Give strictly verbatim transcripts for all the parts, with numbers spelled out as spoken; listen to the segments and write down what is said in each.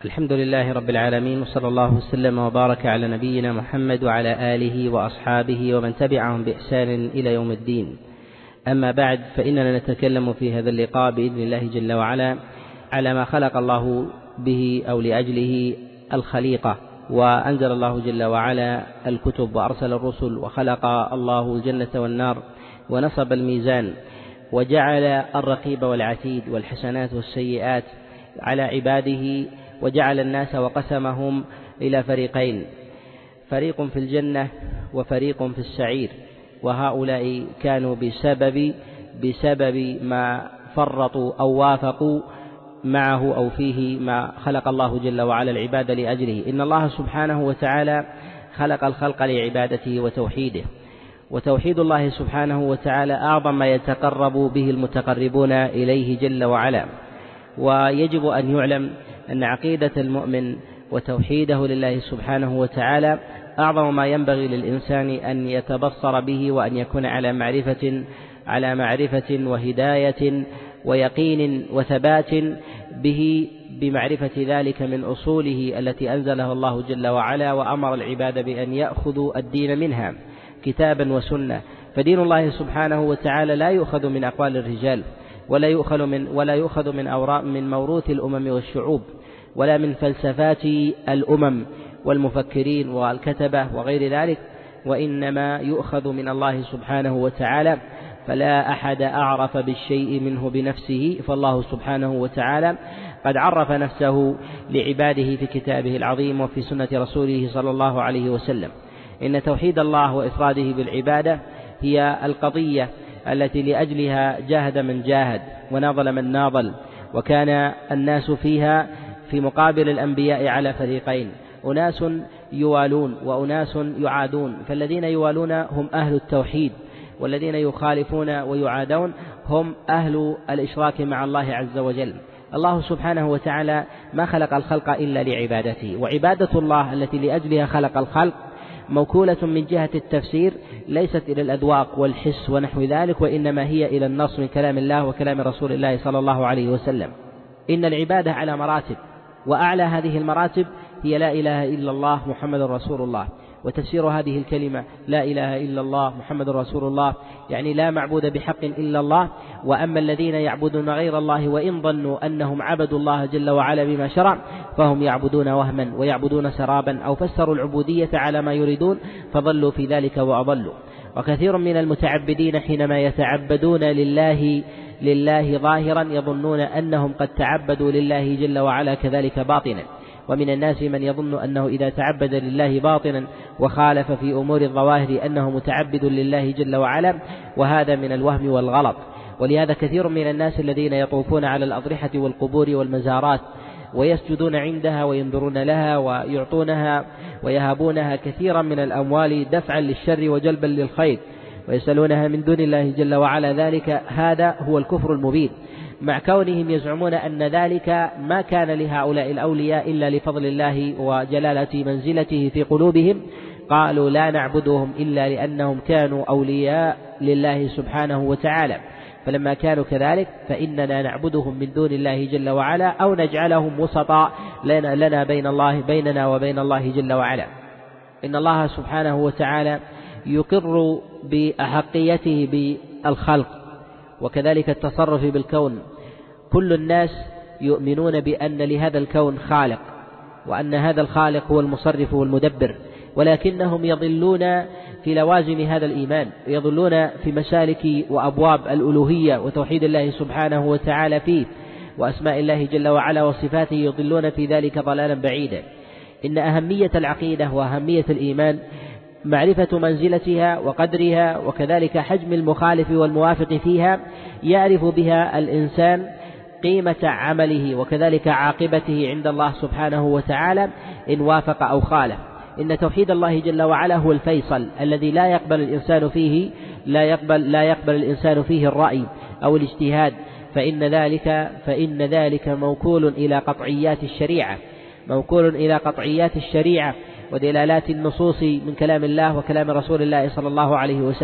الحمد لله رب العالمين، وصلى الله وسلم وبارك على نبينا محمد وعلى آله وأصحابه ومن تبعهم بإحسان إلى يوم الدين. أما بعد، فإننا نتكلم في هذا اللقاء بإذن الله جل وعلا على ما خلق الله به أو لأجله الخليقة. وأنزل الله جل وعلا الكتب وأرسل الرسل، وخلق الله الجنة والنار، ونصب الميزان، وجعل الرقيب والعتيد والحسنات والسيئات على عباده، وجعل الناس وقسمهم إلى فريقين: فريق في الجنة وفريق في السعير. وهؤلاء كانوا بسبب بسبب ما فرطوا أو وافقوا معه أو فيه ما خلق الله جل وعلا العباد لأجله. إن الله سبحانه وتعالى خلق الخلق لعبادته وتوحيده، وتوحيد الله سبحانه وتعالى أعظم ما يتقرب به المتقربون إليه جل وعلا. ويجب أن يعلم أن عقيدة المؤمن وتوحيده لله سبحانه وتعالى أعظم ما ينبغي للإنسان أن يتبصر به، وأن يكون على معرفة على معرفة وهداية ويقين وثبات به، بمعرفة ذلك من أصوله التي أنزلها الله جل وعلا، وأمر العباد بأن يأخذوا الدين منها كتابا وسنة. فدين الله سبحانه وتعالى لا يؤخذ من أقوال الرجال، ولا يؤخذ من ولا يؤخذ من أوراق من موروث الأمم والشعوب، ولا من فلسفات الأمم والمفكرين والكتبة وغير ذلك، وإنما يؤخذ من الله سبحانه وتعالى. فلا أحد أعرف بالشيء منه بنفسه، فالله سبحانه وتعالى قد عرف نفسه لعباده في كتابه العظيم وفي سنة رسوله صلى الله عليه وسلم. إن توحيد الله وإفراده بالعبادة هي القضية التي لأجلها جاهد من جاهد وناضل من ناضل، وكان الناس فيها في مقابل الأنبياء على فريقين: أناس يوالون وأناس يعادون. فالذين يوالون هم أهل التوحيد، والذين يخالفون ويعادون هم أهل الإشراك مع الله عز وجل. الله سبحانه وتعالى ما خلق الخلق إلا لعبادته، وعبادة الله التي لأجلها خلق الخلق موكولة من جهة التفسير ليست إلى الأذواق والحس ونحو ذلك، وإنما هي إلى النص من كلام الله وكلام رسول الله صلى الله عليه وسلم. إن العبادة على مراتب، وأعلى هذه المراتب هي لا إله إلا الله محمد رسول الله. وتفسير هذه الكلمة لا إله إلا الله محمد رسول الله يعني لا معبود بحق إلا الله. وأما الذين يعبدون غير الله وإن ظنوا أنهم عبدوا الله جل وعلا بما شرع، فهم يعبدون وهما ويعبدون سرابا، أو فسروا العبودية على ما يريدون فضلوا في ذلك وأضلوا. وكثير من المتعبدين حينما يتعبدون لله لله ظاهرا يظنون أنهم قد تعبدوا لله جل وعلا كذلك باطنا. ومن الناس من يظن أنه إذا تعبد لله باطنا وخالف في أمور الظواهر أنه متعبد لله جل وعلا، وهذا من الوهم والغلط. ولهذا كثير من الناس الذين يطوفون على الأضرحة والقبور والمزارات ويسجدون عندها وينذرون لها ويعطونها ويهابونها كثيرا من الأموال دفعا للشر وجلبا للخير، ويسألونها من دون الله جل وعلا، ذلك هذا هو الكفر المبين، مع كونهم يزعمون أن ذلك ما كان لهؤلاء الأولياء إلا لفضل الله وجلالة منزلته في قلوبهم. قالوا لا نعبدهم إلا لأنهم كانوا أولياء لله سبحانه وتعالى، فلما كانوا كذلك فإننا نعبدهم من دون الله جل وعلا، أو نجعلهم وسطاء لنا, لنا بين الله بيننا وبين الله جل وعلا. إن الله سبحانه وتعالى يقر بأحقيته بالخلق وكذلك التصرف بالكون. كل الناس يؤمنون بأن لهذا الكون خالق، وأن هذا الخالق هو المصرف والمدبر، ولكنهم يضلون في لوازم هذا الإيمان، يضلون في مسالك وأبواب الألوهية وتوحيد الله سبحانه وتعالى فيه وأسماء الله جل وعلا وصفاته، يضلون في ذلك ضلالا بعيدا. إن أهمية العقيدة وأهمية الإيمان معرفة منزلتها وقدرها، وكذلك حجم المخالف والموافق فيها، يعرف بها الإنسان قيمة عمله وكذلك عاقبته عند الله سبحانه وتعالى إن وافق أو خالف. إن توحيد الله جل وعلا هو الفيصل الذي لا يقبل الإنسان فيه لا يقبل لا يقبل الإنسان فيه الرأي أو الاجتهاد، فإن ذلك فإن ذلك موكول إلى قطعيات الشريعة موكول إلى قطعيات الشريعة ودلالات النصوص من كلام الله وكلام رسول الله صلى الله عليه وسلم.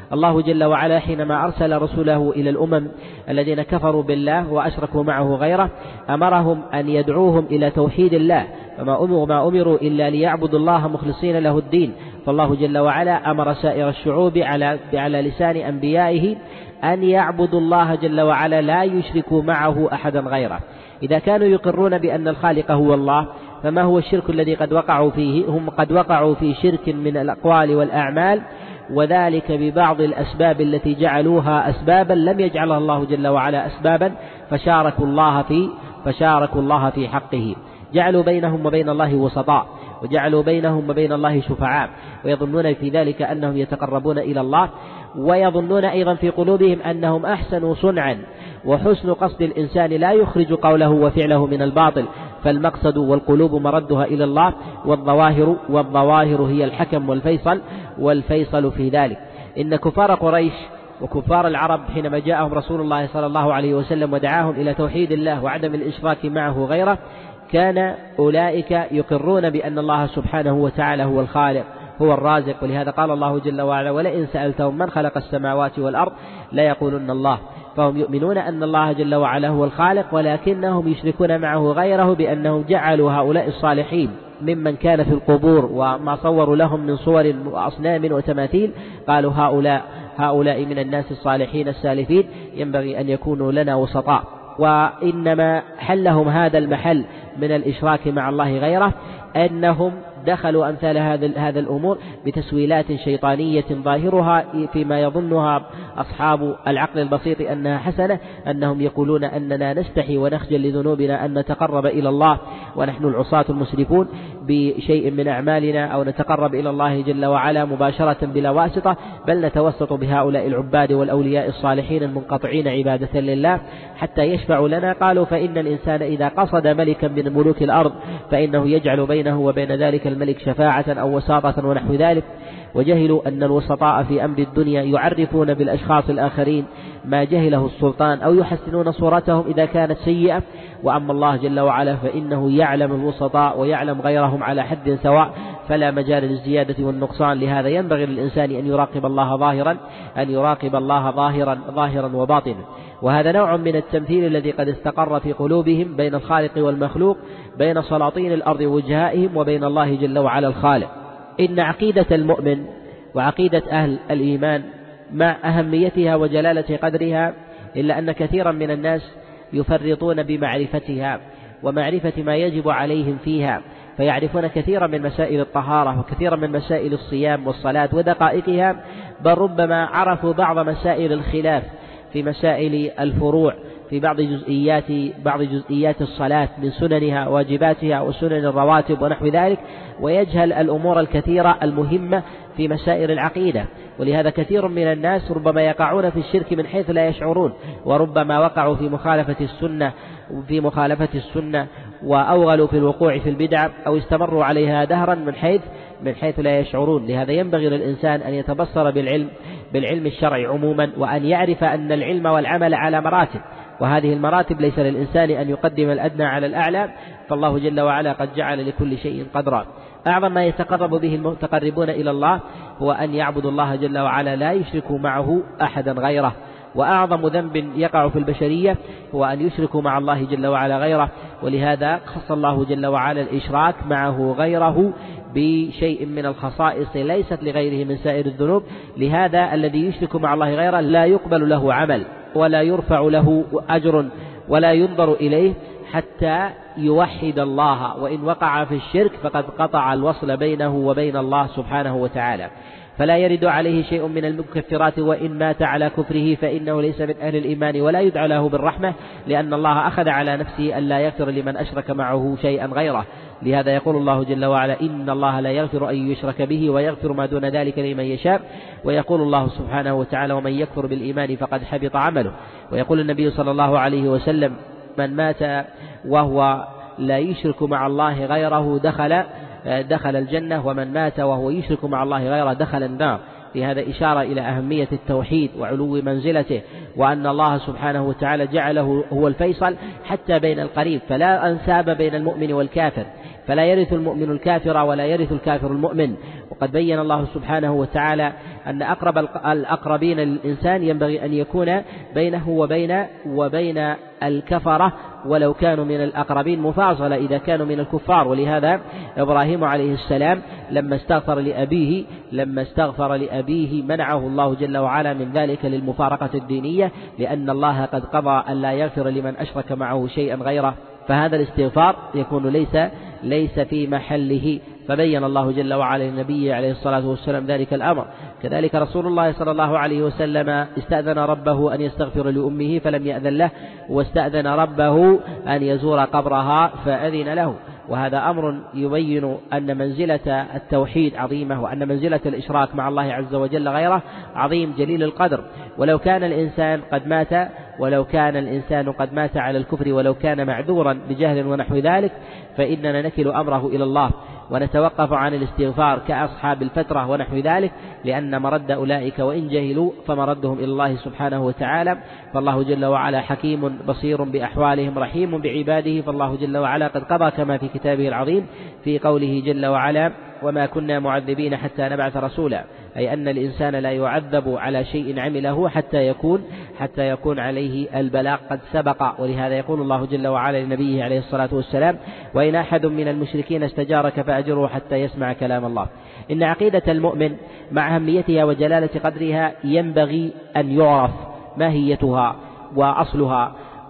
الله جل وعلا حينما أرسل رسوله إلى الأمم الذين كفروا بالله وأشركوا معه غيره أمرهم أن يدعوهم إلى توحيد الله، فما أمروا ما أمروا إلا ليعبدوا الله مخلصين له الدين. فالله جل وعلا أمر سائر الشعوب على على لسان أنبيائه أن يعبدوا الله جل وعلا لا يشركوا معه أحدا غيره. إذا كانوا يقرون بأن الخالق هو الله، فما هو الشرك الذي قد وقعوا فيه؟ هم قد وقعوا في شرك من الأقوال والأعمال، وذلك ببعض الأسباب التي جعلوها أسبابا لم يجعلها الله جل وعلا أسبابا، فشاركوا الله في فشاركوا الله في حقه، جعلوا بينهم وبين الله وسطاء، وجعلوا بينهم وبين الله شفعاء، ويظنون في ذلك أنهم يتقربون إلى الله، ويظنون أيضا في قلوبهم أنهم أحسنوا صنعا، وحسن قصد الإنسان لا يخرج قوله وفعله من الباطل، فالمقصد والقلوب مردها إلى الله، والظواهر والظواهر هي الحكم والفيصل والفيصل في ذلك. إن كفار قريش وكفار العرب حينما جاءهم رسول الله صلى الله عليه وسلم ودعاهم إلى توحيد الله وعدم الإشراك معه غيره، كان أولئك يقرون بأن الله سبحانه وتعالى هو الخالق هو الرازق، ولهذا قال الله جل وعلا: ولئن سألتهم من خلق السماوات والأرض لا يقولن الله. فهم يؤمنون أن الله جل وعلا هو الخالق، ولكنهم يشركون معه غيره بأنهم جعلوا هؤلاء الصالحين ممن كان في القبور وما صوروا لهم من صور وأصنام وتماثيل، قالوا هؤلاء هؤلاء من الناس الصالحين السالفين ينبغي أن يكونوا لنا وسطاء. وإنما حلهم هذا المحل من الإشراك مع الله غيره أنهم دخلوا أمثال هذا الأمور بتسويلات شيطانية ظاهرها فيما يظنها أصحاب العقل البسيط أنها حسنة، أنهم يقولون أننا نستحي ونخجل لذنوبنا أن نتقرب إلى الله ونحن العصاة المسرفون بشيء من أعمالنا، أو نتقرب إلى الله جل وعلا مباشرة بلا واسطة، بل نتوسط بهؤلاء العباد والأولياء الصالحين المنقطعين عبادة لله حتى يشفعوا لنا. قالوا: فإن الإنسان إذا قصد ملكا من ملوك الأرض فإنه يجعل بينه وبين ذلك الملك شفاعة أو وساطة ونحو ذلك. وجهلوا أن الوسطاء في أمر الدنيا يعرفون بالأشخاص الآخرين ما جهله السلطان، أو يحسنون صورتهم إذا كانت سيئة. وأما الله جل وعلا فإنه يعلم الوسطاء ويعلم غيرهم على حد سواء، فلا مجال للزيادة والنقصان. لهذا ينبغي للإنسان أن يراقب الله ظاهرا أن يراقب الله ظاهرا ظاهرا وباطنا. وهذا نوع من التمثيل الذي قد استقر في قلوبهم بين الخالق والمخلوق، بين سلاطين الأرض وجهائهم وبين الله جل وعلا الخالق. إن عقيدة المؤمن وعقيدة أهل الإيمان مع أهميتها وجلالة قدرها، إلا أن كثيرا من الناس يفرطون بمعرفتها ومعرفة ما يجب عليهم فيها، فيعرفون كثيرا من مسائل الطهارة وكثيرا من مسائل الصيام والصلاة ودقائقها، بل ربما عرفوا بعض مسائل الخلاف في مسائل الفروع في بعض جزئيات بعض جزئيات الصلاة من سننها واجباتها وسنن الرواتب ونحو ذلك، ويجهل الأمور الكثيرة المهمة في مسائل العقيدة. ولهذا كثير من الناس ربما يقعون في الشرك من حيث لا يشعرون، وربما وقعوا في مخالفة السنة في مخالفة السنة وأوغلوا في الوقوع في البدع، أو استمروا عليها دهرا من حيث من حيث لا يشعرون. لهذا ينبغي للإنسان أن يتبصر بالعلم بالعلم الشرعي عموما، وأن يعرف أن العلم والعمل على مراتب، وهذه المراتب ليس للإنسان أن يقدم الأدنى على الأعلى، فالله جل وعلا قد جعل لكل شيء قدرا. أعظم ما يتقرب به المتقربون إلى الله هو أن يعبدوا الله جل وعلا لا يشركوا معه أحدا غيره. وأعظم ذنب يقع في البشرية هو أن يشركوا مع الله جل وعلا غيره، ولهذا خص الله جل وعلا الإشراك معه غيره بشيء من الخصائص ليست لغيره من سائر الذنوب. لهذا الذي يشرك مع الله غيره لا يقبل له عمل ولا يرفع له أجر ولا ينظر إليه حتى يوحد الله، وإن وقع في الشرك فقد قطع الوصل بينه وبين الله سبحانه وتعالى، فلا يرد عليه شيء من المكفرات، وإن مات على كفره فإنه ليس من أهل الإيمان ولا يدعى له بالرحمة، لأن الله أخذ على نفسه أن لا يغفر لمن أشرك معه شيئا غيره. لهذا يقول الله جل وعلا: إن الله لا يغفر أن يشرك به ويغفر ما دون ذلك لمن يشاء. ويقول الله سبحانه وتعالى: ومن يكفر بالإيمان فقد حبط عمله. ويقول النبي صلى الله عليه وسلم: من مات وهو لا يشرك مع الله غيره دخل دخل الجنة، ومن مات وهو يشرك مع الله غيره دخل النار. في هذا إشارة إلى أهمية التوحيد وعلو منزلته، وأن الله سبحانه وتعالى جعله هو الفيصل حتى بين القريب، فلا أنساب بين المؤمن والكافر، فلا يرث المؤمن الكافر ولا يرث الكافر المؤمن. وقد بين الله سبحانه وتعالى أن أقرب الأقربين للإنسان ينبغي أن يكون بينه وبين وبين الكفرة ولو كانوا من الأقربين مفاصلة إذا كانوا من الكفار. ولهذا إبراهيم عليه السلام لما استغفر لأبيه لما استغفر لأبيه منعه الله جل وعلا من ذلك للمفارقة الدينية، لأن الله قد قضى أن لا يغفر لمن أشرك معه شيئا غيره، فهذا الاستغفار يكون ليس ليس في محله، فبين الله جل وعلا للنبي عليه الصلاة والسلام ذلك الأمر. كذلك رسول الله صلى الله عليه وسلم استأذن ربه أن يستغفر لأمه فلم يأذن له، واستأذن ربه أن يزور قبرها فأذن له. وهذا أمر يبين أن منزلة التوحيد عظيمة، وأن منزلة الإشراك مع الله عز وجل غيره عظيم جليل القدر. ولو كان الإنسان قد مات ولو كان الإنسان قد مات على الكفر ولو كان معذورا بجهل ونحو ذلك، فإننا نكل أمره إلى الله ونتوقف عن الاستغفار كأصحاب الفترة ونحو ذلك، لأن مرد أولئك وإن جهلوا فمردهم إلى الله سبحانه وتعالى. فالله جل وعلا حكيم بصير بأحوالهم رحيم بعباده، فالله جل وعلا قد قضى كما في كتابه العظيم في قوله جل وعلا: وما كنا معذبين حتى نبعث رسولا، أي أن الإنسان لا يعذب على شيء عمله حتى يكون حتى يكون عليه البلاغ قد سبق. ولهذا يقول الله جل وعلا لنبيه عليه الصلاة والسلام: وإن أحد من المشركين استجارك فأجره حتى يسمع كلام الله. إن عقيدة المؤمن مع أهميتها وجلالة قدرها ينبغي أن يعرف ماهيتها وأصلها،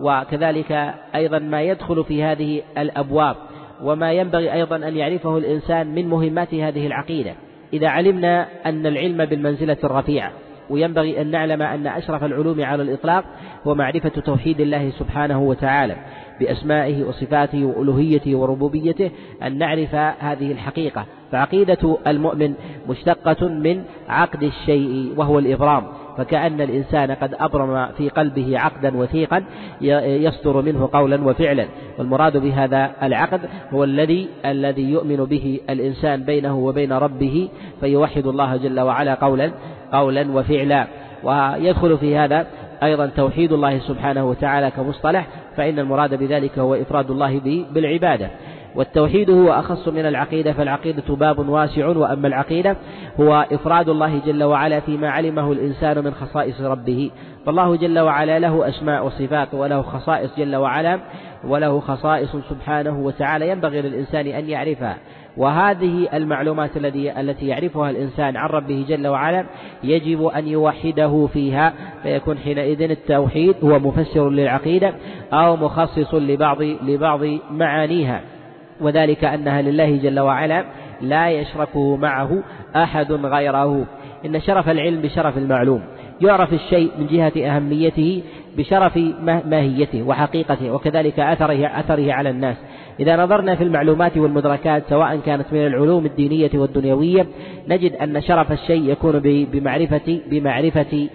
وكذلك أيضا ما يدخل في هذه الأبواب، وما ينبغي أيضا أن يعرفه الإنسان من مهمات هذه العقيدة. إذا علمنا أن العلم بالمنزلة الرفيعة، وينبغي أن نعلم أن أشرف العلوم على الإطلاق هو معرفة توحيد الله سبحانه وتعالى بأسمائه وصفاته وألوهيته وربوبيته، أن نعرف هذه الحقيقة. فعقيدة المؤمن مشتقة من عقد الشيء وهو الإبرام، فكأن الإنسان قد أبرم في قلبه عقدا وثيقا يصدر منه قولا وفعلا. والمراد بهذا العقد هو الذي الذي يؤمن به الإنسان بينه وبين ربه، فيوحد الله جل وعلا قولا قولا وفعلا. ويدخل في هذا أيضا توحيد الله سبحانه وتعالى كمصطلح، فإن المراد بذلك هو إفراد الله بالعبادة. والتوحيد هو أخص من العقيدة، فالعقيدة باب واسع، وأما العقيدة هو إفراد الله جل وعلا فيما علمه الإنسان من خصائص ربه. فالله جل وعلا له أسماء وصفات، وله خصائص جل وعلا وله خصائص سبحانه وتعالى ينبغي للإنسان أن يعرفها. وهذه المعلومات التي التي يعرفها الإنسان عن ربه جل وعلا يجب أن يوحده فيها، فيكون حينئذ التوحيد هو مفسر للعقيدة أو مخصص لبعض لبعض معانيها، وذلك أنها لله جل وعلا لا يشركه معه أحد غيره. إن شرف العلم بشرف المعلوم، يعرف الشيء من جهة أهميته بشرف ماهيته وحقيقته، وكذلك أثره أثره على الناس. إذا نظرنا في المعلومات والمدركات سواء كانت من العلوم الدينية والدنيوية، نجد أن شرف الشيء يكون بمعرفة بمعرفة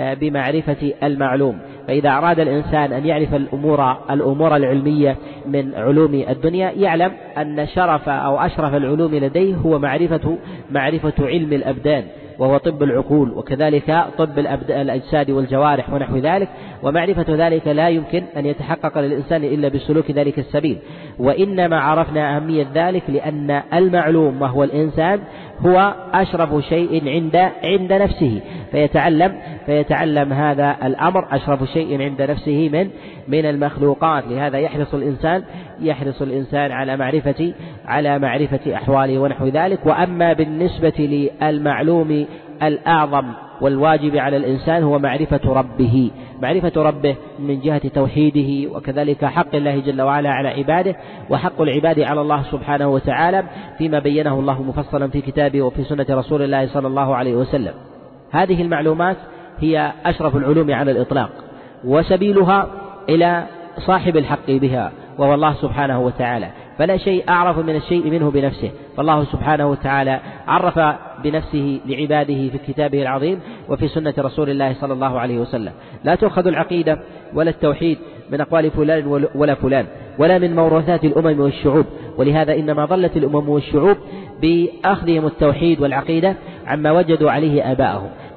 بمعرفة المعلوم. فإذا أراد الإنسان أن يعرف الأمور الأمور العلمية من علوم الدنيا، يعلم أن شرف أو أشرف العلوم لديه هو معرفة معرفة علم الأبدان، وهو طب العقول، وكذلك طب الأجساد والجوارح ونحو ذلك. ومعرفة ذلك لا يمكن أن يتحقق للإنسان إلا بسلوك ذلك السبيل. وإنما عرفنا أهمية ذلك لأن المعلوم وهو الإنسان هو أشرف شيء عند عند نفسه، فيتعلم فيتعلم هذا الأمر أشرف شيء عند نفسه من من المخلوقات. لهذا يحرص الإنسان يحرص الإنسان على معرفة على معرفة أحواله ونحو ذلك. وأما بالنسبة للمعلوم الأعظم والواجب على الإنسان هو معرفة ربه معرفة ربه من جهة توحيده، وكذلك حق الله جل وعلا على عباده، وحق العباد على الله سبحانه وتعالى فيما بينه الله مفصلا في كتابه وفي سنة رسول الله صلى الله عليه وسلم. هذه المعلومات هي أشرف العلوم على الإطلاق، وسبيلها إلى صاحب الحق بها وهو الله سبحانه وتعالى، فلا شيء أعرف من الشيء منه بنفسه. فالله سبحانه وتعالى عرف بنفسه لعباده في كتابه العظيم وفي سنة رسول الله صلى الله عليه وسلم. لا تؤخذ العقيدة ولا التوحيد من أقوال فلان ولا فلان، ولا من موروثات الأمم والشعوب. ولهذا إنما ضلت الأمم والشعوب بأخذهم التوحيد والعقيدة عما وجدوا عليه آباءهم،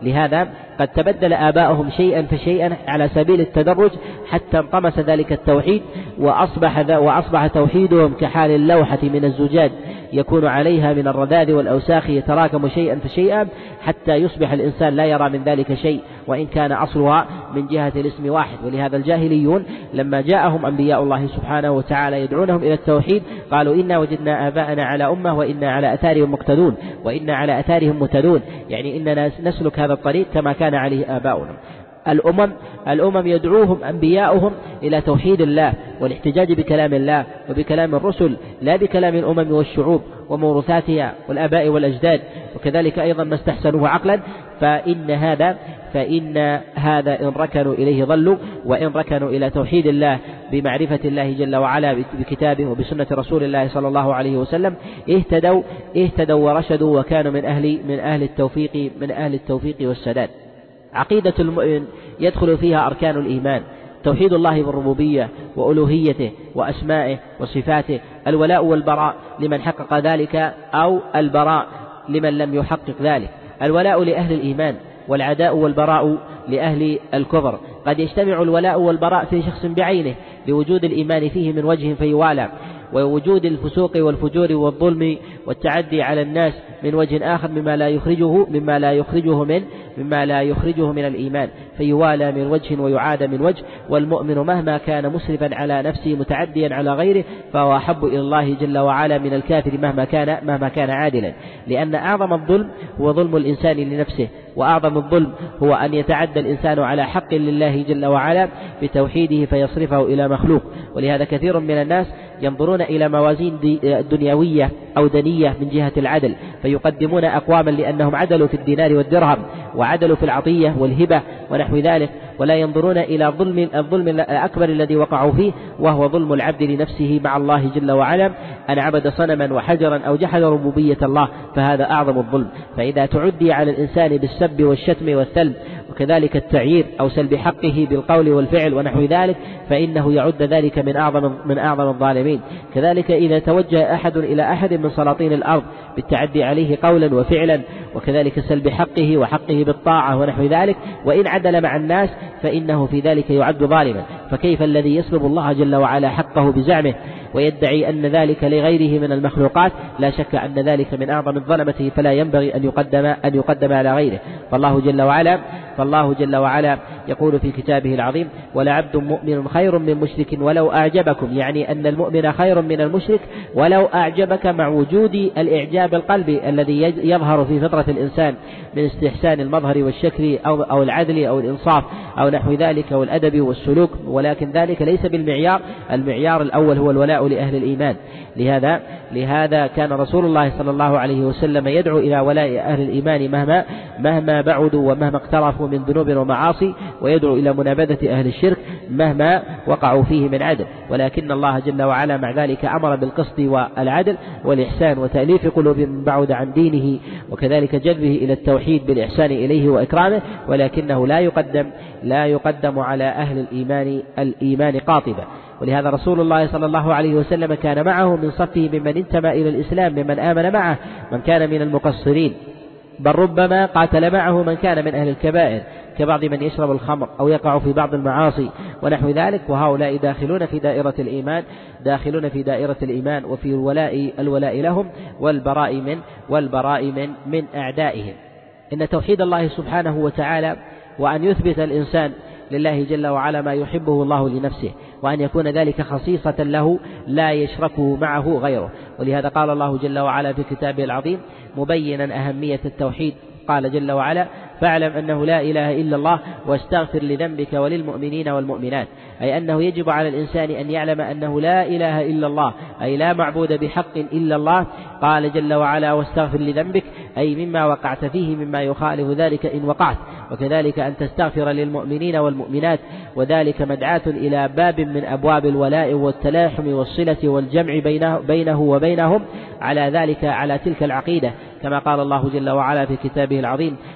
لهذا قد تبدل آباؤهم شيئا فشيئا على سبيل التدرج حتى انطمس ذلك التوحيد، وأصبح, وأصبح توحيدهم كحال اللوحة من الزجاج يكون عليها من الرذاذ والأوساخ يتراكم شيئا فشيئا حتى يصبح الإنسان لا يرى من ذلك شيء، وإن كان أصلها من جهة الاسم واحد. ولهذا الجاهليون لما جاءهم أنبياء الله سبحانه وتعالى يدعونهم إلى التوحيد قالوا إنا وجدنا آباءنا على أمة وإنا على أثارهم مقتدون وإنا على أثارهم مهتدون، يعني إننا نسلك هذا الطريق كما كان عليه آباؤنا. الأمم الأمم يدعوهم أنبياؤهم إلى توحيد الله والاحتجاج بكلام الله وبكلام الرسل لا بكلام الأمم والشعوب وموروثاتها والآباء والأجداد، وكذلك أيضا ما استحسنوه عقلا، فإن هذا فإن هذا إن ركنوا إليه ضلوا، وإن ركنوا إلى توحيد الله بمعرفة الله جل وعلا بكتابه وبسنة رسول الله صلى الله عليه وسلم اهتدوا اهتدوا ورشدوا وكانوا من أهل من أهل التوفيق من أهل التوفيق والسداد. عقيدة المؤمن يدخل فيها أركان الإيمان: توحيد الله بالربوبية وألوهيته وأسمائه وصفاته، الولاء والبراء لمن حقق ذلك أو البراء لمن لم يحقق ذلك، الولاء لأهل الإيمان والعداء والبراء لأهل الكفر. قد يجتمع الولاء والبراء في شخص بعينه لوجود الإيمان فيه من وجه فيوالى، ووجود الفسوق والفجور والظلم والتعدي على الناس من وجه آخر مما لا يخرجه مما لا يخرجه من مما لا يخرجه من الإيمان فيوالى من وجه ويعاد من وجه. والمؤمن مهما كان مسرفا على نفسه متعديا على غيره فهو أحب إلى الله جل وعلا من الكافر مهما كان مهما كان عادلا، لأن أعظم الظلم هو ظلم الإنسان لنفسه، وأعظم الظلم هو أن يتعدى الإنسان على حق لله جل وعلا بتوحيده فيصرفه إلى مخلوق. ولهذا كثير من الناس ينظرون إلى موازين دنيوية أو دنية من جهة العدل فيقدمون أقواما لأنهم عدلوا في الدينار والدرهم وعدلوا في العطية والهبة ونحو ذلك، ولا ينظرون إلى ظلم الظلم الأكبر الذي وقعوا فيه وهو ظلم العبد لنفسه مع الله جل وعلا، أن عبد صنما وحجرا أو جحد ربوبية الله، فهذا أعظم الظلم. فإذا تعدي على الإنسان بالسب والشتم والثلب وكذلك التعيير أو سلب حقه بالقول والفعل ونحو ذلك فإنه يعد ذلك من أعظم من أعظم الظالمين. كذلك إذا توجه أحد إلى أحد من سلاطين الأرض بالتعدي عليه قولا وفعلا وكذلك سلب حقه وحقه بالطاعة ونحو ذلك، وإن عدل مع الناس فإنه في ذلك يعد ظالما. فكيف الذي يسلب الله جل وعلا حقه بزعمه ويدعي أن ذلك لغيره من المخلوقات؟ لا شك أن ذلك من أعظم الظلمة، فلا ينبغي أن يقدم أن يقدم على غيره. فالله جل وعلا فالله جل وعلا يقول في كتابه العظيم: ولعبد مؤمن خير من مشرك ولو أعجبكم، يعني أن المؤمن خير من المشرك ولو أعجبك، مع وجود الإعجاب القلبي الذي يظهر في فطرة الإنسان من استحسان المظهر والشكر أو, أو العدل أو الإنصاف أو نحو ذلك أو الأدب والسلوك، ولكن ذلك ليس بالمعيار. المعيار الأول هو الولاء لأهل الإيمان. لهذا لهذا كان رسول الله صلى الله عليه وسلم يدعو إلى ولاء أهل الإيمان مهما مهما بعدوا ومهما اقترفوا من ذنوب ومعاصي، ويدعو إلى منابذة أهل الشرك مهما وقعوا فيه من عدل. ولكن الله جل وعلا مع ذلك أمر بالقسط والعدل والإحسان وتأليف قلوب من بعد عن دينه، وكذلك جذبه إلى التوحيد بالإحسان إليه وإكرامه، ولكنه لا يقدم لا يقدم على أهل الإيمان الإيمان قاطبة. ولهذا رسول الله صلى الله عليه وسلم كان معه من صفه ممن انتمى إلى الإسلام ممن آمن معه من كان من المقصرين، بل ربما قاتل معه من كان من أهل الكبائر كبعض من يشرب الخمر أو يقع في بعض المعاصي ونحو ذلك، وهؤلاء داخلون في دائرة الإيمان داخلون في دائرة الإيمان وفي الولاء الولاء لهم والبراء من والبراء من من أعدائهم. إن توحيد الله سبحانه وتعالى وأن يثبت الإنسان لله جل وعلا ما يحبه الله لنفسه، وأن يكون ذلك خصيصة له لا يشركه معه غيره. ولهذا قال الله جل وعلا في كتابه العظيم مبينا أهمية التوحيد، قال جل وعلا: فاعلم أنه لا إله إلا الله واستغفر لذنبك وللمؤمنين والمؤمنات، أي أنه يجب على الإنسان أن يعلم أنه لا إله إلا الله، أي لا معبود بحق إلا الله. قال جل وعلا: واستغفر لذنبك، أي مما وقعت فيه مما يخالف ذلك إن وقعت، وكذلك أن تستغفر للمؤمنين والمؤمنات، وذلك مدعاة إلى باب من أبواب الولاء والتلاحم والصلة والجمع بينه, بينه وبينهم على ذلك على تلك العقيدة، كما قال الله جل وعلا في كتابه العظيم: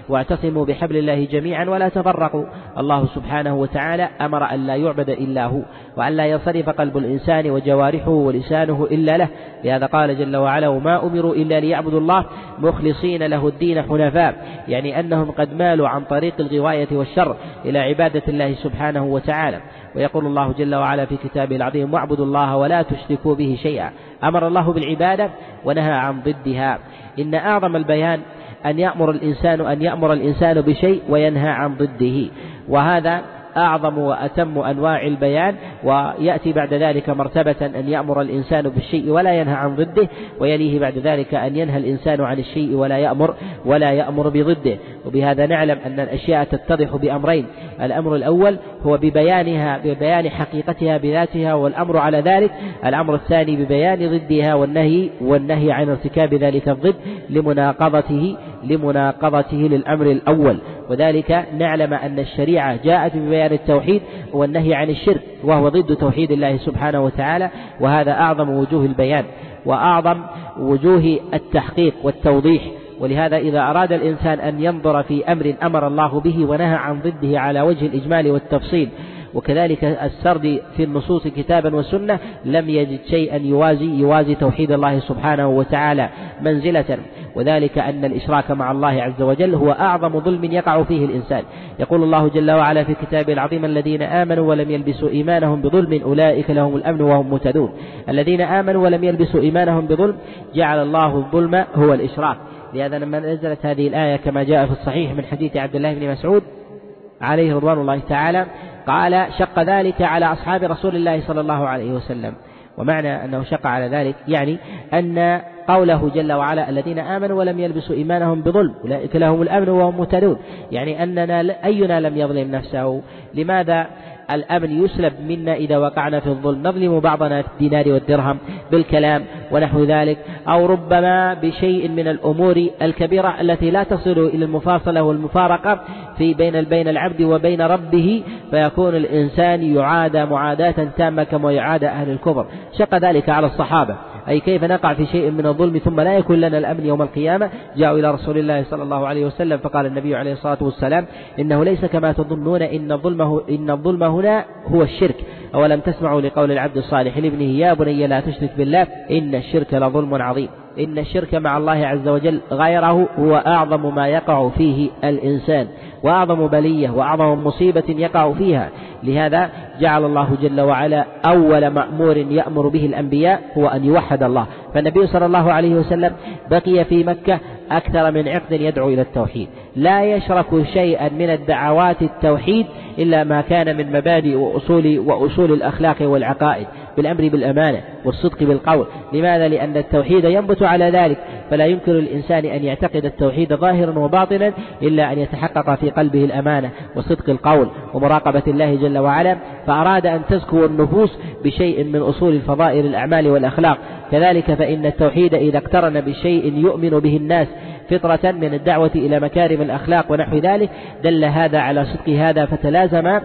واعتصموا بحبل الله جميعا ولا تفرقوا. الله سبحانه وتعالى أمر أن لا يعبد إلا هو، وأن لا ينصرف قلب الإنسان وجوارحه ولسانه إلا له. لهذا قال جل وعلا: وما أمروا إلا ليعبدوا الله مخلصين له الدين حنفاء، يعني أنهم قد مالوا عن طريق الغواية والشر إلى عبادة الله سبحانه وتعالى. ويقول الله جل وعلا في كتابه العظيم: واعبدوا الله ولا تشركوا به شيئا. أمر الله بالعبادة ونهى عن ضدها. إن أعظم البيان أن يأمر الإنسان أن يأمر الإنسان بشيء وينهى عن ضده، وهذا أعظم وأتم أنواع البيان. ويأتي بعد ذلك مرتبة أن يأمر الإنسان بالشيء ولا ينهى عن ضده، ويليه بعد ذلك أن ينهى الإنسان عن الشيء ولا يأمر ولا يأمر بضده. وبهذا نعلم أن الأشياء تتضح بأمرين: الأمر الأول هو ببيانها ببيان حقيقتها بذاتها والأمر على ذلك، الأمر الثاني ببيان ضدها والنهي والنهي عن ارتكاب ذلك الضد لمناقضته لمناقضته للأمر الأول. وذلك نعلم أن الشريعة جاءت ببيان التوحيد والنهي عن الشرك، وهو ضد توحيد الله سبحانه وتعالى، وهذا أعظم وجوه البيان وأعظم وجوه التحقيق والتوضيح. ولهذا إذا أراد الإنسان أن ينظر في أمر أمر الله به ونهى عن ضده على وجه الإجمال والتفصيل، وكذلك السرد في النصوص كتابا وسنة، لم يجد شيئا يوازي يوازي توحيد الله سبحانه وتعالى منزلة. وذلك أن الإشراك مع الله عز وجل هو أعظم ظلم يقع فيه الإنسان. يقول الله جل وعلا في كتابه العظيم: الذين آمنوا ولم يلبسوا إيمانهم بظلم أولئك لهم الأمن وهم مهتدون. الذين آمنوا ولم يلبسوا إيمانهم بظلم، جعل الله الظلم هو الإشراك. لهذا لما نزلت هذه الآية كما جاء في الصحيح من حديث عبد الله بن مسعود عليه رضوان الله تعالى قال: شق ذلك على أصحاب رسول الله صلى الله عليه وسلم. ومعنى أنه شق على ذلك يعني أن قوله جل وعلا: الذين آمنوا ولم يلبسوا إيمانهم بظلم أولئك لهم الأمن وهم مهتدون، يعني أننا أينا لم يظلم نفسه. لماذا الأمن يسلب منا إذا وقعنا في الظلم؟ نظلم بعضنا في الدينار والدرهم بالكلام ونحو ذلك، أو ربما بشيء من الأمور الكبيرة التي لا تصل إلى المفاصلة والمفارقة في بين بين العبد وبين ربه، فيكون الإنسان يعادى معاداة تامة كما يعادى أهل الكفر. شق ذلك على الصحابة، أي كيف نقع في شيء من الظلم ثم لا يكون لنا الأمن يوم القيامة. جاءوا إلى رسول الله صلى الله عليه وسلم فقال النبي عليه الصلاة والسلام: إنه ليس كما تظنون، إن الظلم إن الظلم هنا هو الشرك. أولم تسمعوا لقول العبد الصالح لابنه: يا بني لا تشرك بالله إن الشرك لظلم عظيم. إن الشرك مع الله عز وجل غيره هو أعظم ما يقع فيه الإنسان، وأعظم بلية وأعظم مصيبة يقع فيها. لهذا جعل الله جل وعلا أول مأمور يأمر به الأنبياء هو أن يوحد الله. فالنبي صلى الله عليه وسلم بقي في مكة أكثر من عقد يدعو إلى التوحيد، لا يشرك شيئا من الدعوات التوحيد إلا ما كان من مبادئ وأصول وأصول الأخلاق والعقائد، بالأمر بالأمانة والصدق بالقول. لماذا؟ لأن التوحيد ينبت على ذلك، فلا يمكن للإنسان أن يعتقد التوحيد ظاهرا وباطنا إلا أن يتحقق في قلبه الأمانة وصدق القول ومراقبة الله جل وعلا. فأراد أن تزكو النفوس بشيء من أصول الفضائل الأعمال والأخلاق. كذلك فإن التوحيد إذا اقترن بشيء يؤمن به الناس فطرة من الدعوة إلى مكارم الأخلاق ونحو ذلك، دل هذا على صدق هذا فتلازم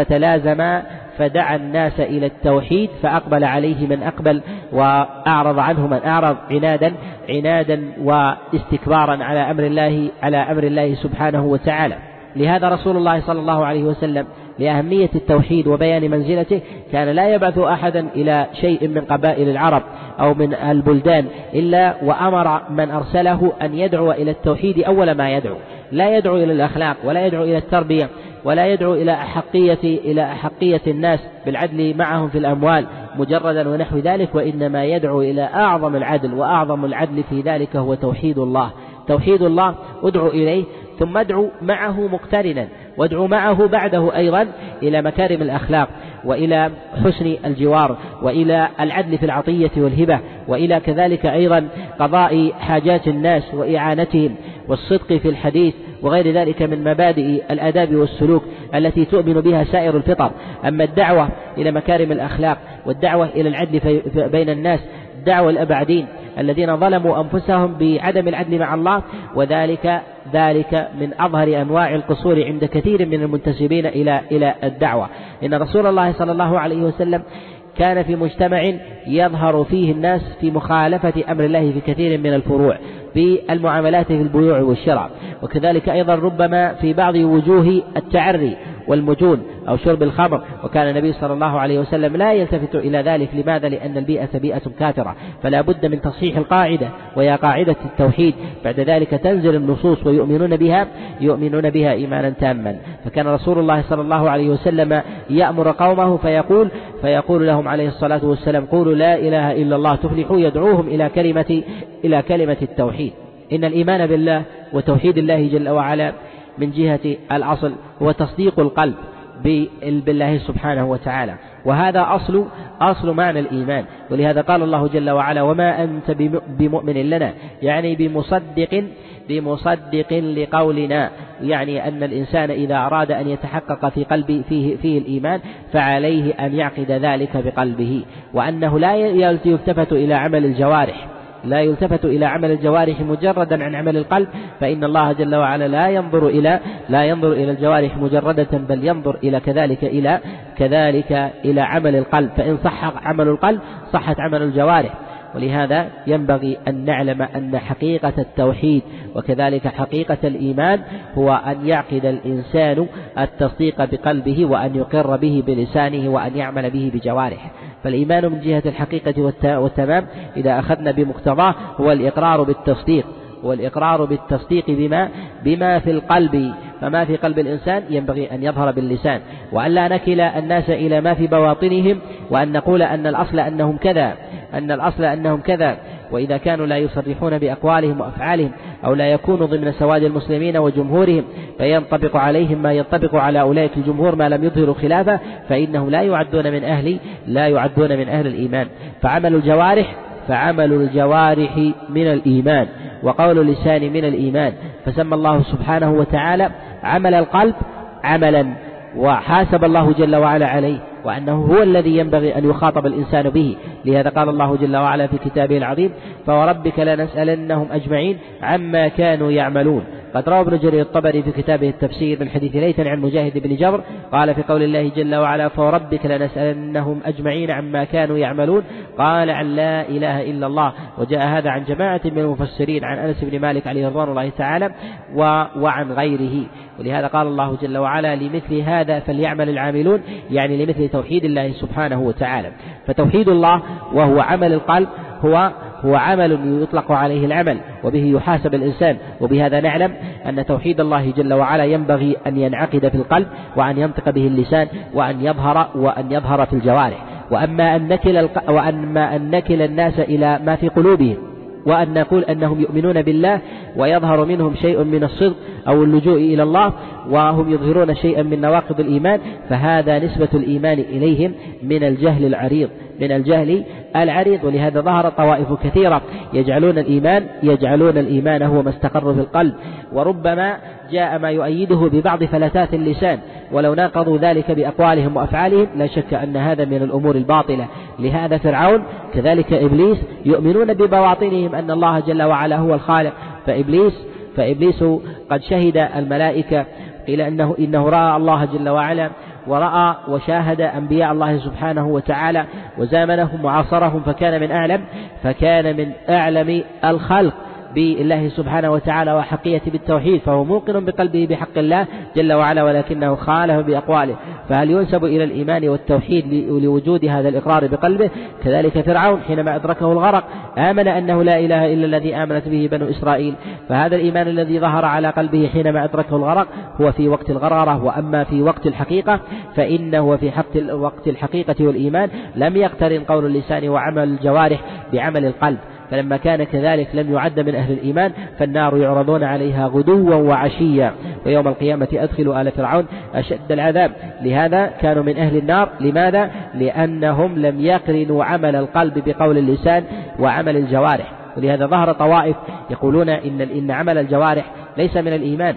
فتلازم فدعا الناس إلى التوحيد، فأقبل عليه من أقبل وأعرض عنه من أعرض، عنادا عنادا واستكبارا على أمر الله على أمر الله سبحانه وتعالى. لهذا رسول الله صلى الله عليه وسلم لأهمية التوحيد وبيان منزلته كان لا يبعث أحدا إلى شيء من قبائل العرب أو من البلدان إلا وأمر من أرسله أن يدعو إلى التوحيد أول ما يدعو. لا يدعو إلى الأخلاق ولا يدعو إلى التربية ولا يدعو إلى أحقية إلى أحقية الناس بالعدل معهم في الأموال مجردا ونحو ذلك، وإنما يدعو إلى أعظم العدل، وأعظم العدل في ذلك هو توحيد الله. توحيد الله ادعو إليه، ثم ادعو معه مقترنا، وادعو معه بعده أيضا إلى مكارم الأخلاق وإلى حسن الجوار وإلى العدل في العطية والهبة، وإلى كذلك أيضا قضاء حاجات الناس وإعانتهم والصدق في الحديث وغير ذلك من مبادئ الآداب والسلوك التي تؤمن بها سائر الفطر. أما الدعوة إلى مكارم الأخلاق والدعوة إلى العدل بين الناس، دعوة الأبعدين الذين ظلموا أنفسهم بعدم العدل مع الله، وذلك ذلك من أظهر أنواع القصور عند كثير من المنتسبين إلى إلى الدعوة. إن رسول الله صلى الله عليه وسلم كان في مجتمع يظهر فيه الناس في مخالفة أمر الله في كثير من الفروع، في المعاملات في البيوع والشراء، وكذلك أيضا ربما في بعض وجوه التعري والمجون أو شرب الخمر، وكان النبي صلى الله عليه وسلم لا يلتفت إلى ذلك. لماذا؟ لأن البيئة بيئة كافرة، فلا بد من تصحيح القاعدة، وهي قاعدة التوحيد. بعد ذلك تنزل النصوص ويؤمنون بها يؤمنون بها إيمانا تاما. فكان رسول الله صلى الله عليه وسلم يأمر قومه فيقول فيقول لهم عليه الصلاة والسلام: قولوا لا إله إلا الله تفلحوا، يدعوهم إلى كلمة إلى كلمة التوحيد. إن الإيمان بالله وتوحيد الله جل وعلا من جهة الأصل هو تصديق القلب بالله سبحانه وتعالى، وهذا أصل أصل معنى الإيمان. ولهذا قال الله جل وعلا: وما أنت بمؤمن لنا، يعني بمصدق بمصدق لقولنا، يعني أن الإنسان إذا أراد أن يتحقق في قلبه فيه, فيه الإيمان فعليه أن يعقد ذلك بقلبه، وأنه لا يلتفت إلى عمل الجوارح لا يلتفت إلى عمل الجوارح مجردا عن عمل القلب، فإن الله جل وعلا لا ينظر إلى لا ينظر إلى الجوارح مجردة، بل ينظر إلى كذلك إلى كذلك إلى عمل القلب، فإن صح عمل القلب صحت عمل الجوارح. ولهذا ينبغي أن نعلم أن حقيقة التوحيد وكذلك حقيقة الإيمان هو أن يعقد الإنسان التصديق بقلبه، وأن يقر به بلسانه، وأن يعمل به بجوارحه. فالإيمان من جهة الحقيقة والتمام إذا أخذنا بمقتضاه هو الإقرار بالتصديق والإقرار بالتصديق بما بما في القلب، فما في قلب الإنسان ينبغي أن يظهر باللسان، وأن لا نكل الناس إلى ما في بواطنهم، وأن نقول أن الأصل أنهم كذا أن الأصل أنهم كذا وإذا كانوا لا يصرحون بأقوالهم وأفعالهم أو لا يكونوا ضمن سواد المسلمين وجمهورهم فينطبق عليهم ما ينطبق على أولئك الجمهور ما لم يظهروا خلافه، فإنهم لا يعدون من أهل لا يعدون من أهل الإيمان. فعمل الجوارح فعمل الجوارح من الإيمان، وقول اللسان من الإيمان. فسمى الله سبحانه وتعالى عمل القلب عملا، وحاسب الله جل وعلا عليه، وأنه هو الذي ينبغي أن يخاطب الإنسان به. لهذا قال الله جل وعلا في كتابه العظيم: فوربك لنسألنهم أجمعين عما كانوا يعملون. قد روى ابن جرير الطبري في كتابه التفسير من حديث ليث عن مجاهد بن جبر قال في قول الله جل وعلا: فوربك لنسألنهم أجمعين عما كانوا يعملون، قال: عن لا إله إلا الله. وجاء هذا عن جماعة من المفسرين عن أنس بن مالك عليه رضوان الله تعالى وعن غيره. ولهذا قال الله جل وعلا: لمثل هذا فليعمل العاملون، يعني لمثل توحيد الله سبحانه وتعالى. فتوحيد الله وهو عمل القلب هو هو عمل يطلق عليه العمل، وبه يحاسب الإنسان. وبهذا نعلم أن توحيد الله جل وعلا ينبغي أن ينعقد في القلب، وأن ينطق به اللسان، وأن يظهر وأن يظهر في الجوارح. وأما أن نكل وأما أن نكل الناس إلى ما في قلوبهم، وأن نقول أنهم يؤمنون بالله ويظهر منهم شيء من الصدق أو اللجوء إلى الله وهم يظهرون شيئا من نواقض الإيمان، فهذا نسبة الإيمان إليهم من الجهل العريض من الجهل العريض. ولهذا ظهر طوائف كثيرة يجعلون الإيمان يجعلون الإيمان هو ما استقر في القلب، وربما جاء ما يؤيده ببعض فلتات اللسان، ولو ناقضوا ذلك بأقوالهم وأفعالهم لا شك أن هذا من الأمور الباطلة. لهذا فرعون كذلك إبليس يؤمنون ببواطنهم أن الله جل وعلا هو الخالق، فإبليس فإبليس قد شهد الملائكة قيل أنه إنه رأى الله جل وعلا، ورأى وشاهد أنبياء الله سبحانه وتعالى وزامنهم وعاصرهم، فكان من أعلم فكان من أعلم الخلق بالله سبحانه وتعالى وحقية بالتوحيد، فهو موقن بقلبه بحق الله جل وعلا، ولكنه خالف بأقواله. فهل ينسب إلى الإيمان والتوحيد لوجود هذا الإقرار بقلبه؟ كذلك فرعون حينما أدركه الغرق آمن أنه لا إله إلا الذي آمنت به بنو إسرائيل، فهذا الإيمان الذي ظهر على قلبه حينما أدركه الغرق هو في وقت الغرارة. وأما في وقت الحقيقة فإنه في حق وقت الحقيقة والإيمان لم يقترن قول اللسان وعمل الجوارح بعمل القلب، فلما كان كذلك لم يعد من أهل الإيمان، فالنار يعرضون عليها غدوا وعشيا، ويوم القيامة أدخلوا آل فرعون أشد العذاب. لهذا كانوا من أهل النار. لماذا؟ لأنهم لم يقرنوا عمل القلب بقول اللسان وعمل الجوارح. ولهذا ظهر طوائف يقولون إن, إن عمل الجوارح ليس من الإيمان،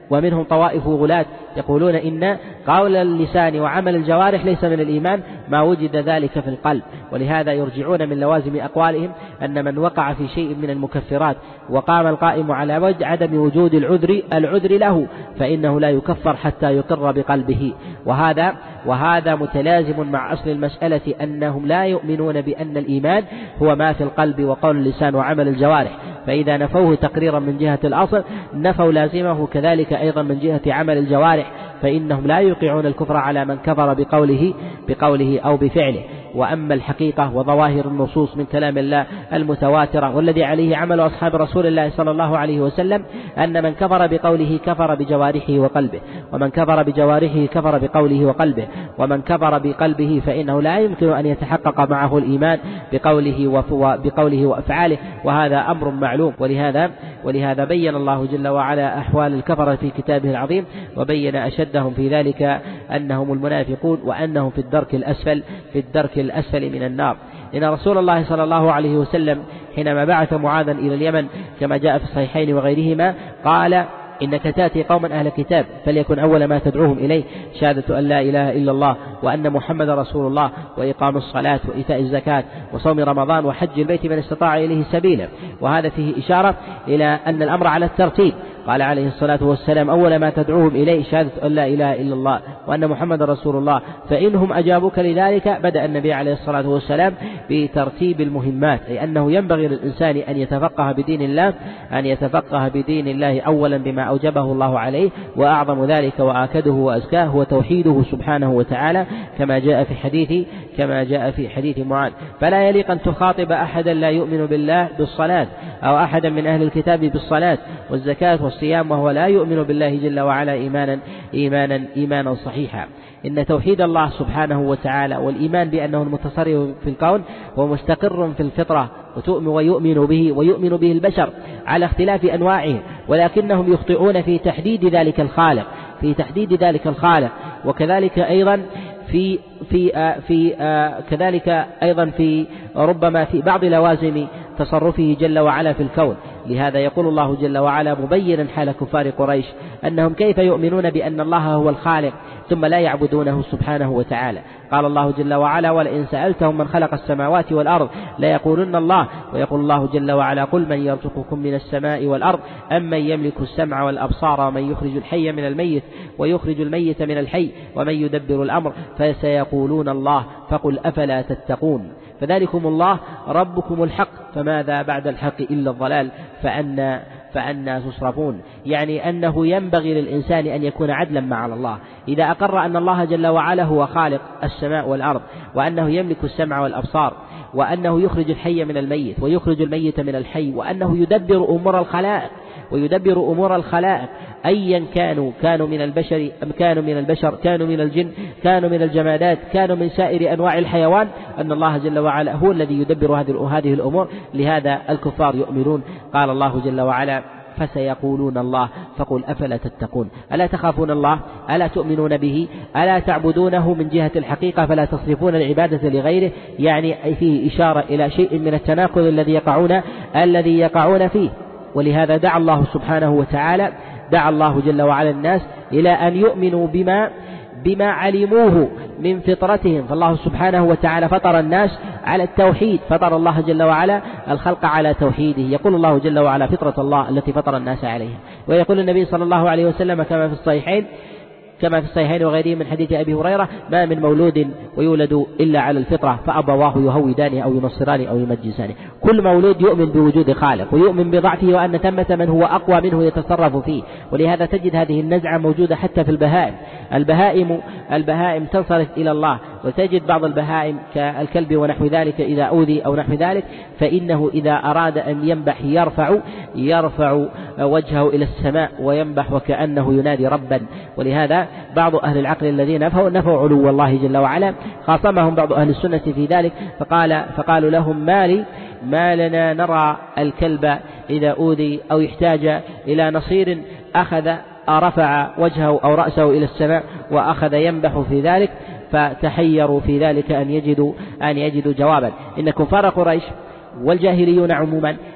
ومنهم طوائف غلاة يقولون إن قول اللسان وعمل الجوارح ليس من الإيمان ما وجد ذلك في القلب، ولهذا يرجعون من لوازم أقوالهم أن من وقع في شيء من المكفرات وقام القائم على وجه عدم وجود العذر العذر له فإنه لا يكفر حتى يقر بقلبه. وهذا وهذا متلازم مع أصل المسألة أنهم لا يؤمنون بأن الإيمان هو ما في القلب وقول اللسان وعمل الجوارح، فإذا نفوه تقريرا من جهة الأصل نفوا لازمه كذلك أيضا من جهة عمل الجوارح، فإنهم لا يوقعون الكفر على من كفر بقوله بقوله أو بفعله. وأما الحقيقة وظواهر النصوص من كلام الله المتواترة والذي عليه عمل أصحاب رسول الله صلى الله عليه وسلم أن من كفر بقوله كفر بجوارحه وقلبه، ومن كفر بجوارحه كفر بقوله وقلبه، ومن كفر بقلبه فإنه لا يمكن أن يتحقق معه الإيمان بقوله وبقوله وأفعاله، وهذا أمر معلوم. ولهذا ولهذا بين الله جل وعلا أحوال الكفرة في كتابه العظيم، وبين أشدهم في ذلك أنهم المنافقون وأنهم في الدرك الأسفل في الدرك الأسفل من النار. إن رسول الله صلى الله عليه وسلم حينما بعث معاذا إلى اليمن كما جاء في الصحيحين وغيرهما قال: إنك تأتي قوما أهل كتاب فليكن أول ما تدعوهم إليه شهادة أن لا إله إلا الله وأن محمد رسول الله وإقام الصلاة وإيتاء الزكاة وصوم رمضان وحج البيت من استطاع إليه سبيلا. وهذا فيه إشارة إلى أن الأمر على الترتيب. قال عليه الصلاة والسلام: أول ما تدعوهم إليه شهادة أن لا إله إلا الله وأن محمد رسول الله، فإنهم أجابوك لذلك بدأ النبي عليه الصلاة والسلام بترتيب المهمات، أي أنه ينبغي للإنسان أن يتفقه بدين الله أن يتفقه بدين الله أولا بما أوجبه الله عليه، وأعظم ذلك وآكده وأزكاه هو توحيده سبحانه وتعالى كما جاء في حديث كما جاء في حديث معاذ. فلا يليق أن تخاطب أحدا لا يؤمن بالله بالصلاة أو أحدا من أهل الكتاب بالصلاة والزكاة والصيام وهو لا يؤمن بالله جل وعلا إيمانا إيمانا إيمانا صحيحا. إن توحيد الله سبحانه وتعالى والإيمان بأنه المتصرف في الكون ومستقر في الفطرة وتؤمن ويؤمن به ويؤمن به البشر على اختلاف أنواعه، ولكنهم يخطئون في تحديد ذلك الخالق في تحديد ذلك الخالق وكذلك أيضا في في آه في آه كذلك أيضا في ربما في بعض لوازم تصرفه جل وعلا في الكون. لهذا يقول الله جل وعلا مبينا حال كفار قريش أنهم كيف يؤمنون بأن الله هو الخالق ثم لا يعبدونه سبحانه وتعالى. قال الله جل وعلا: ولئن سألتهم من خلق السماوات والأرض ليقولن الله. ويقول الله جل وعلا: قل من يرزقكم من السماء والأرض أمن يملك السمع والأبصار ومن يخرج الحي من الميت ويخرج الميت من الحي ومن يدبر الأمر فسيقولون الله فقل أفلا تتقون. فذلكم الله ربكم الحق فماذا بعد الحق إلا الضلال فأنا فأنا تصرفون. يعني أنه ينبغي للإنسان أن يكون عدلا مع الله إذا أقر أن الله جل وعلا هو خالق السماء والأرض وأنه يملك السمع والأبصار وأنه يخرج الحي من الميت ويخرج الميت من الحي وأنه يدبر أمور الخلائق ويدبر أمور الخلائق أيا كانوا كانوا من البشر أم كانوا من البشر كانوا من الجن كانوا من الجمادات كانوا من سائر أنواع الحيوان، أن الله جل وعلا هو الذي يدبر هذه الأمور. لهذا الكفار يؤمنون. قال الله جل وعلا: فسيقولون الله فقل أفلا تتقون. ألا تخافون الله؟ ألا تؤمنون به؟ ألا تعبدونه من جهة الحقيقة فلا تصرفون العبادة لغيره؟ يعني فيه إشارة إلى شيء من التناقض الذي يقعون الذي يقعون فيه. ولهذا دعا الله سبحانه وتعالى دعا الله جل وعلا الناس إلى أن يؤمنوا بما بما علموه من فطرتهم. فالله سبحانه وتعالى فطر الناس على التوحيد، فطر الله جل وعلا الخلق على توحيده. يقول الله جل وعلا: فطرة الله التي فطر الناس عليها. ويقول النبي صلى الله عليه وسلم كما في الصحيحين كما في الصحيحين وغيرهم من حديث أبي هريرة: ما من مولود ويولد إلا على الفطرة فأبواه يهودانه أو ينصرانه أو يمجسانه. كل مولود يؤمن بوجود خالق ويؤمن بضعفه وأن ثمة من هو أقوى منه يتصرف فيه. ولهذا تجد هذه النزعة موجودة حتى في البهائم. البهائم البهائم تنصرف إلى الله، وتجد بعض البهائم كالكلب ونحو ذلك إذا أوذي أو نحو ذلك فإنه إذا أراد أن ينبح يرفع يرفع وجهه إلى السماء وينبح وكأنه ينادي ربا. ولهذا بعض أهل العقل الذين نفوا نفوا علو الله جل وعلا خاصمهم بعض أهل السنة في ذلك، فقال فقالوا لهم: ما لي ما لنا نرى الكلب إذا أوذي أو يحتاج إلى نصير أخذ رفع وجهه أو رأسه إلى السماء وأخذ ينبح في ذلك، فتحيروا في ذلك أن يجدوا أن يجدوا جوابا. إن كفار قريش والجاهليون عموما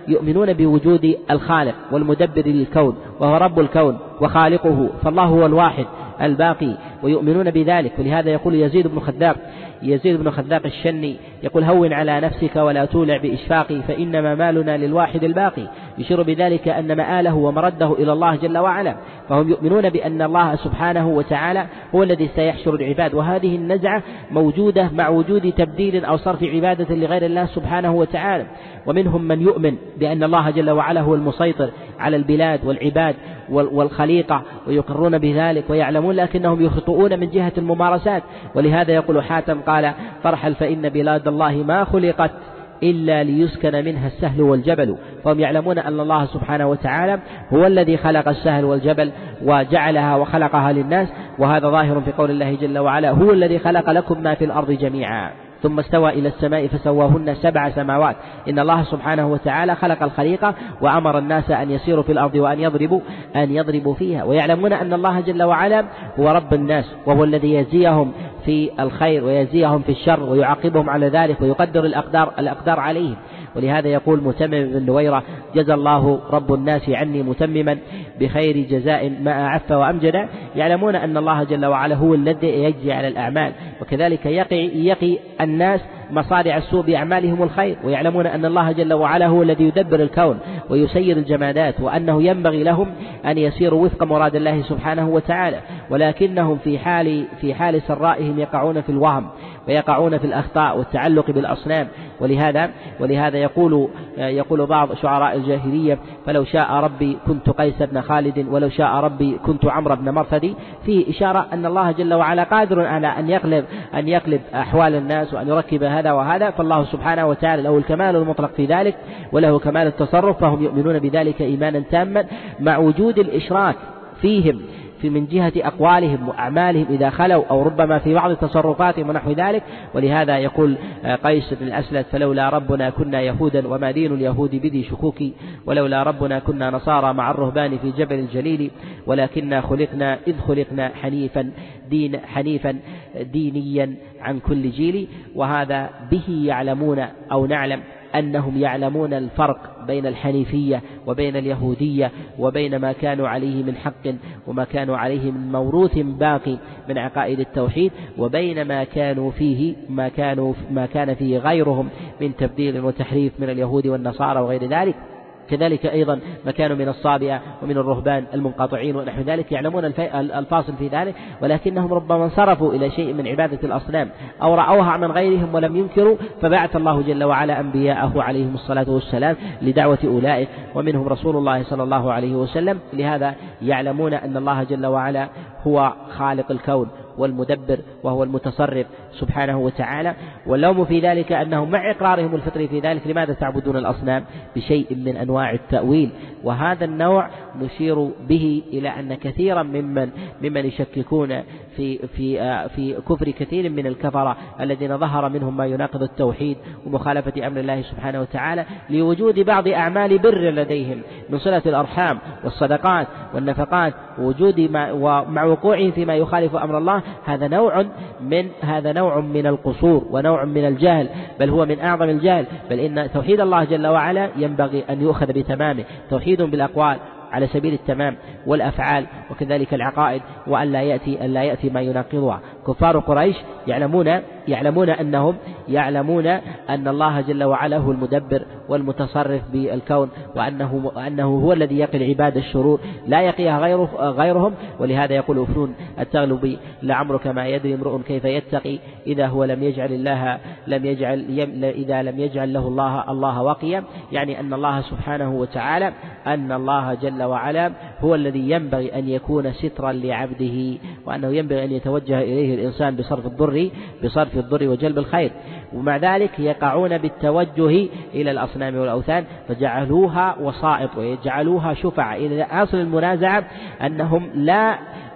يؤمنون بوجود الخالق والمدبر للكون وهو رب الكون وخالقه، فالله هو الواحد الباقي، ويؤمنون بذلك. ولهذا يقول يزيد بن خذاق يزيد بن خذاق الشني يقول: هون على نفسك ولا تولع بإشفاقي فإنما مالنا للواحد الباقي، يشير بذلك أن مآله ومرده إلى الله جل وعلا. فهم يؤمنون بأن الله سبحانه وتعالى هو الذي سيحشر العباد، وهذه النزعة موجودة مع وجود تبديل أو صرف عبادة لغير الله سبحانه وتعالى. ومنهم من يؤمن بأن الله جل وعلا هو المسيطر على البلاد والعباد والخليقة ويقرون بذلك ويعلمون، لكنهم يخطئون من جهة الممارسات. ولهذا يقول حاتم قال: فارحل فإن بلاد الله ما خلقت إلا ليسكن منها السهل والجبل. فهم يعلمون أن الله سبحانه وتعالى هو الذي خلق السهل والجبل وجعلها وخلقها للناس، وهذا ظاهر في قول الله جل وعلا: هو الذي خلق لكم ما في الأرض جميعا ثم استوى إلى السماء فسواهن سبع سماوات. إن الله سبحانه وتعالى خلق الخليقة وأمر الناس أن يسيروا في الأرض وأن يضربوا أن يضربوا فيها، ويعلمون أن الله جل وعلا هو رب الناس، وهو الذي يجزيهم في الخير ويجزيهم في الشر ويعاقبهم على ذلك ويقدر الأقدار الأقدار عليهم. ولهذا يقول متمم بن نويرة: جزى الله رب الناس عني متمما بخير جزاء ما أعف وأمجد. يعلمون أن الله جل وعلا هو الذي يجزي على الأعمال، وكذلك يقي, يقي الناس مصارع السوء بأعمالهم الخير، ويعلمون أن الله جل وعلا هو الذي يدبر الكون ويسير الجمادات، وأنه ينبغي لهم أن يسيروا وفق مراد الله سبحانه وتعالى، ولكنهم في حال في حال سرائهم يقعون في الوهم ويقعون في الأخطاء والتعلق بالأصنام. ولهذا ولهذا يقول يقول بعض شعراء الجاهلية: فلو شاء ربي كنت قيس بن خالد ولو شاء ربي كنت عمرو بن مرثد، فيه إشارة أن الله جل وعلا قادر على أن يقلب أن يقلب أحوال الناس وأن يركب هذا وهذا، فالله سبحانه وتعالى له الكمال المطلق في ذلك وله كمال التصرف. فهم يؤمنون بذلك إيمانا تاما مع وجود الإشراك فيهم في من جهة أقوالهم وأعمالهم إذا خلوا، أو ربما في بعض تصرفاتهم ونحو ذلك. ولهذا يقول قيس بن الأسلد: فلولا ربنا كنا يهودا وما دين اليهود بذي شكوك، ولولا ربنا كنا نصارى مع الرهبان في جبل الجليل، ولكننا خلقنا إذ خلقنا حنيفا دين حنيفا دينيا عن كل جيل. وهذا به يعلمون أو نعلم أنهم يعلمون الفرق بين الحنيفية وبين اليهودية وبين ما كانوا عليه من حق وما كانوا عليه من موروث باقي من عقائد التوحيد، وبين ما كانوا فيه ما كانوا ما كان فيه غيرهم من تبديل وتحريف من اليهود والنصارى وغير ذلك. كذلك أيضا ما كانوا من الصابئة ومن الرهبان المنقطعين ونحو ذلك، يعلمون الفاصل في ذلك، ولكنهم ربما انصرفوا إلى شيء من عبادة الأصنام أو رأوها من غيرهم ولم ينكروا، فبعث الله جل وعلا أنبياءه عليهم الصلاة والسلام لدعوة أولئك، ومنهم رسول الله صلى الله عليه وسلم. لهذا يعلمون أن الله جل وعلا هو خالق الكون والمدبر وهو المتصرف سبحانه وتعالى. واللوم في ذلك أنهم مع إقرارهم الفطري في ذلك لماذا تعبدون الأصنام بشيء من أنواع التأويل. وهذا النوع نشير به إلى أن كثيرا ممن ممن يشككون في في في كفر كثير من الكفرة الذين ظهر منهم ما يناقض التوحيد ومخالفة أمر الله سبحانه وتعالى، لوجود بعض أعمال بر لديهم من صلة الأرحام والصدقات والنفقات، ووجود ما ومع وقوعهم فيما يخالف أمر الله. هذا نوع من هذا نوع من القصور ونوع من الجهل، بل هو من أعظم الجهل. بل إن توحيد الله جل وعلا ينبغي أن يؤخذ بتمامه، توحيد بالأقوال على سبيل التمام والأفعال، وكذلك العقائد، وأن لا يأتي أن لا يأتي ما يناقضها. كفار قريش يعلمون يعلمون أنهم يعلمون أن الله جل وعلا هو المدبر والمتصرف بالكون، وأنه أنه هو الذي يقي العباد الشرور لا يقيها غيره غيرهم. ولهذا يقول أفنون التغلبي: لعمرك ما يدري امرؤ كيف يتقي إذا هو لم يجعل الله لم يجعل إذا لم يجعل له الله الله وقيا. يعني أن الله سبحانه وتعالى أن الله جل وعلا هو الذي ينبغي أن يكون سترا لعبده، وأنه ينبغي أن يتوجه إليه الإنسان بصرف الضر بصرف الضر وجلب الخير. ومع ذلك يقعون بالتوجه إلى الأصنام والأوثان فجعلوها وسائط ويجعلوها شفعة. إلى أصل المنازعة أنهم لا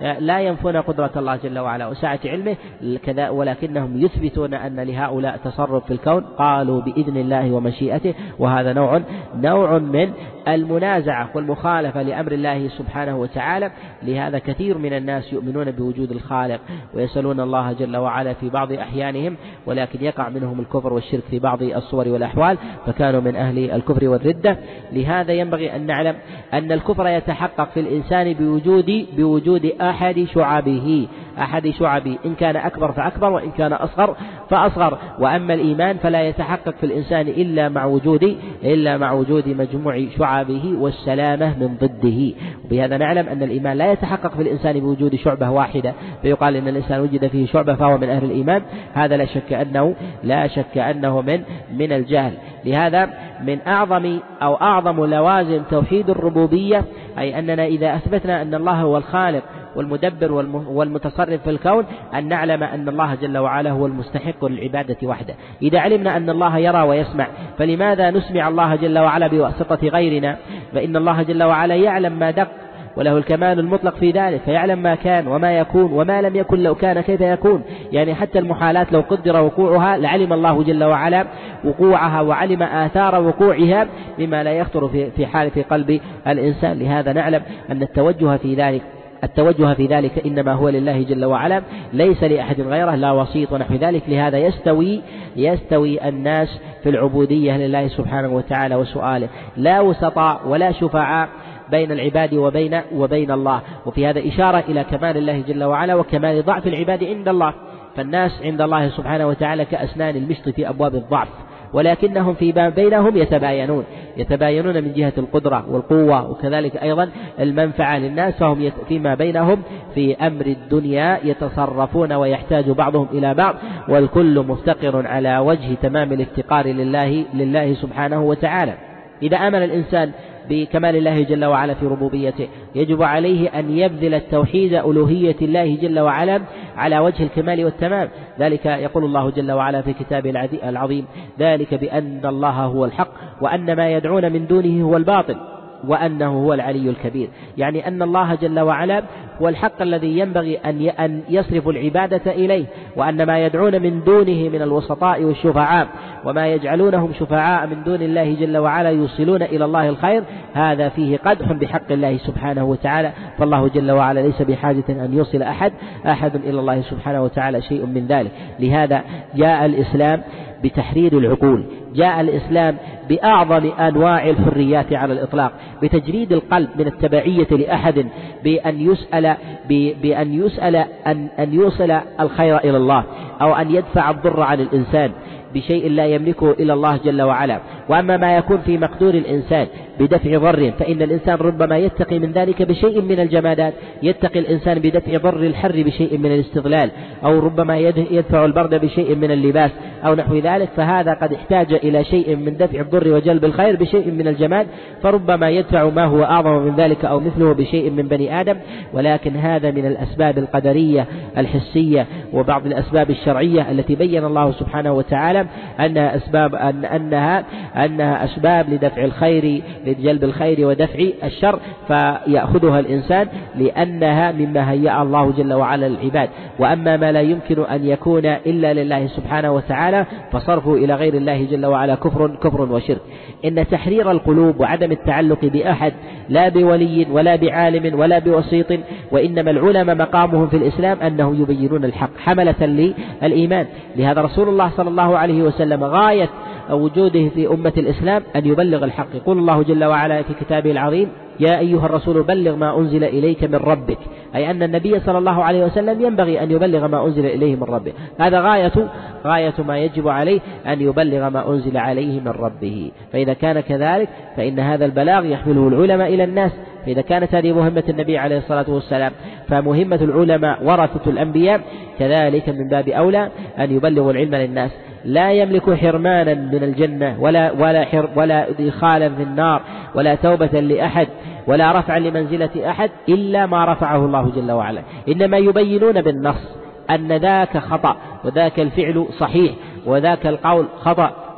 لا ينفون قدرة الله جل وعلا وسعة علمه كذا، ولكنهم يثبتون أن لهؤلاء تصرف في الكون، قالوا بإذن الله ومشيئته، وهذا نوع نوع من المنازعة والمخالفة لأمر الله سبحانه وتعالى. لهذا كثير من الناس يؤمنون بوجود الخالق ويسألون الله جل وعلا في بعض أحيانهم، ولكن يقع منهم الكفر والشرك في بعض الصور والأحوال، فكانوا من أهل الكفر والردة. لهذا ينبغي أن نعلم أن الكفر يتحقق في الإنسان بوجود بوجود أحد شعبه أحد شعبه إن كان أكبر فأكبر وإن كان أصغر فأصغر. وأما الإيمان فلا يتحقق في الإنسان إلا مع وجود إلا مع وجود مجموع شعبه والسلامة من ضده. وبهذا نعلم أن الإيمان لا يتحقق في الإنسان بوجود شعبة واحدة فيقال إن الإنسان وجد فيه شعبة فهو من أهل الإيمان، هذا لا شك أنه لا شك أنه من من الجهل. لهذا من أعظم أو أعظم لوازم توحيد الربوبية أي أننا إذا أثبتنا أن الله هو الخالق والمدبر والمتصرف في الكون أن نعلم أن الله جل وعلا هو المستحق للعبادة وحده. إذا علمنا أن الله يرى ويسمع فلماذا نسمع الله جل وعلا بواسطة غيرنا؟ فإن الله جل وعلا يعلم ما دق وله الكمال المطلق في ذلك، فيعلم ما كان وما يكون وما لم يكن لو كان كيف يكون. يعني حتى المحالات لو قدر وقوعها لعلم الله جل وعلا وقوعها وعلم آثار وقوعها مما لا يخطر في حال في قلب الإنسان. لهذا نعلم أن التوجه في ذلك التوجه في ذلك إنما هو لله جل وعلا، ليس لأحد غيره، لا وسيط ونحو ذلك. لهذا يستوي يستوي الناس في العبودية لله سبحانه وتعالى وسؤاله، لا وسطاء ولا شفعاء بين العباد وبين وبين الله. وفي هذا إشارة إلى كمال الله جل وعلا وكمال ضعف العباد عند الله. فالناس عند الله سبحانه وتعالى كأسنان المشط في أبواب الضعف، ولكنهم فيما بينهم يتباينون يتباينون من جهة القدرة والقوة وكذلك أيضا المنفعة للناس، فهم فيما بينهم في أمر الدنيا يتصرفون ويحتاج بعضهم إلى بعض، والكل مفتقر على وجه تمام الافتقار لله لله سبحانه وتعالى. إذا آمن الإنسان بكمال الله جل وعلا في ربوبيته يجب عليه أن يبذل التوحيد ألوهية الله جل وعلا على وجه الكمال والتمام. ذلك يقول الله جل وعلا في كتابه العظيم: ذلك بأن الله هو الحق وأن ما يدعون من دونه هو الباطل وأنه هو العلي الكبير. يعني أن الله جل وعلا هو الحق الذي ينبغي أن يصرف العبادة إليه، وأن ما يدعون من دونه من الوسطاء والشفعاء وما يجعلونهم شفعاء من دون الله جل وعلا يوصلون إلى الله الخير، هذا فيه قدح بحق الله سبحانه وتعالى. فالله جل وعلا ليس بحاجة أن يوصل أحد أحد إلى الله سبحانه وتعالى شيء من ذلك. لهذا جاء الإسلام بتحرير العقول، جاء الإسلام بأعظم أنواع الحريات على الإطلاق، بتجريد القلب من التبعية لأحد، بأن يسأل بأن يسأل أن أن يوصل الخير إلى الله أو أن يدفع الضر عن الإنسان بشيء لا يملكه إلا الله جل وعلا. وأما ما يكون في مقدور الإنسان بدفع ضر فإن الإنسان ربما يتقي من ذلك بشيء من الجمادات، يتقي الإنسان بدفع ضر الحر بشيء من الاستغلال، أو ربما يدفع البرد بشيء من اللباس أو نحو ذلك، فهذا قد احتاج إلى شيء من دفع الضر وجلب الخير بشيء من الجماد، فربما يدفع ما هو أعظم من ذلك أو مثله بشيء من بني آدم. ولكن هذا من الأسباب القدرية الحسية وبعض الأسباب الشرعية التي بين الله سبحانه وتعالى أنها أسباب أن أنها أنها أسباب لدفع الخير لجلب الخير ودفع الشر، فيأخذها الإنسان لأنها مما هيأ الله جل وعلا للعباد. وأما ما لا يمكن أن يكون إلا لله سبحانه وتعالى فصرفه إلى غير الله جل وعلا كفر كفر وشرك. إن تحرير القلوب وعدم التعلق بأحد لا بولي ولا بعالم ولا بوسيط، وإنما العلماء مقامهم في الإسلام أنه يبينون الحق حملة للإيمان. لهذا رسول الله صلى الله عليه وسلم غاية وجوده في أمة الإسلام أن يبلغ الحق. يقول الله جل وعلا في كتابه العظيم: يا أيها الرسول بلغ ما أنزل إليك من ربك، أي أن النبي صلى الله عليه وسلم ينبغي أن يبلغ ما أنزل إليه من ربه. هذا غاية غاية ما يجب عليه أن يبلغ ما أنزل عليه من ربه. فإذا كان كذلك فإن هذا البلاغ يحمله العلماء إلى الناس. فإذا كانت هذه مهمة النبي عليه الصلاة والسلام فمهمة العلماء ورثة الأنبياء كذلك من باب أولى أن يبلغوا العلم للناس. لا يملك حرمانا من الجنة ولا ولا حر ولا إدخالا في النار ولا توبة لأحد ولا رفعا لمنزلة أحد إلا ما رفعه الله جل وعلا. إنما يبينون بالنص أن ذاك خطأ وذاك الفعل صحيح وذاك القول خطأ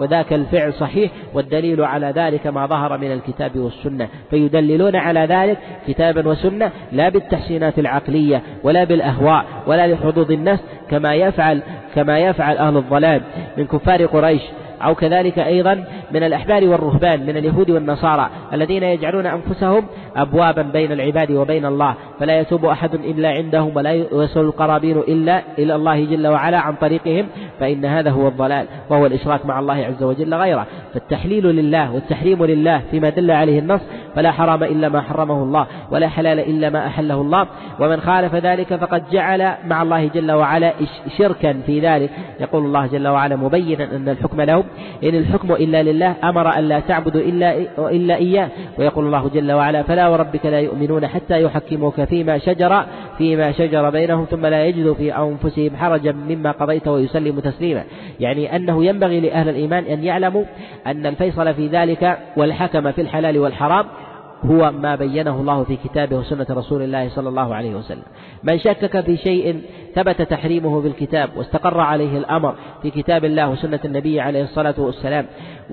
وذاك الفعل صحيح، والدليل على ذلك ما ظهر من الكتاب والسنة، فيدللون على ذلك كتابا وسنة لا بالتحسينات العقلية ولا بالأهواء ولا لحظوظ النفس كما يفعل كما يفعل أهل الضلال من كفار قريش، أو كذلك أيضا من الأحبار والرهبان من اليهود والنصارى الذين يجعلون أنفسهم أبوابا بين العباد وبين الله، فلا يتوب أحد إلا عندهم ولا يصل القرابين إلا إلى الله جل وعلا عن طريقهم، فإن هذا هو الضلال وهو الإشراك مع الله عز وجل غيره. فالتحليل لله والتحريم لله فيما دل عليه النص، فلا حرام إلا ما حرمه الله ولا حلال إلا ما أحله الله، ومن خالف ذلك فقد جعل مع الله جل وعلا شركا في ذلك. يقول الله جل وعلا مبينا أن الحكم له إن الحكم إلا لله أمر أن لا تعبدوا إلا, إلا إياه. ويقول الله جل وعلا فلا وربك لا يؤمنون حتى يحكموك فيما شجر فيما شجر بينهم ثم لا يجدوا في أنفسهم حرجا مما قضيت ويسلموا تسليما. يعني أنه ينبغي لأهل الإيمان أن يعلموا أن الفيصل في ذلك والحكم في الحلال والحرام هو ما بينه الله في كتابه وسنة رسول الله صلى الله عليه وسلم. من شكك في شيء ثبت تحريمه بالكتاب واستقر عليه الأمر في كتاب الله وسنة النبي عليه الصلاة والسلام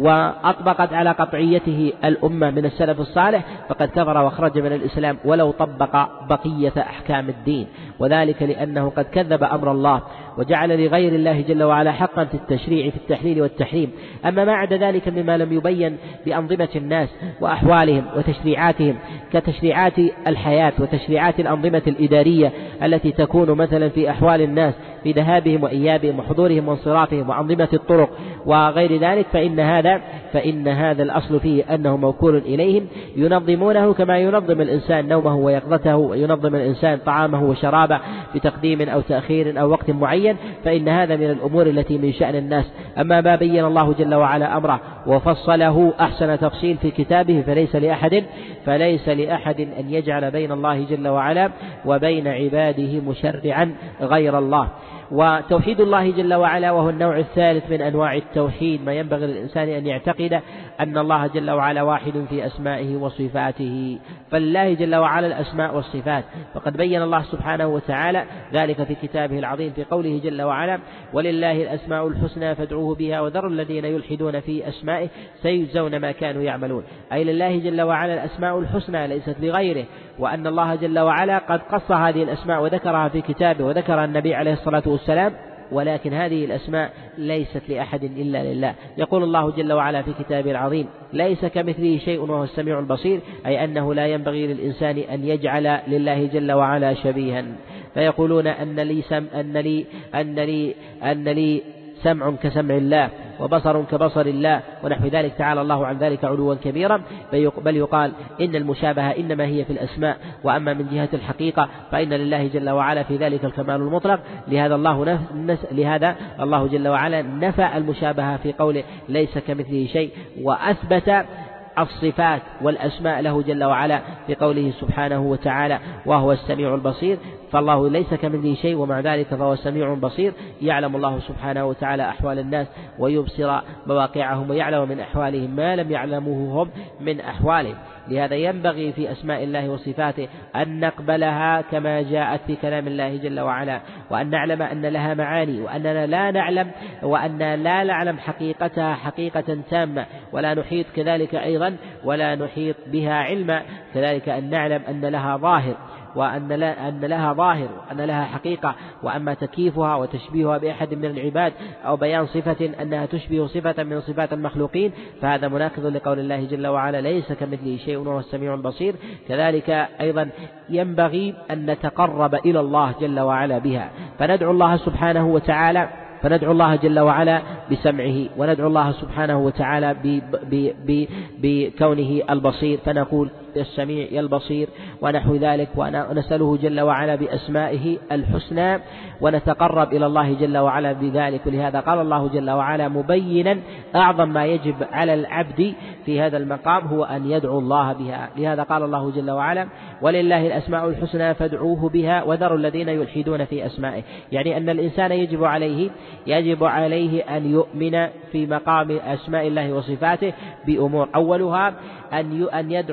وأطبقت على قطعيته الأمة من السلف الصالح فقد كفر وخرج من الإسلام ولو طبق بقية أحكام الدين، وذلك لأنه قد كذب أمر الله وجعل لغير الله جل وعلا حقا في التشريع في التحليل والتحريم. أما ما عدا ذلك مما لم يبين بأنظمة الناس وأحوالهم وتشريعاتهم كتشريعات الحياة وتشريعات الأنظمة الإدارية التي تكون مثلا في أحوال الناس في ذهابهم وإيابهم وحضورهم وانصرافهم وأنظمة الطرق وغير ذلك، فإن هذا فإن هذا الأصل فيه أنه موكول إليهم ينظمونه كما ينظم الإنسان نومه ويقظته وينظم الإنسان طعامه وشرابه بتقديم أو تأخير أو وقت معين، فإن هذا من الأمور التي من شأن الناس. أما ما بين الله جل وعلا أمره وفصله أحسن تفصيل في كتابه فليس لأحد فليس لأحد أن يجعل بين الله جل وعلا وبين عباده مشرعا غير الله. وتوحيد الله جل وعلا وهو النوع الثالث من أنواع التوحيد، ما ينبغي للإنسان أن يعتقد أن الله جل وعلا واحد في أسمائه وصفاته، فلله جل وعلا الأسماء والصفات، فقد بين الله سبحانه وتعالى ذلك في كتابه العظيم في قوله جل وعلا ولله الأسماء الحسنى فادعوه بها وذروا الذين يلحدون في أسمائه سيجزون ما كانوا يعملون. أي لله جل وعلا الأسماء الحسنى ليست لغيره، وأن الله جل وعلا قد قص هذه الأسماء وذكرها في كتابه وذكر النبي عليه الصلاة والسلام، ولكن هذه الأسماء ليست لأحد إلا لله. يقول الله جل وعلا في كتابه العظيم ليس كمثله شيء وهو السميع البصير، أي أنه لا ينبغي للإنسان أن يجعل لله جل وعلا شبيها. فيقولون أن لي سم أن لي أن لي أن لي سمع كسمع الله وبصر كبصر الله ونحو ذلك، تعالى الله عن ذلك علوا كبيرا. بل يقال إن المشابهة إنما هي في الأسماء، وأما من جهة الحقيقة فإن لله جل وعلا في ذلك الكمال المطلق. لهذا الله نف... لهذا الله جل وعلا نفى المشابهة في قوله ليس كمثله شيء، وأثبت الصفات والأسماء له جل وعلا في قوله سبحانه وتعالى وهو السميع البصير. فالله ليس كمثله شيء ومع ذلك فهو سميع بصير، يعلم الله سبحانه وتعالى أحوال الناس ويبصر مواقعهم ويعلم من أحوالهم ما لم يعلموه هم من أحوالهم. لهذا ينبغي في أسماء الله وصفاته أن نقبلها كما جاءت في كلام الله جل وعلا، وأن نعلم أن لها معاني، وأننا لا نعلم وأننا لا نعلم حقيقتها حقيقة تامة، ولا نحيط كذلك أيضا ولا نحيط بها علما. كذلك أن نعلم أن لها ظاهر وأن لا أن لها ظاهر وأن لها حقيقة، وأما تكييفها وتشبيهها بأحد من العباد أو بيان صفة أنها تشبه صفة من صفات المخلوقين فهذا مناقض لقول الله جل وعلا ليس كمثله شيء وهو السميع البصير. كذلك أيضا ينبغي أن نتقرب إلى الله جل وعلا بها، فندعو الله سبحانه وتعالى فندعو الله جل وعلا بسمعه، وندعو الله سبحانه وتعالى بكونه البصير فنقول السميع يا البصير ونحو ذلك، ونسأله جل وعلا بأسمائه الحسنى ونتقرب إلى الله جل وعلا بذلك. ولهذا قال الله جل وعلا مبينا أعظم ما يجب على العبد في هذا المقام هو أن يدعو الله بها. لهذا قال الله جل وعلا ولله الأسماء الحسنى فادعوه بها وذروا الذين يلحدون في أسمائه، يعني أن الإنسان يجب عليه يجب عليه أن يؤمن في مقام أسماء الله وصفاته بأمور، أولها أن أن يدعو أن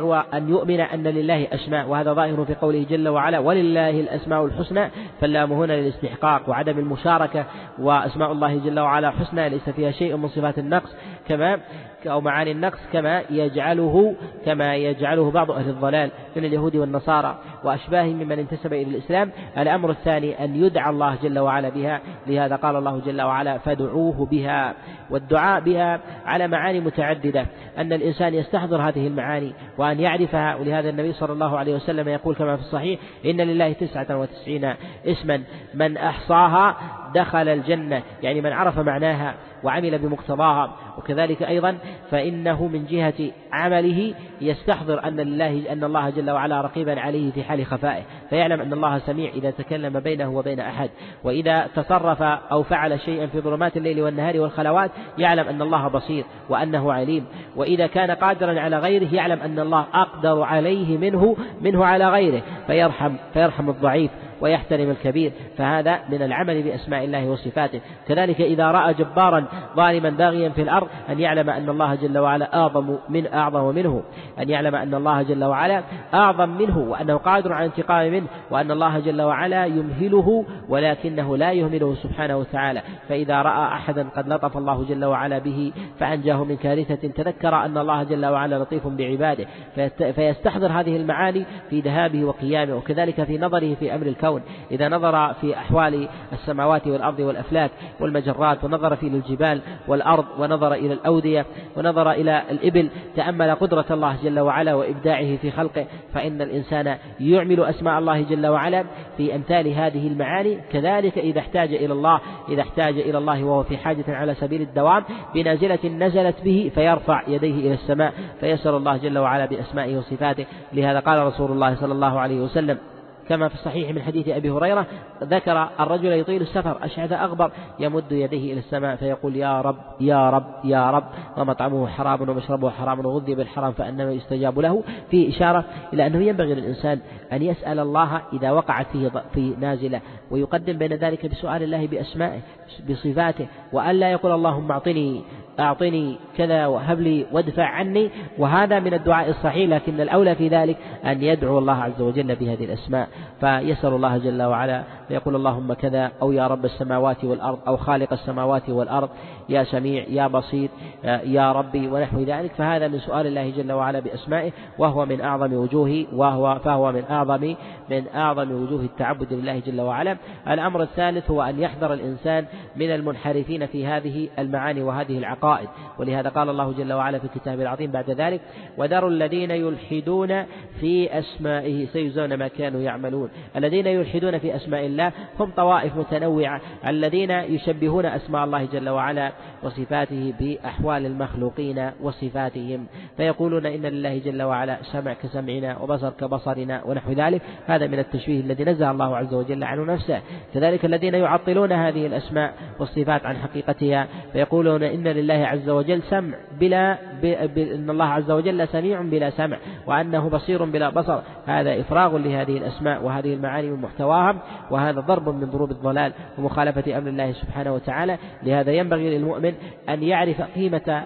وأن يؤمن أن لله أسماء، وهذا ظاهر في قوله جل وعلا ولله الأسماء الحسنى، فاللام هنا للاستحقاق وعدم المشاركة، وأسماء الله جل وعلا حسنى ليس فيها شيء من صفات النقص كما أو معاني النقص كما يجعله كما يجعله بعض أهل الضلال من اليهود والنصارى وأشباههم ممن انتسب إلى الإسلام. الأمر الثاني أن يدعى الله جل وعلا بها، لهذا قال الله جل وعلا فادعوه بها. والدعاء بها على معاني متعددة، أن الإنسان يستحضر هذه المعاني وأن يعرفها، ولهذا النبي صلى الله عليه وسلم يقول كما في الصحيح إن لله تسعة وتسعين اسما من أحصاها دخل الجنة، يعني من عرف معناها وعمل بمقتضاها. وكذلك أيضا فإنه من جهة عمله يستحضر أن الله أن الله جل وعلا رقيبا عليه في حال خفائه، فيعلم أن الله سميع إذا تكلم بينه وبين أحد، وإذا تصرف أو فعل شيئا في ظلمات الليل والنهار والخلوات يعلم أن الله بصير وأنه عليم، وإذا كان قادرا على غيره يعلم أن الله أقدر عليه منه منه على غيره، فيرحم فيرحم الضعيف ويحترم الكبير، فهذا من العمل بأسماء الله وصفاته. كذلك إذا رأى جبارا ظالما باغيا في الأرض أن يعلم أن الله جل وعلا أعظم من أعظم منه، أن يعلم أن الله جل وعلا أعظم منه وأنه قادر على الانتقام منه، وأن الله جل وعلا يمهله ولكنه لا يهمله سبحانه وتعالى. فإذا رأى أحدا قد لطف الله جل وعلا به فأنجاه من كارثة تذكر أن الله جل وعلا لطيف بعباده، فيستحضر هذه المعاني في ذهابه وقيامه. وكذلك في نظره في أمر الكون، إذا نظر في أحوال السماوات والأرض والأفلاك والمجرات، ونظر في الجبال والأرض، ونظر إلى الأودية، ونظر إلى الإبل، تأمل قدرة الله جل وعلا وإبداعه في خلقه، فإن الإنسان يعمل أسماء الله جل وعلا في أمثال هذه المعاني. كذلك إذا احتاج إلى الله إذا احتاج إلى الله وهو في حاجة على سبيل الدوام بنازلة نزلت به فيرفع يديه إلى السماء فيسأل الله جل وعلا بأسمائه وصفاته. لهذا قال رسول الله صلى الله عليه وسلم كما في الصحيح من حديث أبي هريرة ذكر الرجل يطيل السفر أشعث أغبر يمد يديه إلى السماء فيقول يا رب يا رب يا رب، ومطعمه حرام ومشربه حرام وغذي بالحرام فأنما يستجاب له، في إشارة إلى أنه ينبغي للإنسان أن يسأل الله إذا وقعت فيه في نازلة، ويقدم بين ذلك بسؤال الله بأسمائه بصفاته، وأن لا يقول اللهم أعطني أعطني كذا وهب لي وادفع عني، وهذا من الدعاء الصحيح، لكن الأولى في ذلك أن يدعو الله عز وجل بهذه الأسماء، فيسأل الله جل وعلا فيقول اللهم كذا، أو يا رب السماوات والأرض، أو خالق السماوات والأرض، يا سميع يا بصير يا ربي ونحو ذلك. فهذا من سؤال الله جل وعلا بأسمائه، وهو من أعظم وجوه وهو فهو من أعظم من أعظم وجوه التعبد لله جل وعلا. الأمر الثالث هو أن يحذر الإنسان من المنحرفين في هذه المعاني وهذه العقائد، ولهذا قال الله جل وعلا في كتابه العظيم بعد ذلك وذروا الذين يلحدون في أسمائه سيجزون ما كانوا يعملون. الذين يلحدون في أسماء الله هم طوائف متنوعة، الذين يشبهون أسماء الله جل وعلا وصفاته بأحوال المخلوقين وصفاتهم، فيقولون إن لله جل وعلا سمع كسمعنا وبصر كبصرنا ونحو ذلك، هذا من التشبيه الذي نزه الله عز وجل عنه نفسه. كذلك الذين يعطلون هذه الأسماء والصفات عن حقيقتها، فيقولون إن لله عز وجل سمع بلا ب... ب... إن الله عز وجل سميع بلا سمع، وأنه بصير بلا بصر، هذا إفراغ لهذه الأسماء وهذه المعاني من محتواها، وهذا ضرب من ضروب الضلال ومخالفة أمر الله سبحانه وتعالى. لهذا ينبغي للمؤمن أن يعرف قيمة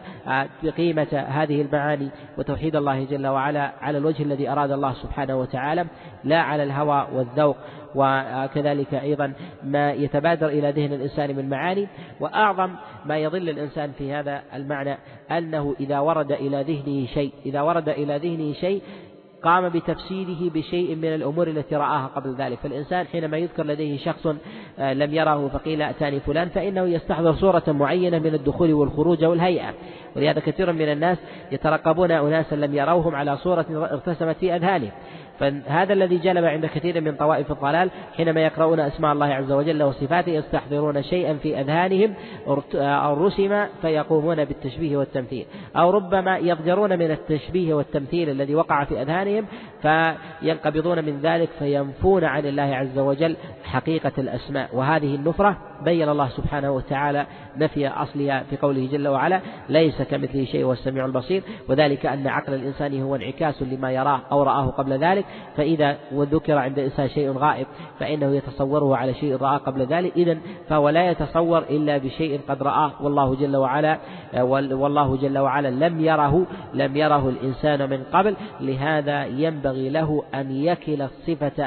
قيمة هذه المعاني وتوحيد الله جل وعلا على الوجه الذي أراد الله سبحانه وتعالى، لا على الهوى والذوق. وكذلك أيضا ما يتبادر إلى ذهن الإنسان من معاني. وأعظم ما يضل الإنسان في هذا المعنى أنه إذا ورد إلى ذهنه شيء إذا ورد إلى ذهنه شيء قام بتفسيره بشيء من الأمور التي رآها قبل ذلك. فالإنسان حينما يذكر لديه شخص لم يره فقيل أتاني فلان، فإنه يستحضر صورة معينة من الدخول والخروج والهيئة، ولهذا كثير من الناس يترقبون أناسا لم يروهم على صورة ارتسمت في أذهانهم. فهذا الذي جلب عند كثير من طوائف الضلال حينما يقرؤون أسماء الله عز وجل وصفاته يستحضرون شيئا في أذهانهم أو رسم فيقومون بالتشبيه والتمثيل، أو ربما يضجرون من التشبيه والتمثيل الذي وقع في أذهانهم فينقبضون من ذلك فينفون عن الله عز وجل حقيقة الأسماء. وهذه النفرة بين الله سبحانه وتعالى نفي أصلها في قوله جل وعلا ليس كمثله شيء وهو السميع البصير، وذلك أن عقل الإنسان هو انعكاس لما يراه أو رآه قبل ذلك، فإذا وذكر عند الإنسان شيء غائب فإنه يتصوره على شيء رآه قبل ذلك، إذن فهو لا يتصور إلا بشيء قد رآه والله جل وعلا والله جل وعلا لم يره لم يره الإنسان من قبل. لهذا ينبغي له أن يكل الصفة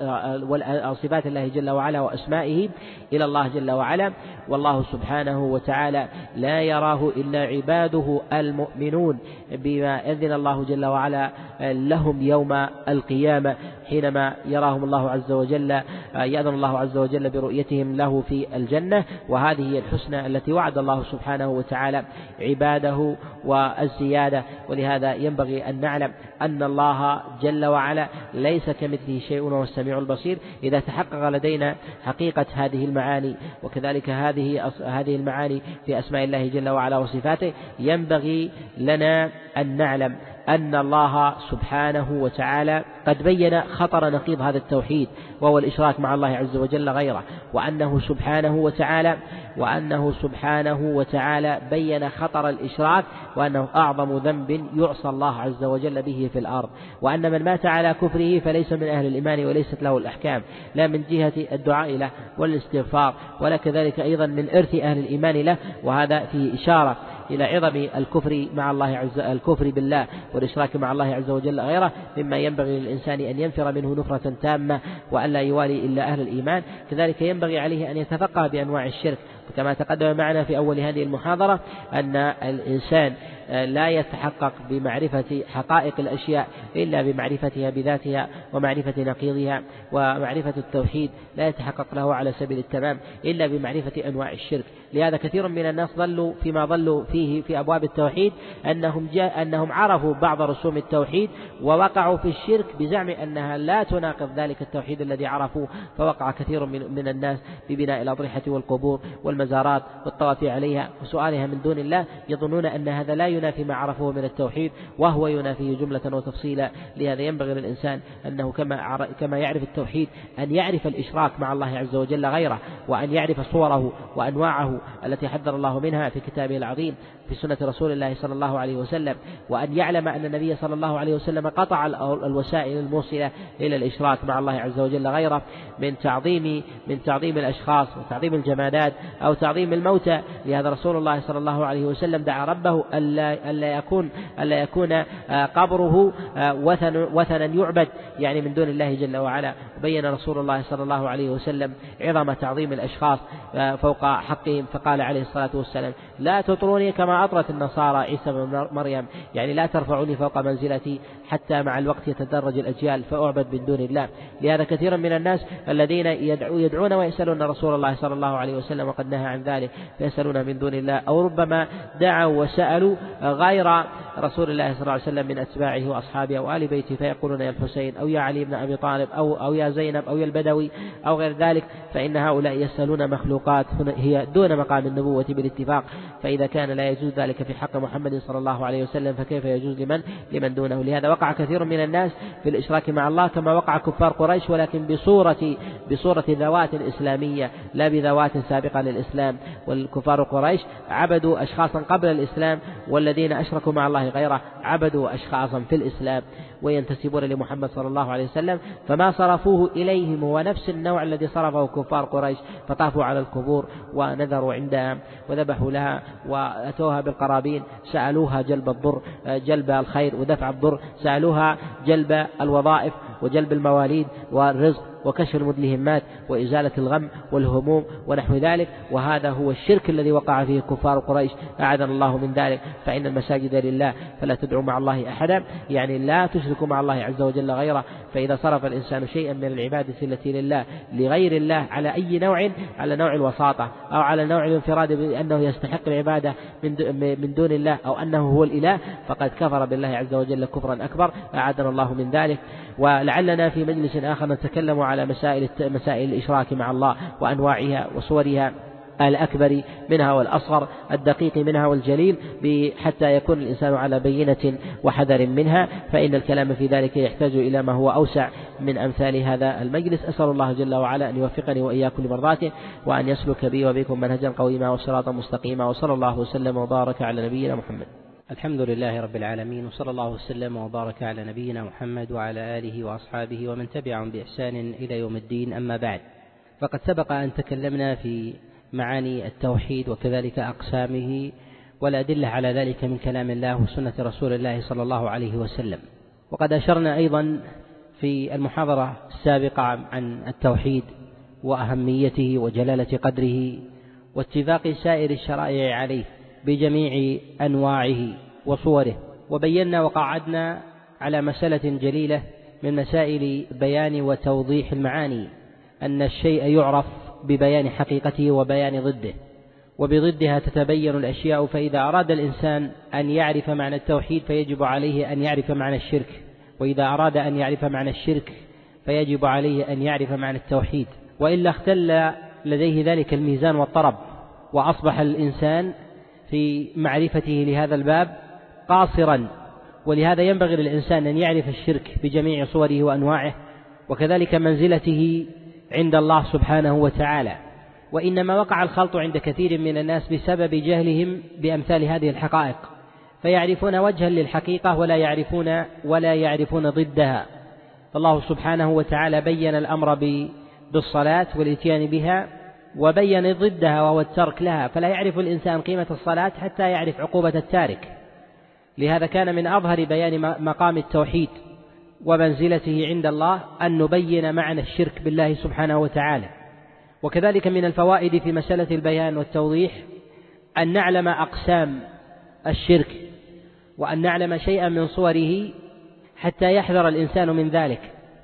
وصفات الله جل وعلا وأسمائه إلى الله جل وعلا، والله سبحانه وتعالى لا يراه إلا عباده المؤمنون بما أذن الله جل وعلا لهم يوم القيامة حينما يراهم الله عز وجل يأذن الله عز وجل برؤيتهم له في الجنة. وهذه هي الحسنى التي وعد الله سبحانه وتعالى عباده والزيادة. ولهذا ينبغي أن نعلم أن الله جل وعلا ليس كمثله شيء وهو السميع البصير. إذا تحقق لدينا حقيقة هذه المعاني وكذلك هذه هذه المعاني في أسماء الله جل وعلا وصفاته، ينبغي لنا أن نعلم أن الله سبحانه وتعالى قد بين خطر نقيض هذا التوحيد وهو الإشراك مع الله عز وجل غيره، وأنه سبحانه وتعالى وأنه سبحانه وتعالى بين خطر الإشراك وأنه أعظم ذنب يعصى الله عز وجل به في الأرض، وأن من مات على كفره فليس من أهل الإيمان وليست له الأحكام لا من جهة الدعاء له والاستغفار ولا كذلك أيضا من إرث أهل الإيمان له. وهذا فيه إشارة إلى عظم الكفر مع الله عز الكفر بالله والإشراك مع الله عز وجل غيره، مما ينبغي للإنسان أن ينفر منه نفرة تامة وأن لا يوالي إلا أهل الإيمان. كذلك ينبغي عليه أن يتفقه بأنواع الشرك، كما تقدم معنا في أول هذه المحاضرة أن الإنسان لا يتحقق بمعرفة حقائق الأشياء إلا بمعرفتها بذاتها ومعرفة نقيضها، ومعرفة التوحيد لا يتحقق له على سبيل التمام إلا بمعرفة أنواع الشرك. لهذا كثير من الناس ظلوا فيما ظلوا فيه في أبواب التوحيد أنهم, جاء أنهم عرفوا بعض رسوم التوحيد ووقعوا في الشرك بزعم أنها لا تناقض ذلك التوحيد الذي عرفوه، فوقع كثير من, من الناس ببناء الأضرحة والقبور والمزارات والطواف عليها وسؤالها من دون الله، يظنون أن هذا لا ينافي ما عرفوه من التوحيد وهو ينافيه جملة وتفصيلا. لهذا ينبغي للإنسان أنه كما كما يعرف التوحيد أن يعرف الإشراك مع الله عز وجل غيره، وأن يعرف صوره وأنواعه التي حذر الله منها في كتابه العظيم في سنة رسول الله صلى الله عليه وسلم، وأن يعلم أن النبي صلى الله عليه وسلم قطع الوسائل الموصلة إلى الإشراك مع الله عز وجل غيره من تعظيم من تعظيم الأشخاص وتعظيم الجمادات أو تعظيم الموتى. لهذا رسول الله صلى الله عليه وسلم دعا ربه ألا ألا يكون ألا يكون قبره وثن وثنا يعبد يعني من دون الله جل وعلا. وبين رسول الله صلى الله عليه وسلم عظم تعظيم الأشخاص فوق حقهم، فقال عليه الصلاة والسلام لا تطروني كما أطرت النصارى عيسى بن مريم، يعني لا ترفعوني فوق منزلتي حتى مع الوقت يتدرج الأجيال فأعبد من دون الله. لهذا كثير من الناس الذين يدعو يدعون ويسألون رسول الله صلى الله عليه وسلم وقد نهى عن ذلك فيسألون من دون الله، أو ربما دعوا وسألوا غير رسول الله صلى الله عليه وسلم من أتباعه وأصحابه وآل بيته فيقولون يا الحسين أو يا علي بن أبي طالب أو, أو يا زينب أو يا البدوي أو غير ذلك، فإن هؤلاء يسألون مخلوقات هي دون مقام النبوة بالاتفاق. فإذا كان لا يجوز ذلك في حق محمد صلى الله عليه وسلم فكيف يجوز لمن لمن دونه؟ لهذا وقع كثير من الناس في الإشراك مع الله كما وقع كفار قريش، ولكن بصورة بصورة ذوات إسلامية لا بذوات سابقة للإسلام. والكفار قريش عبدوا أشخاصا قبل الإسلام، والذين أشركوا مع الله غيره عبدوا أشخاصا في الإسلام وينتسبون لمحمد صلى الله عليه وسلم، فما صرفوه إليهم هو نفس النوع الذي صرفه كفار قريش، فطافوا على القبور ونذروا عندها وذبحوا لها وأتوها بالقرابين، سألوها جلب الضر جلب الخير ودفع الضر، سألوها جلب الوظائف وجلب المواليد والرزق وكشف المدلهمات وإزالة الغم والهموم ونحو ذلك. وهذا هو الشرك الذي وقع فيه كفار قريش، أعاذنا الله من ذلك. فإن المساجد لله فلا تدعوا مع الله أحدا، يعني لا تشركوا مع الله عز وجل غيره. فإذا صرف الإنسان شيئا من العبادة التي لله لغير الله على أي نوع، على نوع الوساطة أو على نوع الانفراد بأنه يستحق العبادة من دون الله أو أنه هو الإله، فقد كفر بالله عز وجل كفرا أكبر، أعاذنا الله من ذلك. ولعلنا في مجلس آخر نتكلم على مسائل مسائل الإشراك مع الله وأنواعها وصورها الأكبر منها والأصغر، الدقيق منها والجليل، حتى يكون الإنسان على بينة وحذر منها، فإن الكلام في ذلك يحتاج إلى ما هو أوسع من أمثال هذا المجلس. أسأل الله جل وعلا أن يوفقني وإياكم لمرضاته، وأن يسلك بي وبكم منهجا قويما وصراطا مستقيما، وصلى الله وسلم وبارك على نبينا محمد. الحمد لله رب العالمين، وصلى الله وسلم وبارك على نبينا محمد وعلى آله وأصحابه ومن تبعهم بإحسان إلى يوم الدين. أما بعد، فقد سبق أن تكلمنا في معاني التوحيد وكذلك أقسامه والأدلة على ذلك من كلام الله وسنة رسول الله صلى الله عليه وسلم. وقد أشرنا أيضا في المحاضرة السابقة عن التوحيد وأهميته وجلالة قدره واتفاق سائر الشرائع عليه بجميع أنواعه وصوره، وبينا وقعدنا على مسألة جليلة من مسائل بيان وتوضيح المعاني، أن الشيء يعرف ببيان حقيقته وبيان ضده، وبضدها تتبين الأشياء. فإذا أراد الإنسان أن يعرف معنى التوحيد فيجب عليه أن يعرف معنى الشرك، وإذا أراد أن يعرف معنى الشرك فيجب عليه أن يعرف معنى التوحيد، وإلا اختل لديه ذلك الميزان والطرب، وأصبح الإنسان في معرفته لهذا الباب قاصرا. ولهذا ينبغي للإنسان أن يعرف الشرك بجميع صوره وأنواعه، وكذلك منزلته عند الله سبحانه وتعالى. وإنما وقع الخلط عند كثير من الناس بسبب جهلهم بأمثال هذه الحقائق، فيعرفون وجها للحقيقة ولا يعرفون ولا يعرفون ضدها. فالله سبحانه وتعالى بين الأمر بالصلاة والإتيان بها، وبين ضدها وهو الترك لها، فلا يعرف الإنسان قيمة الصلاة حتى يعرف عقوبة التارك. لهذا كان من أظهر بيان مقام التوحيد ومنزلته عند الله أن نبين معنى الشرك بالله سبحانه وتعالى. وكذلك من الفوائد في مسألة البيان والتوضيح أن نعلم أقسام الشرك، وأن نعلم شيئا من صوره حتى يحذر الإنسان من ذلك،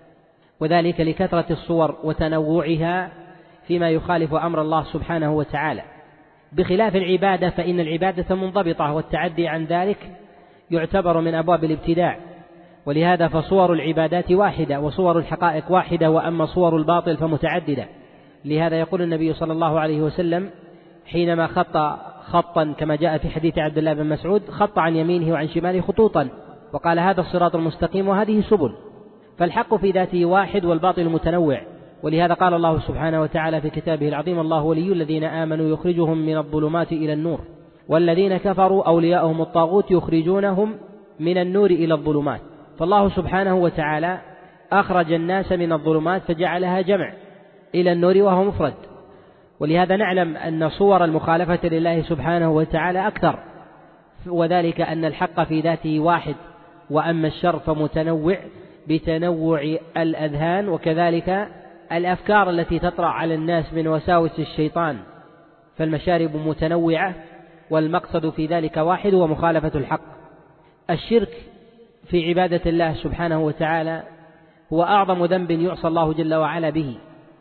وذلك لكثرة الصور وتنوعها فيما يخالف أمر الله سبحانه وتعالى، بخلاف العبادة فإن العبادة منضبطة، والتعدي عن ذلك يعتبر من أبواب الابتداع. ولهذا فصور العبادات واحدة وصور الحقائق واحدة، وأما صور الباطل فمتعددة. لهذا يقول النبي صلى الله عليه وسلم حينما خط خطا كما جاء في حديث عبد الله بن مسعود، خط عن يمينه وعن شماله خطوطا، وقال هذا الصراط المستقيم وهذه سبل. فالحق في ذاته واحد والباطل متنوع. ولهذا قال الله سبحانه وتعالى في كتابه العظيم: الله ولي الذين آمنوا يخرجهم من الظلمات إلى النور، والذين كفروا أولياؤهم الطاغوت يخرجونهم من النور إلى الظلمات. فالله سبحانه وتعالى أخرج الناس من الظلمات فجعلها جمع إلى النور وهو مفرد. ولهذا نعلم أن صور المخالفة لله سبحانه وتعالى أكثر، وذلك أن الحق في ذاته واحد، وأما الشر فمتنوع بتنوع الأذهان وكذلك الأفكار التي تطرأ على الناس من وساوس الشيطان. فالمشارب متنوعة والمقصد في ذلك واحد ومخالفة الحق. الشرك في عبادة الله سبحانه وتعالى هو أعظم ذنب يعصى الله جل وعلا به،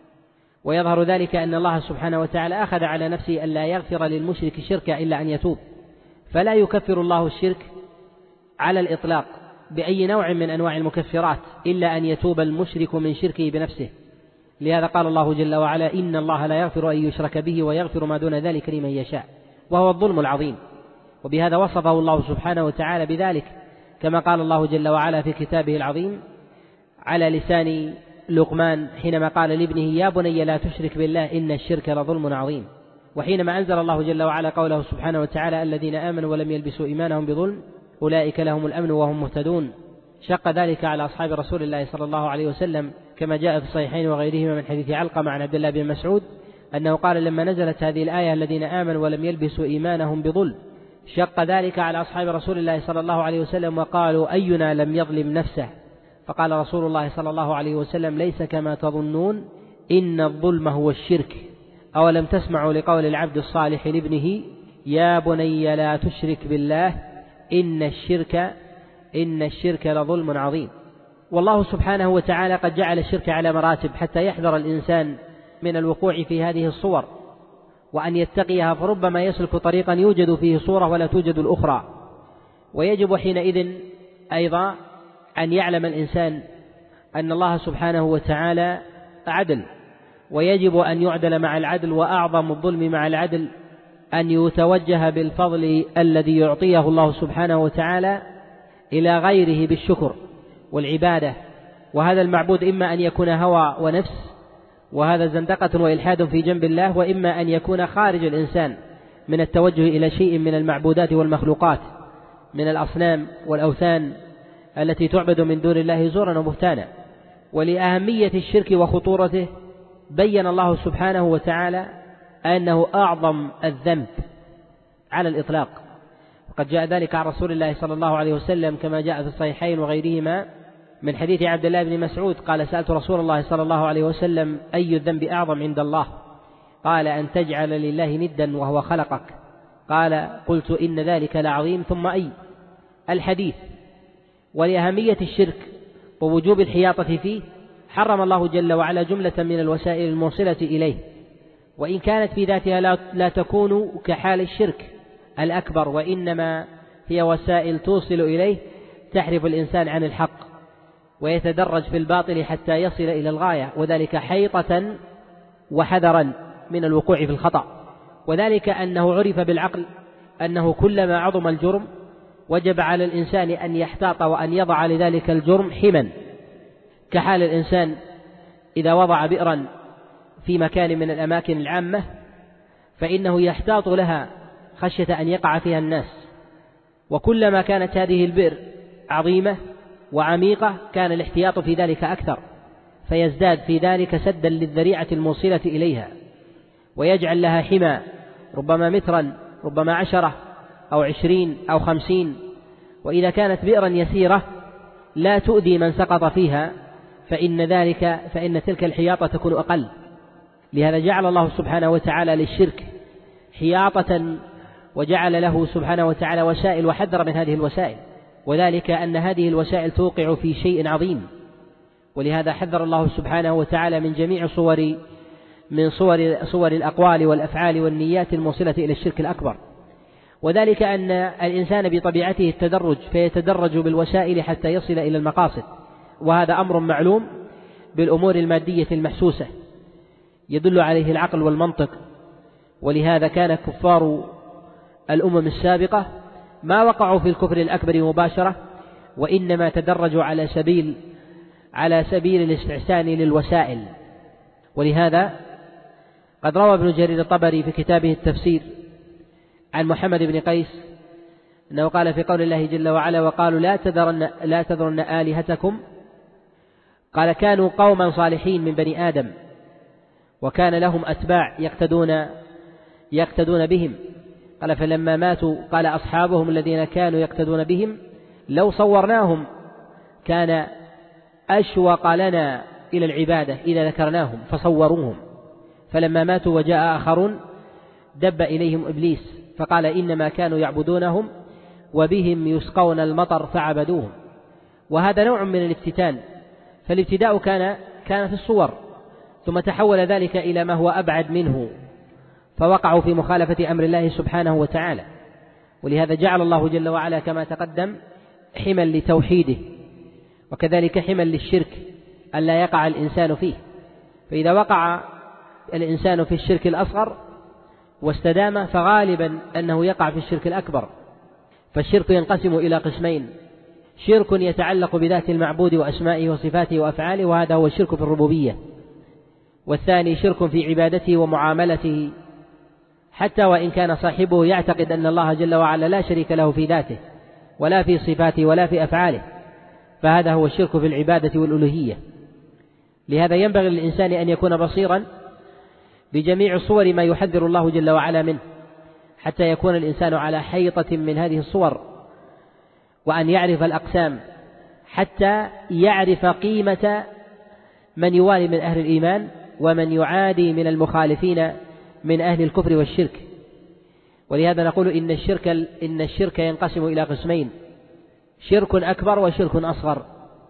ويظهر ذلك أن الله سبحانه وتعالى أخذ على نفسه أن لا يغفر للمشرك شركا إلا أن يتوب، فلا يكفر الله الشرك على الإطلاق بأي نوع من أنواع المكفرات إلا أن يتوب المشرك من شركه بنفسه. لهذا قال الله جل وعلا: إن الله لا يغفر أن يشرك به ويغفر ما دون ذلك لمن يشاء، وهو الظلم العظيم. وبهذا وصفه الله سبحانه وتعالى بذلك، كما قال الله جل وعلا في كتابه العظيم على لسان لقمان حينما قال لابنه: يا بني لا تشرك بالله إن الشرك لظلم عظيم. وحينما أنزل الله جل وعلا قوله سبحانه وتعالى: الذين آمنوا ولم يلبسوا إيمانهم بظلم أولئك لهم الأمن وهم مهتدون، شق ذلك على أصحاب رسول الله صلى الله عليه وسلم، كما جاء في الصحيحين وغيرهما من حديث علقمة عن عبد الله بن مسعود أنه قال: لما نزلت هذه الآية الذين آمنوا ولم يلبسوا إيمانهم بظلم، شق ذلك على أصحاب رسول الله صلى الله عليه وسلم، وقالوا: أينا لم يظلم نفسه؟ فقال رسول الله صلى الله عليه وسلم: ليس كما تظنون، إن الظلم هو الشرك. أولم تسمعوا لقول العبد الصالح لابنه: يا بني لا تشرك بالله إن الشرك إن الشرك لظلم عظيم. والله سبحانه وتعالى قد جعل الشرك على مراتب حتى يحذر الإنسان من الوقوع في هذه الصور وأن يتقيها، فربما يسلك طريقا يوجد فيه صورة ولا توجد الأخرى. ويجب حينئذ أيضا أن يعلم الإنسان أن الله سبحانه وتعالى عدل، ويجب أن يعدل مع العدل، وأعظم الظلم مع العدل أن يتوجه بالفضل الذي يعطيه الله سبحانه وتعالى إلى غيره بالشكر والعبادة، وهذا المعبود إما أن يكون هوى ونفس، وهذا زندقة وإلحاد في جنب الله، وإما أن يكون خارج الإنسان من التوجه إلى شيء من المعبودات والمخلوقات من الأصنام والأوثان التي تعبد من دون الله زورا وبهتانا. ولأهمية الشرك وخطورته بين الله سبحانه وتعالى أنه أعظم الذنب على الإطلاق، وقد جاء ذلك عن رسول الله صلى الله عليه وسلم كما جاء في الصحيحين وغيرهما من حديث عبد الله بن مسعود قال: سألت رسول الله صلى الله عليه وسلم: أي الذنب أعظم عند الله؟ قال: أن تجعل لله ندا وهو خلقك. قال: قلت إن ذلك لعظيم، ثم أي؟ الحديث. ولأهمية الشرك ووجوب الحياطة فيه حرم الله جل وعلا جملة من الوسائل الموصلة إليه، وإن كانت في ذاتها لا, لا تكون كحال الشرك الأكبر، وإنما هي وسائل توصل إليه تحرف الإنسان عن الحق ويتدرج في الباطل حتى يصل إلى الغاية، وذلك حيطة وحذرا من الوقوع في الخطأ. وذلك أنه عرف بالعقل أنه كلما عظم الجرم وجب على الإنسان أن يحتاط وأن يضع لذلك الجرم حما، كحال الإنسان إذا وضع بئرا في مكان من الأماكن العامة فإنه يحتاط لها خشية أن يقع فيها الناس، وكلما كانت هذه البئر عظيمة وعميقة كان الاحتياط في ذلك أكثر، فيزداد في ذلك سدا للذريعة الموصلة إليها، ويجعل لها حمى ربما مترا ربما عشرة أو عشرين أو خمسين. وإذا كانت بئرا يسيرة لا تؤذي من سقط فيها فإن ذلك فإن تلك الحياطة تكون أقل. لهذا جعل الله سبحانه وتعالى للشرك حياطة، وجعل له سبحانه وتعالى وسائل وحذر من هذه الوسائل، وذلك أن هذه الوسائل توقع في شيء عظيم. ولهذا حذر الله سبحانه وتعالى من جميع صور من صور صور الأقوال والأفعال والنيات الموصلة إلى الشرك الأكبر، وذلك أن الإنسان بطبيعته التدرج، فيتدرج بالوسائل حتى يصل إلى المقاصد، وهذا أمر معلوم بالأمور المادية المحسوسة يدل عليه العقل والمنطق. ولهذا كان كفار الأمم السابقة ما وقعوا في الكفر الأكبر مباشرة، وإنما تدرجوا على سبيل على سبيل الاستحسان للوسائل. ولهذا قد روى ابن جرير الطبري في كتابه التفسير عن محمد بن قيس أنه قال في قول الله جل وعلا: وقالوا لا تذرن, لا تذرن آلهتكم، قال: كانوا قوما صالحين من بني آدم، وكان لهم أتباع يقتدون يقتدون بهم. قال: فلما ماتوا قال أصحابهم الذين كانوا يقتدون بهم: لو صورناهم كان أشوق لنا إلى العبادة إذا ذكرناهم فصوروهم. فلما ماتوا وجاء آخرون دب إليهم إبليس فقال: إنما كانوا يعبدونهم وبهم يسقون المطر فعبدوهم. وهذا نوع من الافتتان، فالابتداء كان كان في الصور، ثم تحول ذلك إلى ما هو أبعد منه، فوقعوا في مخالفة أمر الله سبحانه وتعالى. ولهذا جعل الله جل وعلا كما تقدم حما لتوحيده، وكذلك حما للشرك ألا يقع الإنسان فيه. فإذا وقع الإنسان في الشرك الأصغر واستدام فغالبا أنه يقع في الشرك الأكبر. فالشرك ينقسم إلى قسمين: شرك يتعلق بذات المعبود وأسمائه وصفاته وأفعاله، وهذا هو الشرك في الربوبية. والثاني شرك في عبادته ومعاملته، حتى وإن كان صاحبه يعتقد أن الله جل وعلا لا شريك له في ذاته ولا في صفاته ولا في أفعاله، فهذا هو الشرك في العبادة والألوهية. لهذا ينبغي للإنسان أن يكون بصيرا بجميع صور ما يحذر الله جل وعلا منه، حتى يكون الإنسان على حيطة من هذه الصور، وأن يعرف الأقسام حتى يعرف قيمة من يوالي من أهل الإيمان ومن يعادي من المخالفين من أهل الكفر والشرك. ولهذا نقول إن الشرك, إن الشرك ينقسم إلى قسمين: شرك أكبر وشرك أصغر.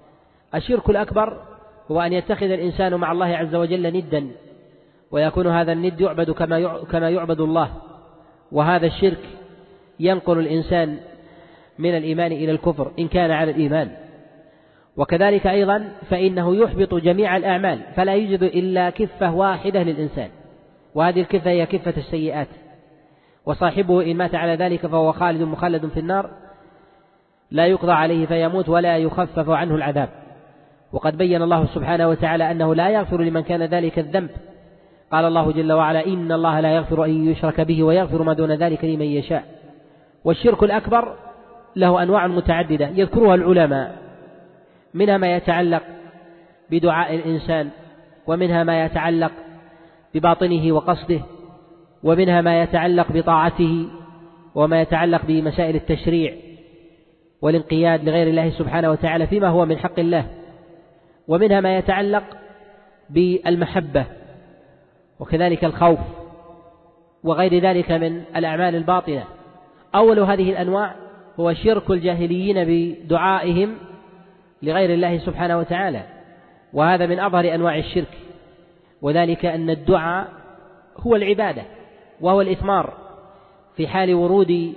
الشرك الأكبر هو أن يتخذ الإنسان مع الله عز وجل ندا، ويكون هذا الند يعبد كما يعبد الله، وهذا الشرك ينقل الإنسان من الإيمان إلى الكفر إن كان على الإيمان. وكذلك أيضا فإنه يحبط جميع الأعمال، فلا يوجد إلا كفة واحدة للإنسان، وهذه الكفة هي كفة السيئات، وصاحبه إن مات على ذلك فهو خالد مخلد في النار، لا يقضى عليه فيموت ولا يخفف عنه العذاب. وقد بين الله سبحانه وتعالى أنه لا يغفر لمن كان ذلك الذنب. قال الله جل وعلا: إن الله لا يغفر أن يشرك به ويغفر ما دون ذلك لمن يشاء. والشرك الأكبر له أنواع متعددة يذكرها العلماء، منها ما يتعلق بدعاء الإنسان، ومنها ما يتعلق بباطنه وقصده، ومنها ما يتعلق بطاعته، وما يتعلق بمسائل التشريع والانقياد لغير الله سبحانه وتعالى فيما هو من حق الله، ومنها ما يتعلق بالمحبة وكذلك الخوف وغير ذلك من الأعمال الباطنة. أول هذه الأنواع هو شرك الجاهليين بدعائهم لغير الله سبحانه وتعالى، وهذا من أظهر أنواع الشرك، وذلك أن الدعاء هو العبادة وهو الإثمار. في حال ورود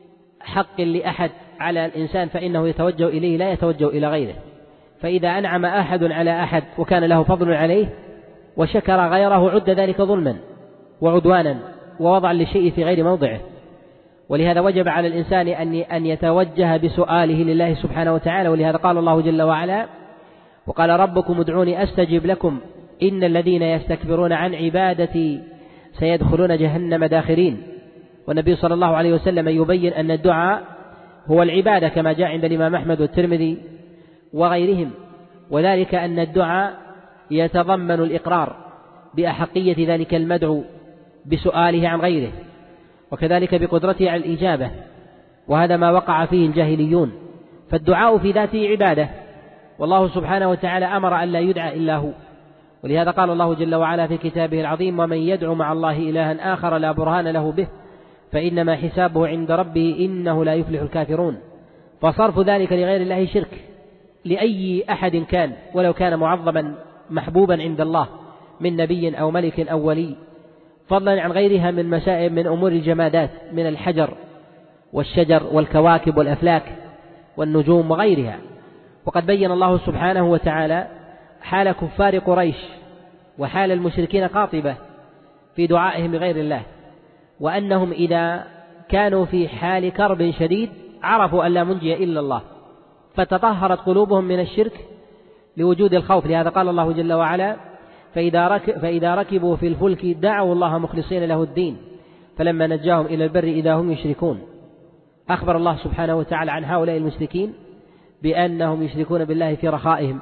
حق لأحد على الإنسان فإنه يتوجه إليه لا يتوجه إلى غيره، فإذا أنعم أحد على أحد وكان له فضل عليه وشكر غيره عد ذلك ظلما وعدوانا ووضع لشيء في غير موضعه. ولهذا وجب على الإنسان أن يتوجه بسؤاله لله سبحانه وتعالى. ولهذا قال الله جل وعلا: وقال ربكم ادعوني أستجب لكم إن الذين يستكبرون عن عبادتي سيدخلون جهنم داخرين. والنبي صلى الله عليه وسلم يبين أن الدعاء هو العبادة كما جاء عند الإمام أحمد والترمذي وغيرهم، وذلك أن الدعاء يتضمن الإقرار بأحقية ذلك المدعو بسؤاله عن غيره، وكذلك بقدرته على الإجابة، وهذا ما وقع فيه الجاهليون. فالدعاء في ذاته عبادة، والله سبحانه وتعالى أمر أن لا يدعى إلا هو. ولهذا قال الله جل وعلا في كتابه العظيم: ومن يدعو مع الله إلها آخر لا برهان له به فإنما حسابه عند ربه إنه لا يفلح الكافرون. فصرف ذلك لغير الله شرك لأي أحد كان، ولو كان معظما محبوبا عند الله من نبي أو ملك أو ولي، فضلا عن غيرها من مسائل من أمور الجمادات من الحجر والشجر والكواكب والأفلاك والنجوم وغيرها. وقد بين الله سبحانه وتعالى حال كفار قريش وحال المشركين قاطبة في دعائهم لغير الله، وأنهم إذا كانوا في حال كرب شديد عرفوا أن لا منجي إلا الله، فتطهرت قلوبهم من الشرك لوجود الخوف. لهذا قال الله جل وعلا: فإذا, رك فإذا ركبوا في الفلك دعوا الله مخلصين له الدين فلما نجاهم إلى البر إذا هم يشركون. أخبر الله سبحانه وتعالى عن هؤلاء المشركين بأنهم يشركون بالله في رخائهم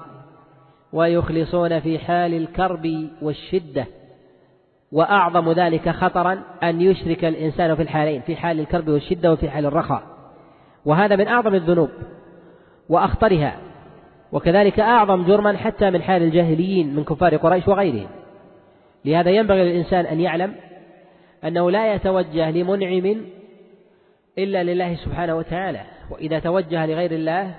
ويخلصون في حال الكرب والشدة، وأعظم ذلك خطرا أن يشرك الإنسان في الحالين، في حال الكرب والشدة وفي حال الرخاء، وهذا من أعظم الذنوب وأخطرها، وكذلك أعظم جرما حتى من حال الجاهليين من كفار قريش وغيرهم. لهذا ينبغي للإنسان أن يعلم أنه لا يتوجه لمنعم إلا لله سبحانه وتعالى، وإذا توجه لغير الله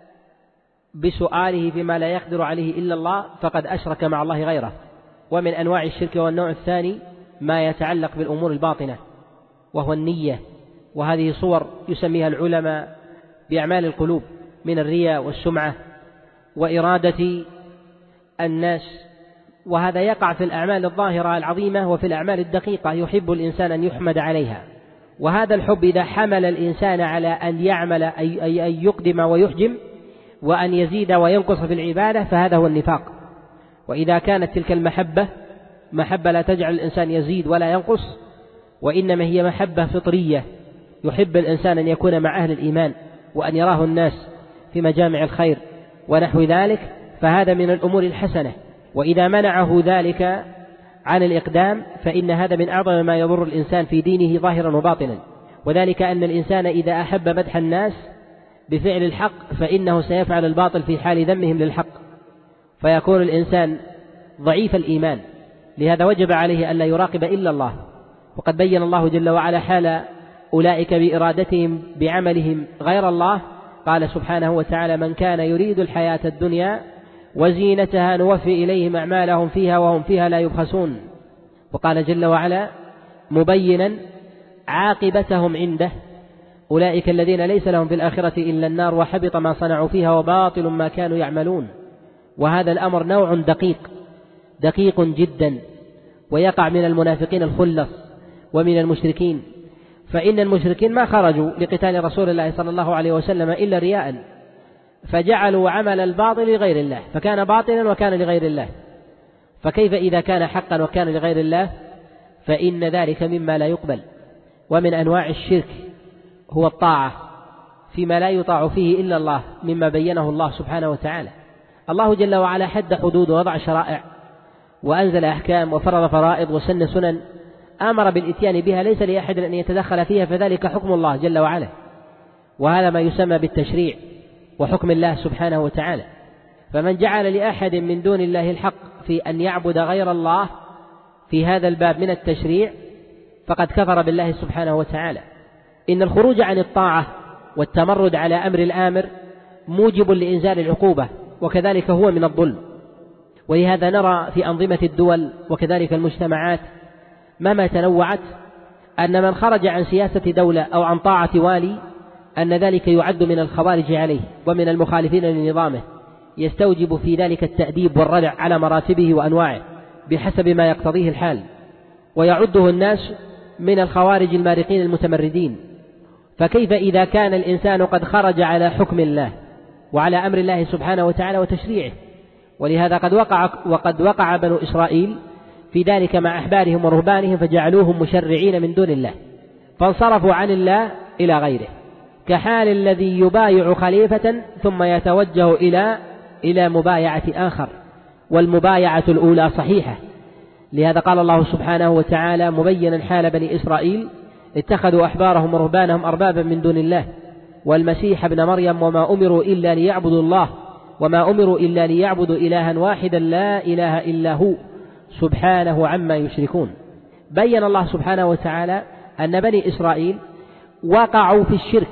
بسؤاله فيما لا يقدر عليه إلا الله فقد أشرك مع الله غيره. ومن أنواع الشرك والنوع الثاني ما يتعلق بالأمور الباطنة وهو النية، وهذه صور يسميها العلماء بأعمال القلوب من الرياء والسمعة وإرادة الناس، وهذا يقع في الأعمال الظاهرة العظيمة وفي الأعمال الدقيقة يحب الإنسان أن يحمد عليها. وهذا الحب إذا حمل الإنسان على أن يعمل أي أن يقدم ويحجم وأن يزيد وينقص في العبادة فهذا هو النفاق. وإذا كانت تلك المحبة محبة لا تجعل الإنسان يزيد ولا ينقص، وإنما هي محبة فطرية يحب الإنسان أن يكون مع أهل الإيمان وأن يراه الناس في مجامع الخير ونحو ذلك، فهذا من الأمور الحسنة. وإذا منعه ذلك عن الإقدام فإن هذا من أعظم ما يضر الإنسان في دينه ظاهرا وباطنا، وذلك أن الإنسان إذا أحب مدح الناس بفعل الحق فإنه سيفعل الباطل في حال ذمهم للحق، فيكون الإنسان ضعيف الإيمان. لهذا وجب عليه أن لا يراقب إلا الله. وقد بين الله جل وعلا حال أولئك بإرادتهم بعملهم غير الله، قال سبحانه وتعالى: من كان يريد الحياة الدنيا وزينتها نوفي إليهم أعمالهم فيها وهم فيها لا يبخسون. وقال جل وعلا مبينا عاقبتهم عنده أولئك الذين ليس لهم في الآخرة إلا النار وحبط ما صنعوا فيها وباطل ما كانوا يعملون. وهذا الأمر نوع دقيق دقيق جدا، ويقع من المنافقين الخلص ومن المشركين، فإن المشركين ما خرجوا لقتال رسول الله صلى الله عليه وسلم إلا رياء، فجعلوا عمل الباطل لغير الله، فكان باطلا وكان لغير الله، فكيف إذا كان حقا وكان لغير الله؟ فإن ذلك مما لا يقبل. ومن أنواع الشرك هو الطاعة فيما لا يطاع فيه إلا الله، مما بينه الله سبحانه وتعالى. الله جل وعلا حد حدود ووضع شرائع وأنزل أحكام وفرض فرائض وسن سنن أمر بالإتيان بها، ليس لأحد أن يتدخل فيها، فذلك حكم الله جل وعلا، وهذا ما يسمى بالتشريع وحكم الله سبحانه وتعالى. فمن جعل لأحد من دون الله الحق في أن يعبد غير الله في هذا الباب من التشريع فقد كفر بالله سبحانه وتعالى. إن الخروج عن الطاعة والتمرد على أمر الآمر موجب لإنزال العقوبة، وكذلك هو من الظلم. ولهذا نرى في أنظمة الدول وكذلك المجتمعات مهما تنوعت أن من خرج عن سياسة دولة أو عن طاعة والي أن ذلك يعد من الخوارج عليه ومن المخالفين لنظامه، يستوجب في ذلك التأديب والردع على مراتبه وأنواعه بحسب ما يقتضيه الحال، ويعده الناس من الخوارج المارقين المتمردين. فكيف إذا كان الإنسان قد خرج على حكم الله وعلى أمر الله سبحانه وتعالى وتشريعه؟ ولهذا قد وقع وقد وقع بنو إسرائيل في ذلك مع أحبارهم ورهبانهم، فجعلوهم مشرعين من دون الله، فانصرفوا عن الله إلى غيره، كحال الذي يبايع خليفة ثم يتوجه إلى إلى مبايعة آخر، والمبايعة الأولى صحيحة. لهذا قال الله سبحانه وتعالى مبينا حال بني إسرائيل: اتخذوا أحبارهم ورهبانهم أربابا من دون الله والمسيح ابن مريم وما أمروا إلا ليعبدوا الله وما أمروا إلا ليعبدوا إلها واحدا لا إله إلا هو سبحانه عما يشركون. بين الله سبحانه وتعالى أن بني إسرائيل وقعوا في الشرك،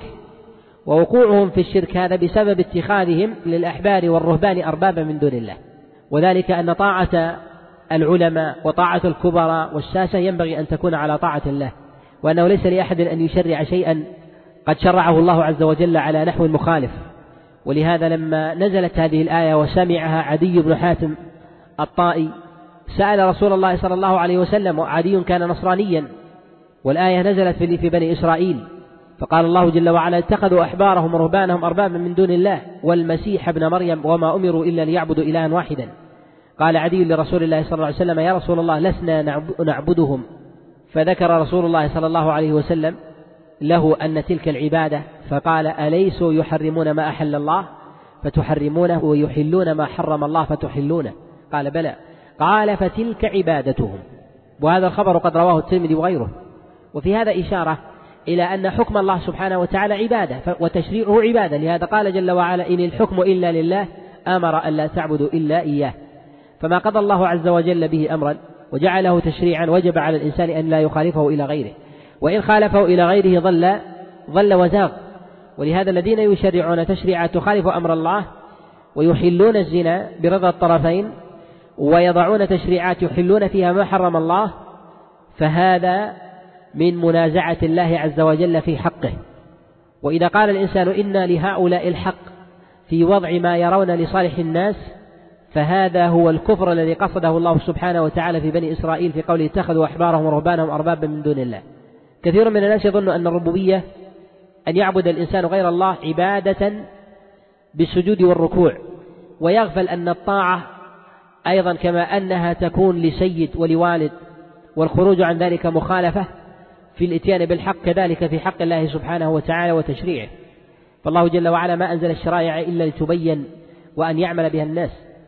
ووقوعهم في الشرك هذا بسبب اتخاذهم للأحبار والرهبان أربابا من دون الله، وذلك أن طاعة العلماء وطاعة الكبراء والساسة ينبغي أن تكون على طاعة الله، وأنه ليس لأحد أن يشرع شيئا قد شرعه الله عز وجل على نحو مخالف. ولهذا لما نزلت هذه الآية وسمعها عدي بن حاتم الطائي سأل رسول الله صلى الله عليه وسلم، وعدي كان نصرانيا، والآية نزلت في بني إسرائيل، فقال الله جل وعلا: اتخذوا أحبارهم ورهبانهم أربابا من دون الله والمسيح ابن مريم وما أمروا إلا ليعبدوا إلها واحدا. قال عدي لرسول الله صلى الله عليه وسلم: يا رسول الله لسنا نعبدهم. فذكر رسول الله صلى الله عليه وسلم له أن تلك العبادة، فقال: أليسوا يحرمون ما أحل الله فتحرمونه ويحلون ما حرم الله فتحلونه؟ قال: بلى. قال: فتلك عبادتهم. وهذا الخبر قد رواه الترمذي وغيره. وفي هذا إشارة إلى أن حكم الله سبحانه وتعالى عبادة وتشريعه عبادة. لهذا قال جل وعلا: إن الحكم إلا لله أمر أن لا تعبدوا إلا إياه. فما قضى الله عز وجل به أمرا وجعله تشريعا وجب على الإنسان أن لا يخالفه إلى غيره، وإن خالفه إلى غيره ضل ضل وزاغ. ولهذا الذين يشرعون تشريعا تخالف أمر الله ويحلون الزنا برضا الطرفين ويضعون تشريعات يحلون فيها ما حرم الله، فهذا من منازعة الله عز وجل في حقه. وإذا قال الإنسان إن لهؤلاء الحق في وضع ما يرون لصالح الناس، فهذا هو الكفر الذي قصده الله سبحانه وتعالى في بني إسرائيل في قوله: اتخذوا أحبارهم ورهبانهم أربابا من دون الله. كثير من الناس يظن أن الربوبية أن يعبد الإنسان غير الله عبادة بالسجود والركوع، ويغفل أن الطاعة أيضا كما أنها تكون لسيد ولوالد، والخروج عن ذلك مخالفة في الإتيان بالحق، كذلك في حق الله سبحانه وتعالى وتشريعه. فالله جل وعلا ما أنزل الشرائع إلا لتبين وأن يعمل بها الناس.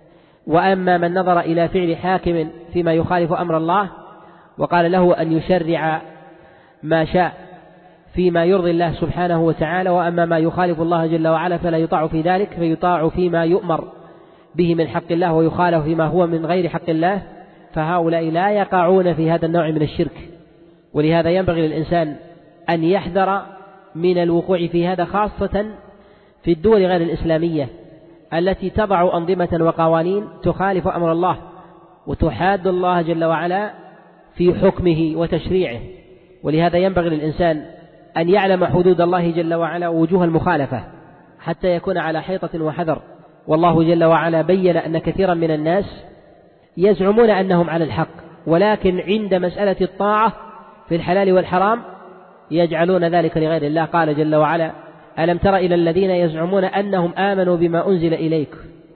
وأما من نظر إلى فعل حاكم فيما يخالف أمر الله وقال له أن يشرع ما شاء فيما يرضي الله سبحانه وتعالى، وأما ما يخالف الله جل وعلا فلا يطاع في ذلك، فيطاع فيما يؤمر به من حق الله ويخالف فيما هو من غير حق الله، فهؤلاء لا يقعون في هذا النوع من الشرك. ولهذا ينبغي للإنسان أن يحذر من الوقوع في هذا، خاصة في الدول غير الإسلامية التي تضع أنظمة وقوانين تخالف أمر الله وتحاد الله جل وعلا في حكمه وتشريعه. ولهذا ينبغي للإنسان أن يعلم حدود الله جل وعلا ووجوه المخالفة حتى يكون على حيطة وحذر. والله جل وعلا بين أن كثيرا من الناس يزعمون أنهم على الحق، ولكن عند مسألة الطاعة في الحلال والحرام يجعلون ذلك لغير الله. قال جل وعلا: ألم تر إلى الذين يزعمون أنهم آمنوا بما أنزل إليك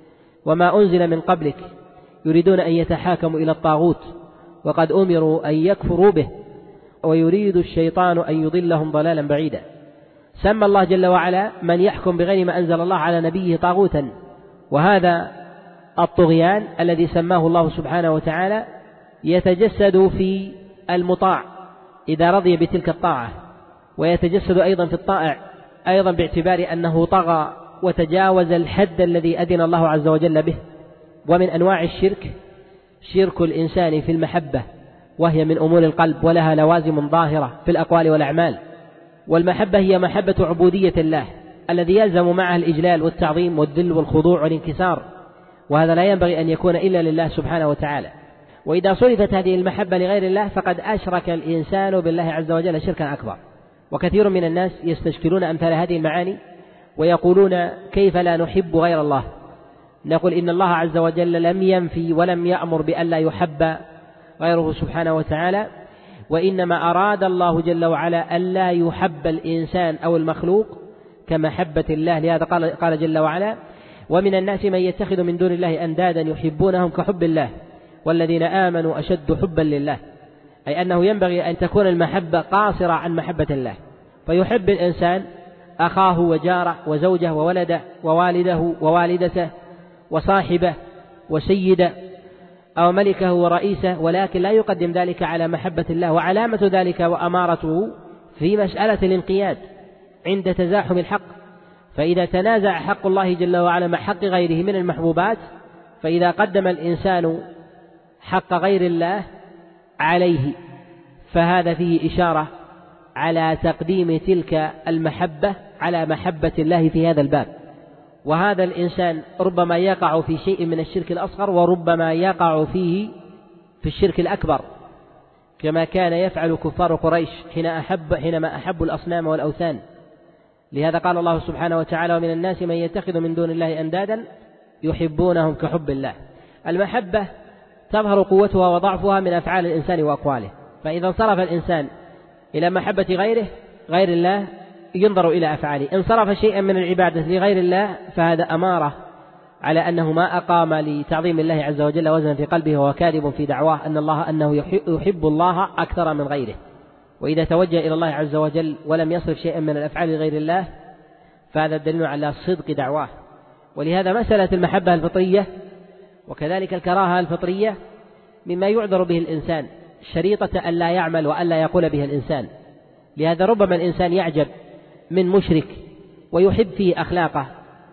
وما أنزل من قبلك يريدون أن يتحاكموا إلى الطاغوت وقد أمروا أن يكفروا به ويريد الشيطان أن يضلهم ضلالا بعيدا. سمى الله جل وعلا من يحكم بغير ما أنزل الله على نبيه طاغوتا، وهذا الطغيان الذي سماه الله سبحانه وتعالى يتجسد في المطاع إذا رضي بتلك الطاعة، ويتجسد أيضا في الطائع أيضا باعتبار أنه طغى وتجاوز الحد الذي أذن الله عز وجل به. ومن أنواع الشرك شرك الإنسان في المحبة، وهي من أمور القلب ولها لوازم ظاهرة في الأقوال والأعمال. والمحبة هي محبة عبودية الله الذي يلزم معها الإجلال والتعظيم والذل والخضوع والانكسار، وهذا لا ينبغي أن يكون إلا لله سبحانه وتعالى. وإذا صرفت هذه المحبة لغير الله فقد أشرك الإنسان بالله عز وجل شركا أكبر. وكثير من الناس يستشكلون أمثال هذه المعاني ويقولون: كيف لا نحب غير الله؟ نقول: إن الله عز وجل لم ينفي ولم يأمر بأن لا يحب غيره سبحانه وتعالى، وإنما أراد الله جل وعلا ألا يحب الإنسان أو المخلوق كمحبة الله. لهذا قال, قال جل وعلا: ومن الناس من يتخذ من دون الله أندادا يحبونهم كحب الله والذين آمنوا أشد حبا لله. أي أنه ينبغي أن تكون المحبة قاصرة عن محبة الله، فيحب الإنسان أخاه وجاره وزوجه وولده ووالده ووالدته وصاحبه وسيده أو ملكه ورئيسه، ولكن لا يقدم ذلك على محبة الله. وعلامة ذلك وأمارته في مسألة الانقياد عند تزاحم الحق، فإذا تنازع حق الله جل وعلا مع حق غيره من المحبوبات، فإذا قدم الإنسان حق غير الله عليه فهذا فيه إشارة على تقديم تلك المحبة على محبة الله في هذا الباب. وهذا الإنسان ربما يقع في شيء من الشرك الأصغر وربما يقع فيه في الشرك الأكبر، كما كان يفعل كفار قريش حين أحب حينما أحبوا الأصنام والأوثان. لهذا قال الله سبحانه وتعالى: ومن الناس من يتخذ من دون الله أندادا يحبونهم كحب الله. المحبة تظهر قوتها وضعفها من أفعال الإنسان وأقواله، فإذا انصرف الإنسان إلى محبة غيره غير الله ينظر إلى أفعاله. إن صرف شيئا من العبادة لغير الله فهذا أمارة على أنه ما أقام لتعظيم الله عز وجل وزنا في قلبه، وهو كاذب في دعواه أن الله أنه يحب الله أكثر من غيره. وإذا توجه إلى الله عز وجل ولم يصرف شيئا من الأفعال لغير الله فهذا دليل على صدق دعواه. ولهذا مسألة المحبة الفطرية وكذلك الكراهة الفطرية مما يعذر به الإنسان، شريطة أن لا يعمل وأن لا يقول به الإنسان. لهذا ربما الإنسان يعجب من مشرك ويحب فيه أخلاقه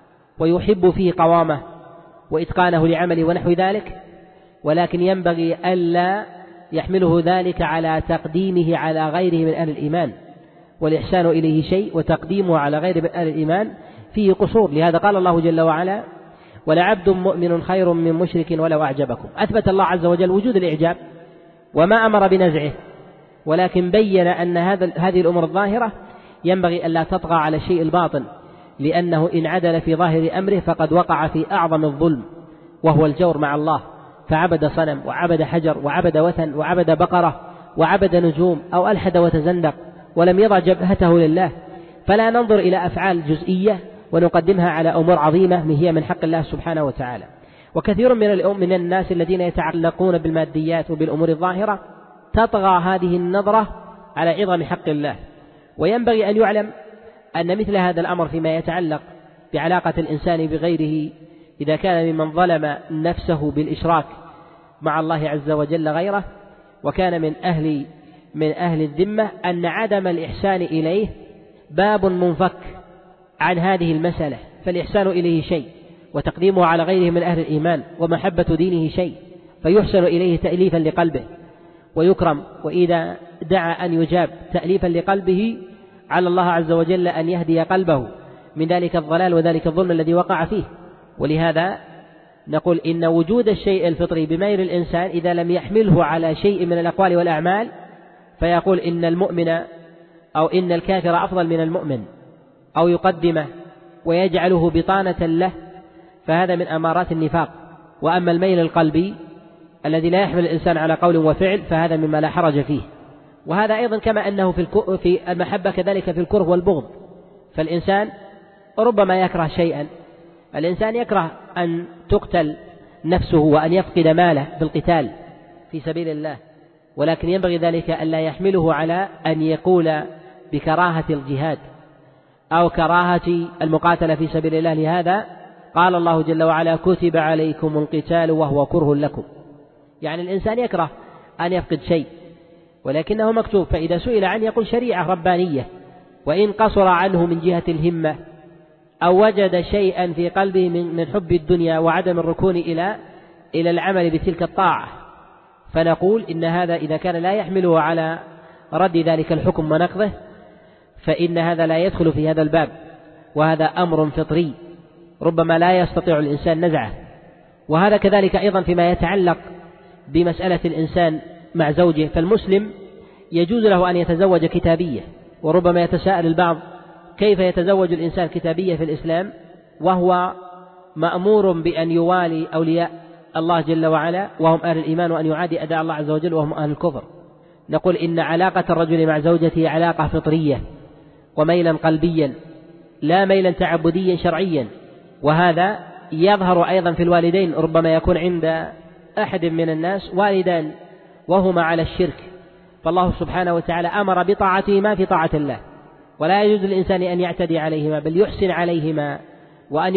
ويحب فيه قوامه وإتقانه لعمله ونحو ذلك، ولكن ينبغي ألا يحمله ذلك على تقديمه على غيره من أهل الإيمان، والإحسان إليه شيء وتقديمه على غيره من أهل الإيمان فيه قصور. لهذا قال الله جل وعلا: ولعبد مؤمن خير من مشرك ولو أعجبكم. أثبت الله عز وجل وجود الإعجاب وما أمر بنزعه، ولكن بين أن هذا هذه الأمور الظاهرة ينبغي ألا تطغى على الشيء الباطن، لأنه إن عدل في ظاهر أمره فقد وقع في أعظم الظلم وهو الجور مع الله، فعبد صنم وعبد حجر وعبد وثن وعبد بقرة وعبد نجوم أو ألحد وتزندق ولم يضع جبهته لله. فلا ننظر إلى أفعال جزئية ونقدمها على أمور عظيمة هي من حق الله سبحانه وتعالى. وكثير من من الناس الذين يتعلقون بالماديات وبالأمور الظاهرة تطغى هذه النظرة على عظم حق الله. وينبغي أن يعلم أن مثل هذا الأمر فيما يتعلق بعلاقة الإنسان بغيره إذا كان ممن ظلم نفسه بالإشراك مع الله عز وجل غيره وكان من أهل من أهل الذمة، أن عدم الإحسان إليه باب منفك عن هذه المسألة. فالإحسان إليه شيء وتقديمه على غيره من أهل الإيمان ومحبة دينه شيء، فيحسن إليه تأليفا لقلبه ويكرم، وإذا دعا أن يجاب تأليفا لقلبه على الله عز وجل أن يهدي قلبه من ذلك الضلال وذلك الظلم الذي وقع فيه. ولهذا نقول إن وجود الشيء الفطري بميل الإنسان إذا لم يحمله على شيء من الأقوال والأعمال، فيقول إن المؤمن أو إن الكافر أفضل من المؤمن أو يقدمه ويجعله بطانة له، فهذا من أمارات النفاق. وأما الميل القلبي الذي لا يحمل الإنسان على قول وفعل فهذا مما لا حرج فيه. وهذا أيضا كما أنه في المحبة كذلك في الكره والبغض. فالإنسان ربما يكره شيئا، الإنسان يكره أن تقتل نفسه وأن يفقد ماله بالقتال في سبيل الله، ولكن ينبغي ذلك أن لا يحمله على أن يقول بكراهة الجهاد أو كراهة المقاتلة في سبيل الله. لهذا قال الله جل وعلا: كتب عليكم القتال وهو كره لكم. يعني الإنسان يكره أن يفقد شيء ولكنه مكتوب، فإذا سئل عنه يقول شريعة ربانية. وإن قصر عنه من جهة الهمة أو وجد شيئا في قلبه من حب الدنيا وعدم الركون إلى إلى العمل بتلك الطاعة، فنقول إن هذا إذا كان لا يحمله على رد ذلك الحكم ونقضه فإن هذا لا يدخل في هذا الباب، وهذا أمر فطري ربما لا يستطيع الإنسان نزعه. وهذا كذلك أيضا فيما يتعلق بمسألة الإنسان مع زوجه. فالمسلم يجوز له أن يتزوج كتابية، وربما يتساءل البعض كيف يتزوج الإنسان كتابية في الإسلام وهو مأمور بأن يوالي أولياء الله جل وعلا وهم أهل الإيمان، وأن يعادي أداء الله عز وجل وهم أهل الكفر. نقول إن علاقة الرجل مع زوجته علاقة فطرية وميلا قلبيا لا ميلا تعبديا شرعيا. وهذا يظهر أيضا في الوالدين. ربما يكون عند أحد من الناس والدان وهما على الشرك، فالله سبحانه وتعالى أمر بطاعتهما في طاعة الله، ولا يجوز للإنسان أن يعتدي عليهما، بل يحسن عليهما وأن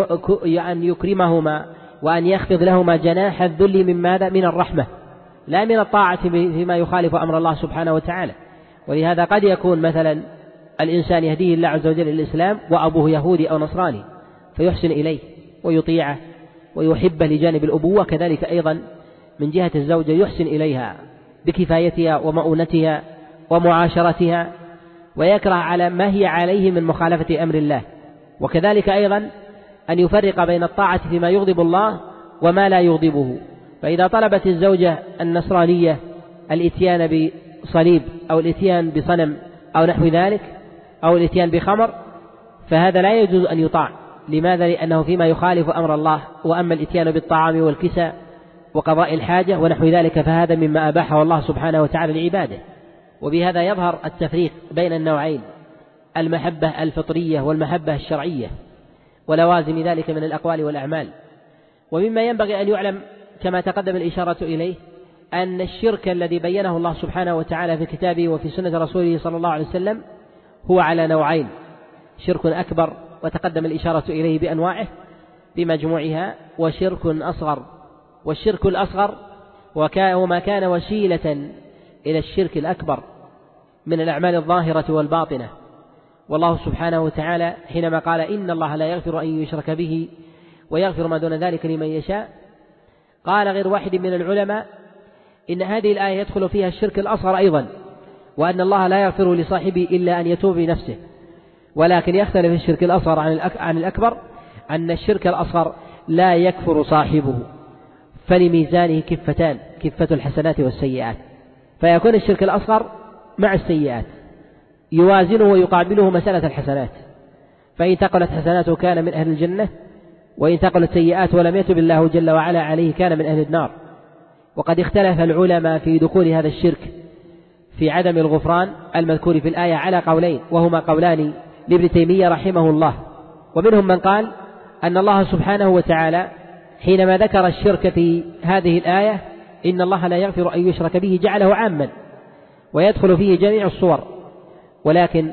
يكرمهما وأن يخفض لهما جناح الذل من ماذا؟ من الرحمة، لا من الطاعة فيما يخالف أمر الله سبحانه وتعالى. ولهذا قد يكون مثلا الإنسان يهديه الله عز وجل الإسلام وأبوه يهودي أو نصراني فيحسن إليه ويطيعه ويحبه لجانب الأبوة، كذلك أيضا من جهة الزوجة يحسن إليها بكفايتها ومؤونتها ومعاشرتها، ويكره على ما هي عليه من مخالفة أمر الله. وكذلك أيضا أن يفرق بين الطاعة فيما يغضب الله وما لا يغضبه. فإذا طلبت الزوجة النصرانية الإتيان بصليب أو الإتيان بصنم أو نحو ذلك أو الإتيان بخمر فهذا لا يجوز أن يطاع. لماذا؟ لأنه فيما يخالف أمر الله. وأما الإتيان بالطعام والكساء وقضاء الحاجة ونحو ذلك فهذا مما أباحه الله سبحانه وتعالى لعباده. وبهذا يظهر التفريق بين النوعين، المحبة الفطرية والمحبة الشرعية، ولوازم ذلك من الأقوال والأعمال. ومما ينبغي أن يعلم كما تقدم الإشارة إليه أن الشرك الذي بينه الله سبحانه وتعالى في كتابه وفي سنة رسوله صلى الله عليه وسلم هو على نوعين: شرك أكبر وتقدم الإشارة إليه بأنواعه بمجموعها، وشرك أصغر. والشرك الأصغر وما كان وسيلة إلى الشرك الأكبر من الأعمال الظاهرة والباطنة. والله سبحانه وتعالى حينما قال إن الله لا يغفر أن يشرك به ويغفر ما دون ذلك لمن يشاء، قال غير واحد من العلماء إن هذه الآية يدخل فيها الشرك الأصغر أيضا، وأن الله لا يغفر لصاحبه إلا أن يتوب بنفسه. ولكن يختلف الشرك الأصغر عن الأكبر أن الشرك الأصغر لا يكفر صاحبه، فلميزانه كفتان: كفة الحسنات والسيئات. فيكون الشرك الأصغر مع السيئات يوازنه ويقابله مسألة الحسنات، فإن ثقلت حسناته كان من أهل الجنة، وإن ثقلت سيئات ولم يتب الله جل وعلا عليه كان من أهل النار. وقد اختلف العلماء في دخول هذا الشرك في عدم الغفران المذكور في الآية على قولين، وهما قولان لابن تيمية رحمه الله. ومنهم من قال أن الله سبحانه وتعالى حينما ذكر الشرك في هذه الآية إن الله لا يغفر أن يشرك به جعله عاما ويدخل فيه جميع الصور، ولكن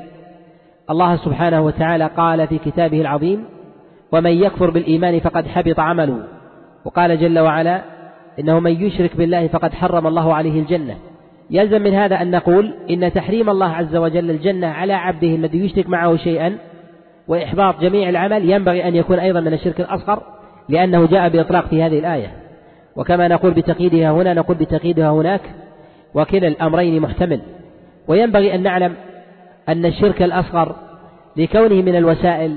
الله سبحانه وتعالى قال في كتابه العظيم: ومن يكفر بالإيمان فقد حبط عمله. وقال جل وعلا: إنه من يشرك بالله فقد حرم الله عليه الجنة. يلزم من هذا أن نقول إن تحريم الله عز وجل الجنة على عبده الذي يشرك معه شيئا وإحباط جميع العمل ينبغي أن يكون أيضا من الشرك الأصغر، لأنه جاء بإطلاق في هذه الآية. وكما نقول بتقييدها هنا نقول بتقييدها هناك، وكلا الأمرين محتمل. وينبغي أن نعلم أن الشرك الأصغر لكونه من الوسائل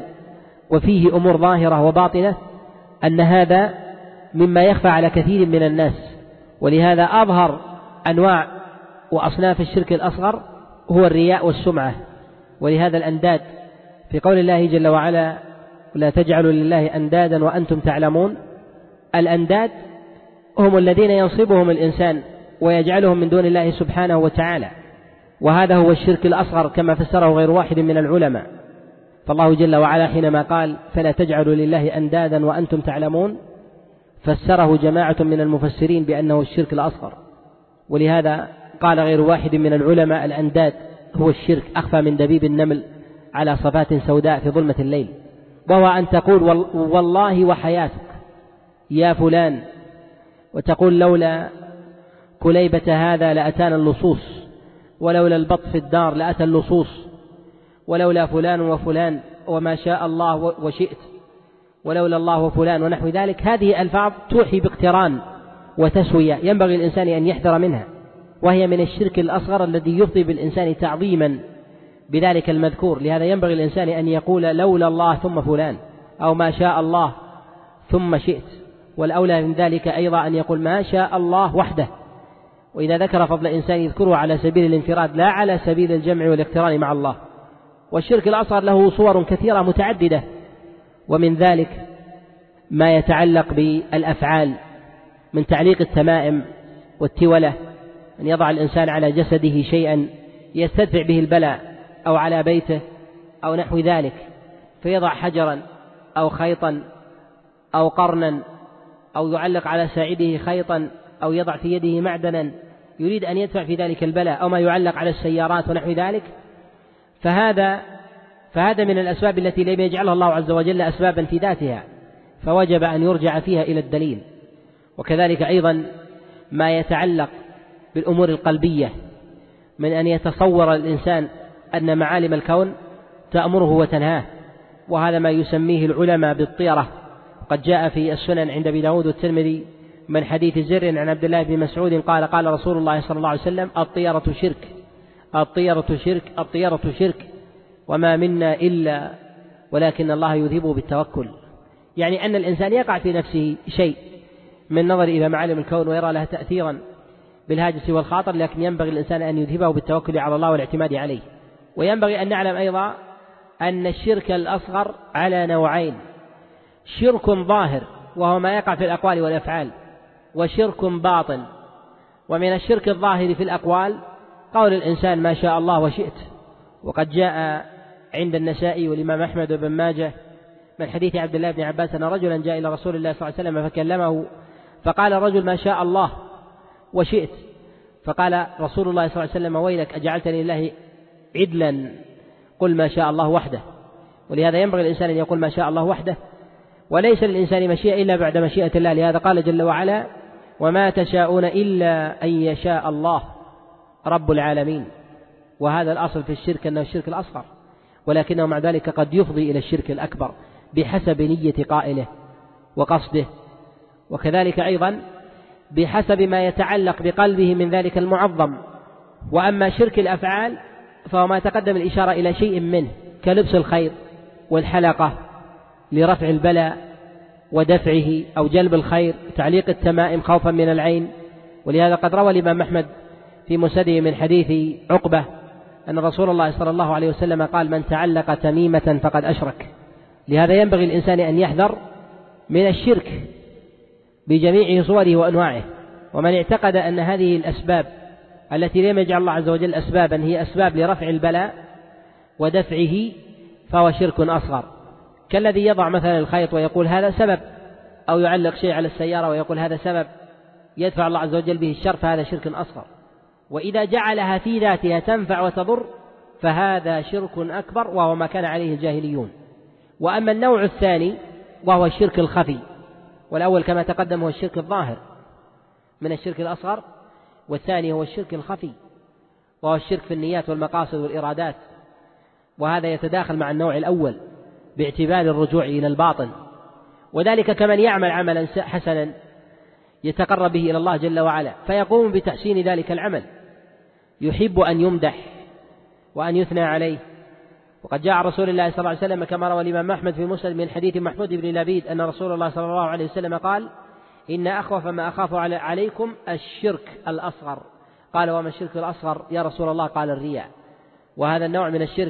وفيه أمور ظاهرة وباطنة أن هذا مما يخفى على كثير من الناس. ولهذا أظهر أنواع وأصناف الشرك الأصغر هو الرياء والسمعة. ولهذا الأنداد في قول الله جل وعلا لا تجعلوا لله أندادا وأنتم تعلمون، الأنداد هم الذين ينصبهم الإنسان ويجعلهم من دون الله سبحانه وتعالى، وهذا هو الشرك الأصغر كما فسره غير واحد من العلماء. فالله جل وعلا حينما قال فلا تجعلوا لله أندادا وأنتم تعلمون فسره جماعة من المفسرين بأنه الشرك الأصغر. ولهذا قال غير واحد من العلماء الأنداد هو الشرك أخفى من دبيب النمل على صفات سوداء في ظلمة الليل، وهو أن تقول والله وحياتك يا فلان، وتقول لولا كليبة هذا لأتانا اللصوص، ولولا البط في الدار لأتى اللصوص، ولولا فلان وفلان وما شاء الله وشئت، ولولا الله وفلان ونحو ذلك. هذه ألفاظ توحي باقتران وتسوية ينبغي الإنسان أن يحذر منها، وهي من الشرك الأصغر الذي يفضي بالإنسان تعظيما بذلك المذكور. لهذا ينبغي الإنسان أن يقول لولا الله ثم فلان، أو ما شاء الله ثم شئت، والأولى من ذلك أيضا أن يقول ما شاء الله وحده. وإذا ذكر فضل الإنسان يذكره على سبيل الانفراد لا على سبيل الجمع والاقتران مع الله. والشرك الأصغر له صور كثيرة متعددة، ومن ذلك ما يتعلق بالأفعال من تعليق التمائم والتولة، أن يضع الإنسان على جسده شيئا يستدفع به البلاء، أو على بيته أو نحو ذلك، فيضع حجرا أو خيطا أو قرنا، أو يعلق على ساعده خيطا، أو يضع في يده معدنا يريد أن يدفع في ذلك البلاء، أو ما يعلق على السيارات ونحو ذلك. فهذا فهذا من الأسباب التي لم يجعلها الله عز وجل أسبابا في ذاتها، فوجب أن يرجع فيها إلى الدليل. وكذلك أيضا ما يتعلق بالأمور القلبية من أن يتصور الإنسان أن معالم الكون تأمره وتنهاه، وهذا ما يسميه العلماء بالطيرة. قد جاء في السنن عند أبي داود والترمذي من حديث زر عن عبد الله بن مسعود قال قال رسول الله صلى الله عليه وسلم الطيرة شرك الطيرة شرك الطيرة شرك وما منا إلا ولكن الله يذهبه بالتوكل. يعني أن الإنسان يقع في نفسه شيء من نظر إلى معالم الكون ويرى لها تأثيرا بالهاجس والخاطر، لكن ينبغي الإنسان أن يذهبه بالتوكل على الله والاعتماد عليه. وينبغي أن نعلم أيضا أن الشرك الأصغر على نوعين: شرك ظاهر وهو ما يقع في الأقوال والأفعال، وشرك باطن. ومن الشرك الظاهر في الأقوال قول الإنسان ما شاء الله وشئت، وقد جاء عند النسائي والإمام أحمد بن ماجه من حديث عبد الله بن عباس أن رجلا جاء إلى رسول الله صلى الله عليه وسلم فكلمه، فقال الرجل ما شاء الله وشئت، فقال رسول الله صلى الله عليه وسلم ويلك أجعلتني لله عدلا، قل ما شاء الله وحده. ولهذا ينبغي الإنسان أن يقول ما شاء الله وحده، وليس للإنسان مشيئة إلا بعد مشيئة الله. لهذا قال جل وعلا وما تشاءون إلا أن يشاء الله رب العالمين. وهذا الأصل في الشرك أنه الشرك الأصغر، ولكنه مع ذلك قد يفضي إلى الشرك الأكبر بحسب نية قائله وقصده، وكذلك أيضا بحسب ما يتعلق بقلبه من ذلك المعظم. وأما شرك الأفعال فهو ما تقدم الإشارة إلى شيء منه كلبس الخير والحلقة لرفع البلاء ودفعه أو جلب الخير، تعليق التمائم خوفا من العين. ولهذا قد روى الإمام أحمد في مسنده من حديث عقبة أن رسول الله صلى الله عليه وسلم قال من تعلق تميمة فقد أشرك. لهذا ينبغي الإنسان أن يحذر من الشرك بجميع صوره وأنواعه. ومن اعتقد أن هذه الأسباب التي لم يجعل الله عز وجل أسبابا هي أسباب لرفع البلاء ودفعه فهو شرك أصغر، كالذي يضع مثلا الخيط ويقول هذا سبب، أو يعلق شيء على السيارة ويقول هذا سبب يدفع الله عز وجل به الشر، فهذا شرك أصغر. وإذا جعلها في ذاتها تنفع وتضر فهذا شرك أكبر، وهو ما كان عليه الجاهليون. وأما النوع الثاني وهو الشرك الخفي، والأول كما تقدم هو الشرك الظاهر من الشرك الأصغر، والثاني هو الشرك الخفي وهو الشرك في النيات والمقاصد والإرادات، وهذا يتداخل مع النوع الأول باعتبار الرجوع إلى الباطن. وذلك كمن يعمل عملا حسنا يتقرب به إلى الله جل وعلا فيقوم بتحسين ذلك العمل، يحب أن يمدح وأن يثنى عليه. وقد جاء رسول الله صلى الله عليه وسلم كما روى الإمام أحمد في مسند من حديث محمود بن لبيد أن رسول الله صلى الله عليه وسلم قال إن أخوف ما أخاف عليكم الشرك الأصغر. قال وما الشرك الأصغر يا رسول الله؟ قال الرياء. وهذا النوع من الشرك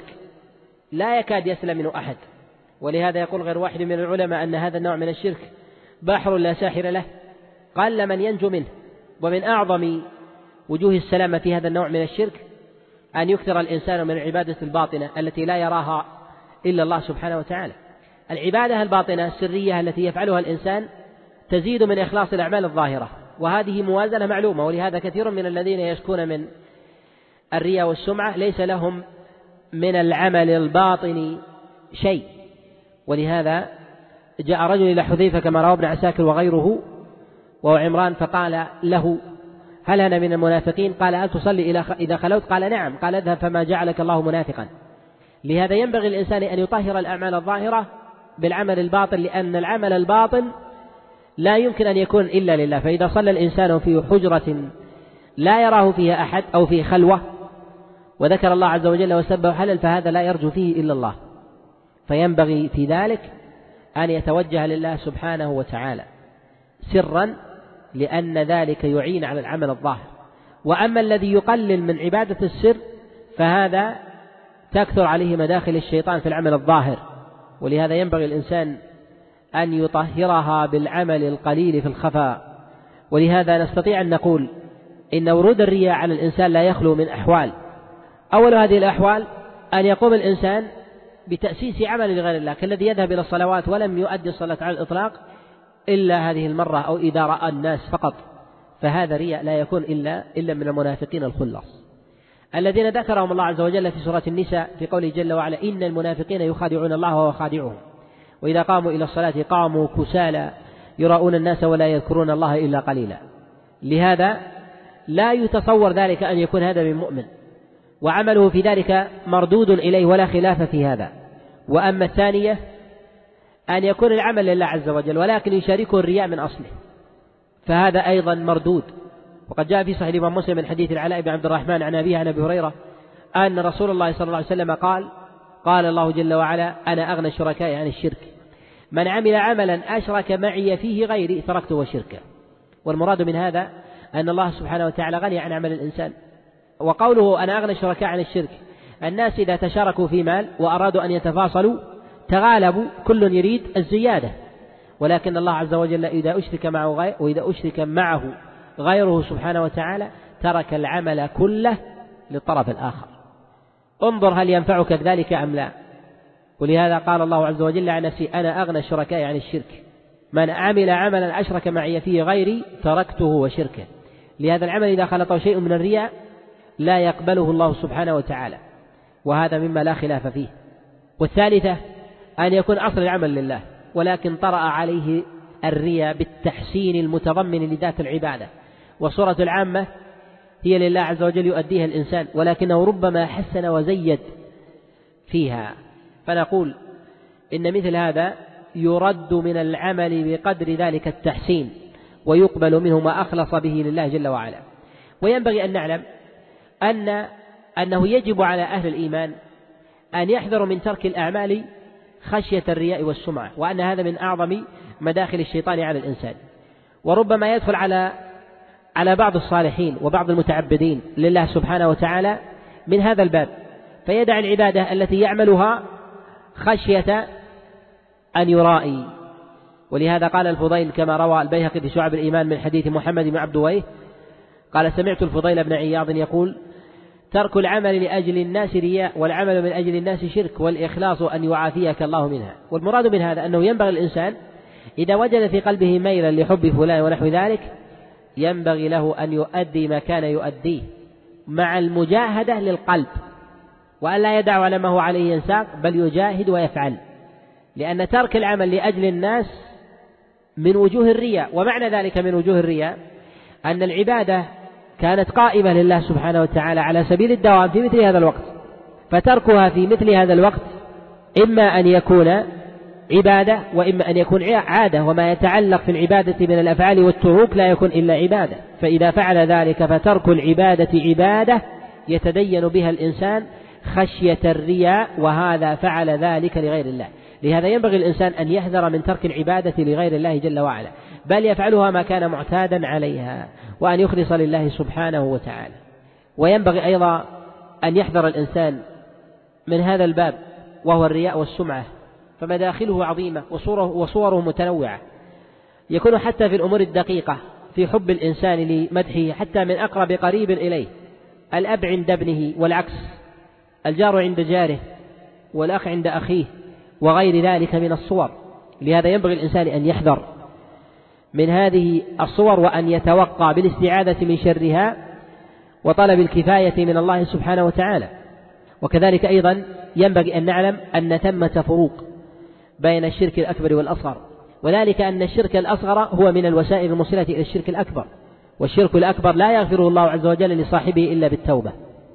لا يكاد يسلم منه أحد، ولهذا يقول غير واحد من العلماء أن هذا النوع من الشرك بحر لا ساحر له، قل من ينجو منه. ومن أعظم وجوه السلامة في هذا النوع من الشرك أن يكثر الإنسان من العبادة الباطنة التي لا يراها إلا الله سبحانه وتعالى. العبادة الباطنة السرية التي يفعلها الإنسان تزيد من إخلاص الأعمال الظاهرة، وهذه موازنة معلومة، ولهذا كثير من الذين يشكون من الرياء والسمعة ليس لهم من العمل الباطن شيء. ولهذا جاء رجل إلى حذيفة كما روى ابن عساكر وغيره وهو عمران فقال له: هل أنا من المنافقين؟ قال: هل تصلي إذا خلوت؟ قال: نعم. قال: اذهب فما جعلك الله منافقا. لهذا ينبغي الإنسان أن يطهر الأعمال الظاهرة بالعمل الباطن، لأن العمل الباطن لا يمكن أن يكون إلا لله. فإذا صلى الإنسان في حجرة لا يراه فيها أحد أو في خلوة وذكر الله عز وجل وسبه حلل فهذا لا يرجو فيه إلا الله، فينبغي في ذلك أن يتوجه لله سبحانه وتعالى سرا، لأن ذلك يعين على العمل الظاهر. وأما الذي يقلل من عبادة السر فهذا تكثر عليه مداخل الشيطان في العمل الظاهر، ولهذا ينبغي الإنسان أن يطهرها بالعمل القليل في الخفاء. ولهذا نستطيع أن نقول إن ورود الرياء على الإنسان لا يخلو من أحوال. أول هذه الأحوال أن يقوم الإنسان بتأسيس عمل لغير الله، كالذي يذهب إلى الصلوات ولم يؤدي الصلاة على الإطلاق إلا هذه المرة أو إذا رأى الناس فقط، فهذا رياء لا يكون إلا إلا من المنافقين الخلص الذين ذكرهم الله عز وجل في سورة النساء في قوله جل وعلا: إن المنافقين يخادعون الله وهو خادعهم وإذا قاموا إلى الصلاة قاموا كسالى يراؤون الناس ولا يذكرون الله إلا قليلا. لهذا لا يتصور ذلك أن يكون هذا من مؤمن، وعمله في ذلك مردود إليه ولا خلاف في هذا. وأما الثانية أن يكون العمل لله عز وجل ولكن يشاركه الرياء من أصله، فهذا أيضا مردود. وقد جاء في صحيح الإمام مسلم من حديث العلاء بن عبد الرحمن عن أبيه عن أبي هريرة أن رسول الله صلى الله عليه وسلم قال: قال الله جل وعلا: أنا أغنى الشركاء عن الشرك، من عمل عملا أشرك معي فيه غيري تركته وشركه. والمراد من هذا أن الله سبحانه وتعالى غني عن عمل الإنسان. وقوله أنا أغنى الشركاء عن الشرك، الناس إذا تشاركوا في مال وأرادوا أن يتفاصلوا تغالبوا، كل يريد الزيادة، ولكن الله عز وجل إذا أشرك معه غير وإذا أشرك معه غيره سبحانه وتعالى ترك العمل كله للطرف الآخر. انظر هل ينفعك ذلك أم لا. ولهذا قال الله عز وجل عن نفسه: أنا أغنى الشركاء عن الشرك، من عمل عملا أشرك معي فيه غيري تركته وشركه. لهذا العمل إذا خلطه شيء من الرياء لا يقبله الله سبحانه وتعالى، وهذا مما لا خلاف فيه. والثالثة أن يكون أصل العمل لله ولكن طرأ عليه الرياء بالتحسين المتضمن لذات العبادة، والصورة العامة هي لله عز وجل يؤديها الإنسان، ولكنه ربما حسن وزيد فيها. فنقول إن مثل هذا يرد من العمل بقدر ذلك التحسين ويقبل منه ما أخلص به لله جل وعلا. وينبغي أن نعلم أن أنه يجب على أهل الإيمان أن يحذروا من ترك الأعمال خشية الرياء والسمعة، وأن هذا من أعظم مداخل الشيطان على الإنسان. وربما يدخل على على بعض الصالحين وبعض المتعبدين لله سبحانه وتعالى من هذا الباب، فيدع العبادة التي يعملها خشية أن يرائي. ولهذا قال الفضيل كما روى البيهقي في شعب الإيمان من حديث محمد بن عبد ويه قال: سمعت الفضيل بن عياض يقول: ترك العمل لأجل الناس رياء، والعمل من أجل الناس شرك، والإخلاص أن يعافيك الله منها. والمراد من هذا أنه ينبغي الإنسان إذا وجد في قلبه ميلا لحب فلان ونحو ذلك ينبغي له أن يؤدي ما كان يؤديه مع المجاهدة للقلب، وأن لا يدع على ما هو عليه ينساق، بل يجاهد ويفعل، لأن ترك العمل لأجل الناس من وجوه الرياء. ومعنى ذلك من وجوه الرياء أن العبادة كانت قائمة لله سبحانه وتعالى على سبيل الدوام في مثل هذا الوقت، فتركها في مثل هذا الوقت إما أن يكون عبادة وإما أن يكون عادة، وما يتعلق في العبادة من الأفعال والتروك لا يكون إلا عبادة. فإذا فعل ذلك فترك العبادة عبادة يتدين بها الإنسان خشية الرياء، وهذا فعل ذلك لغير الله. لهذا ينبغي الإنسان أن يحذر من ترك العبادة لغير الله جل وعلا، بل يفعلها ما كان معتادا عليها، وأن يخلص لله سبحانه وتعالى. وينبغي أيضا أن يحذر الإنسان من هذا الباب وهو الرياء والسمعة، فمداخله عظيمة وصوره, وصوره متنوعة، يكون حتى في الأمور الدقيقة، في حب الإنسان لمدحه حتى من أقرب قريب إليه، الأب عند ابنه والعكس، الجار عند جاره والأخ عند أخيه وغير ذلك من الصور. لهذا ينبغي الإنسان أن يحذر من هذه الصور وأن يتوقع بالاستعاذة من شرها وطلب الكفاية من الله سبحانه وتعالى. وكذلك أيضا ينبغي أن نعلم أن ثمة فروق بين الشرك الأكبر والأصغر، وذلك أن الشرك الأصغر هو من الوسائل الموصلة إلى الشرك الأكبر، والشرك الأكبر لا يغفره الله عز وجل لصاحبه إلا بالتوبة،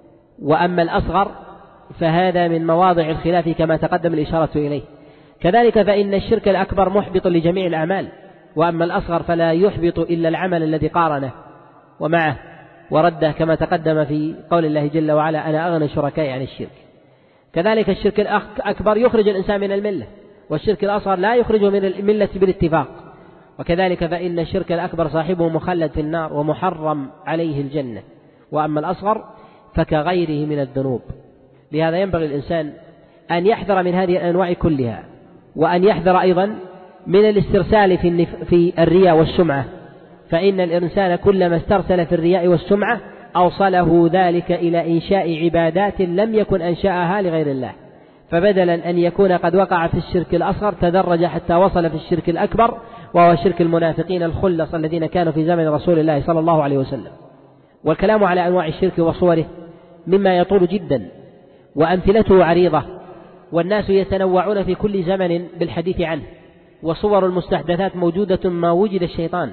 وأما الأصغر فهذا من مواضع الخلاف كما تقدم الإشارة إليه. كذلك فإن الشرك الأكبر محبط لجميع الأعمال، وأما الأصغر فلا يحبط إلا العمل الذي قارنه ومعه ورده، كما تقدم في قول الله جل وعلا: أنا أغنى شركائي عن الشرك. كذلك الشرك الأكبر يخرج الإنسان من الملة، والشرك الأصغر لا يخرجه من الملة بالاتفاق. وكذلك فإن الشرك الأكبر صاحبه مخلد في النار ومحرم عليه الجنة، وأما الأصغر فكغيره من الذنوب. لهذا ينبغي الإنسان أن يحذر من هذه الأنواع كلها، وأن يحذر أيضا من الاسترسال في, في الرياء والسمعة، فإن الإنسان كلما استرسل في الرياء والسمعة أوصله ذلك إلى إنشاء عبادات لم يكن أنشأها لغير الله، فبدلا أن يكون قد وقع في الشرك الأصغر تدرج حتى وصل في الشرك الأكبر، وهو شرك المنافقين الخلص الذين كانوا في زمن رسول الله صلى الله عليه وسلم. والكلام على أنواع الشرك وصوره مما يطول جدا، وأمثلته عريضة، والناس يتنوعون في كل زمن بالحديث عنه، وصور المستحدثات موجودة ما وجد الشيطان،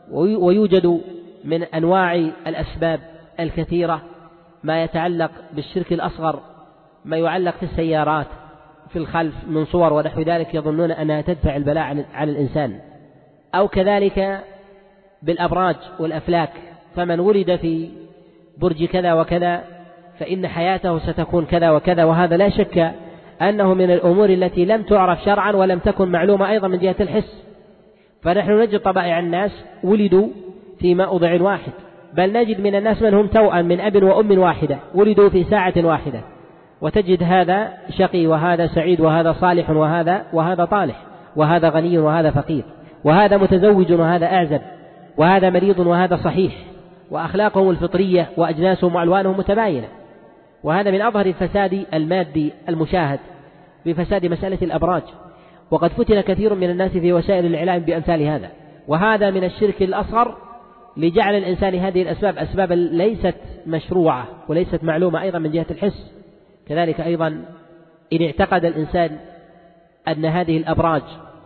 ويوجد من أنواع الأسباب الكثيرة ما يتعلق بالشرك الأصغر، ما يعلق في السيارات في الخلف من صور ونحو ذلك يظنون أنها تدفع البلاء عن الإنسان، أو كذلك بالأبراج والأفلاك، فمن ولد في برج كذا وكذا فإن حياته ستكون كذا وكذا، وهذا لا شك أنه من الأمور التي لم تعرف شرعا ولم تكن معلومة أيضا من جهة الحس. فنحن نجد طبائع الناس ولدوا في موضع واحد، بل نجد من الناس من هم توأم من أب وأم واحدة ولدوا في ساعة واحدة، وتجد هذا شقي وهذا سعيد وهذا صالح وهذا وهذا طالح، وهذا غني وهذا فقير، وهذا متزوج وهذا أعزب، وهذا مريض وهذا صحيح، وأخلاقهم الفطرية وأجناسهم وألوانهم متباينة. وهذا من أظهر الفساد المادي المشاهد بفساد مسألة الأبراج، وقد فتن كثير من الناس في وسائل الإعلام بأمثال هذا. وهذا من الشرك الأصغر لجعل الإنسان هذه الأسباب أسبابا ليست مشروعة وليست معلومة أيضا من جهة الحس. كذلك أيضا إن اعتقد الإنسان أن هذه الأبراج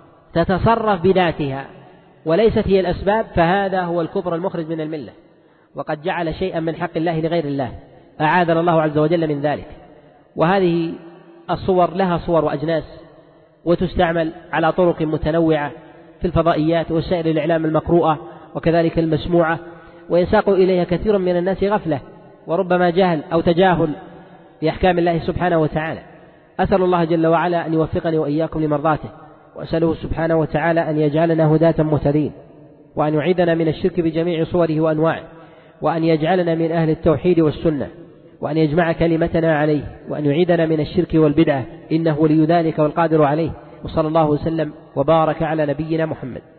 تتصرف بذاتها وليست هي الأسباب، فهذا هو الكفر المخرج من الملة، وقد جعل شيئا من حق الله لغير الله، أعاذنا الله عز وجل من ذلك. وهذه الصور لها صور وأجناس، وتستعمل على طرق متنوعة في الفضائيات ووسائل الإعلام المقروءة وكذلك المسموعة، ويساق إليها كثير من الناس غفلة وربما جهل أو تجاهل لأحكام الله سبحانه وتعالى. أسأل الله جل وعلا أن يوفقني وإياكم لمرضاته، وأسأله سبحانه وتعالى أن يجعلنا هداة مهتدين، وأن يعيذنا من الشرك بجميع صوره وأنواعه، وأن يجعلنا من أهل التوحيد والسنة، وأن يجمع كلمتنا عليه، وأن يعيذنا من الشرك والبدعة، إنه ولي ذلك والقادر عليه. وصلى الله وسلم وبارك على نبينا محمد.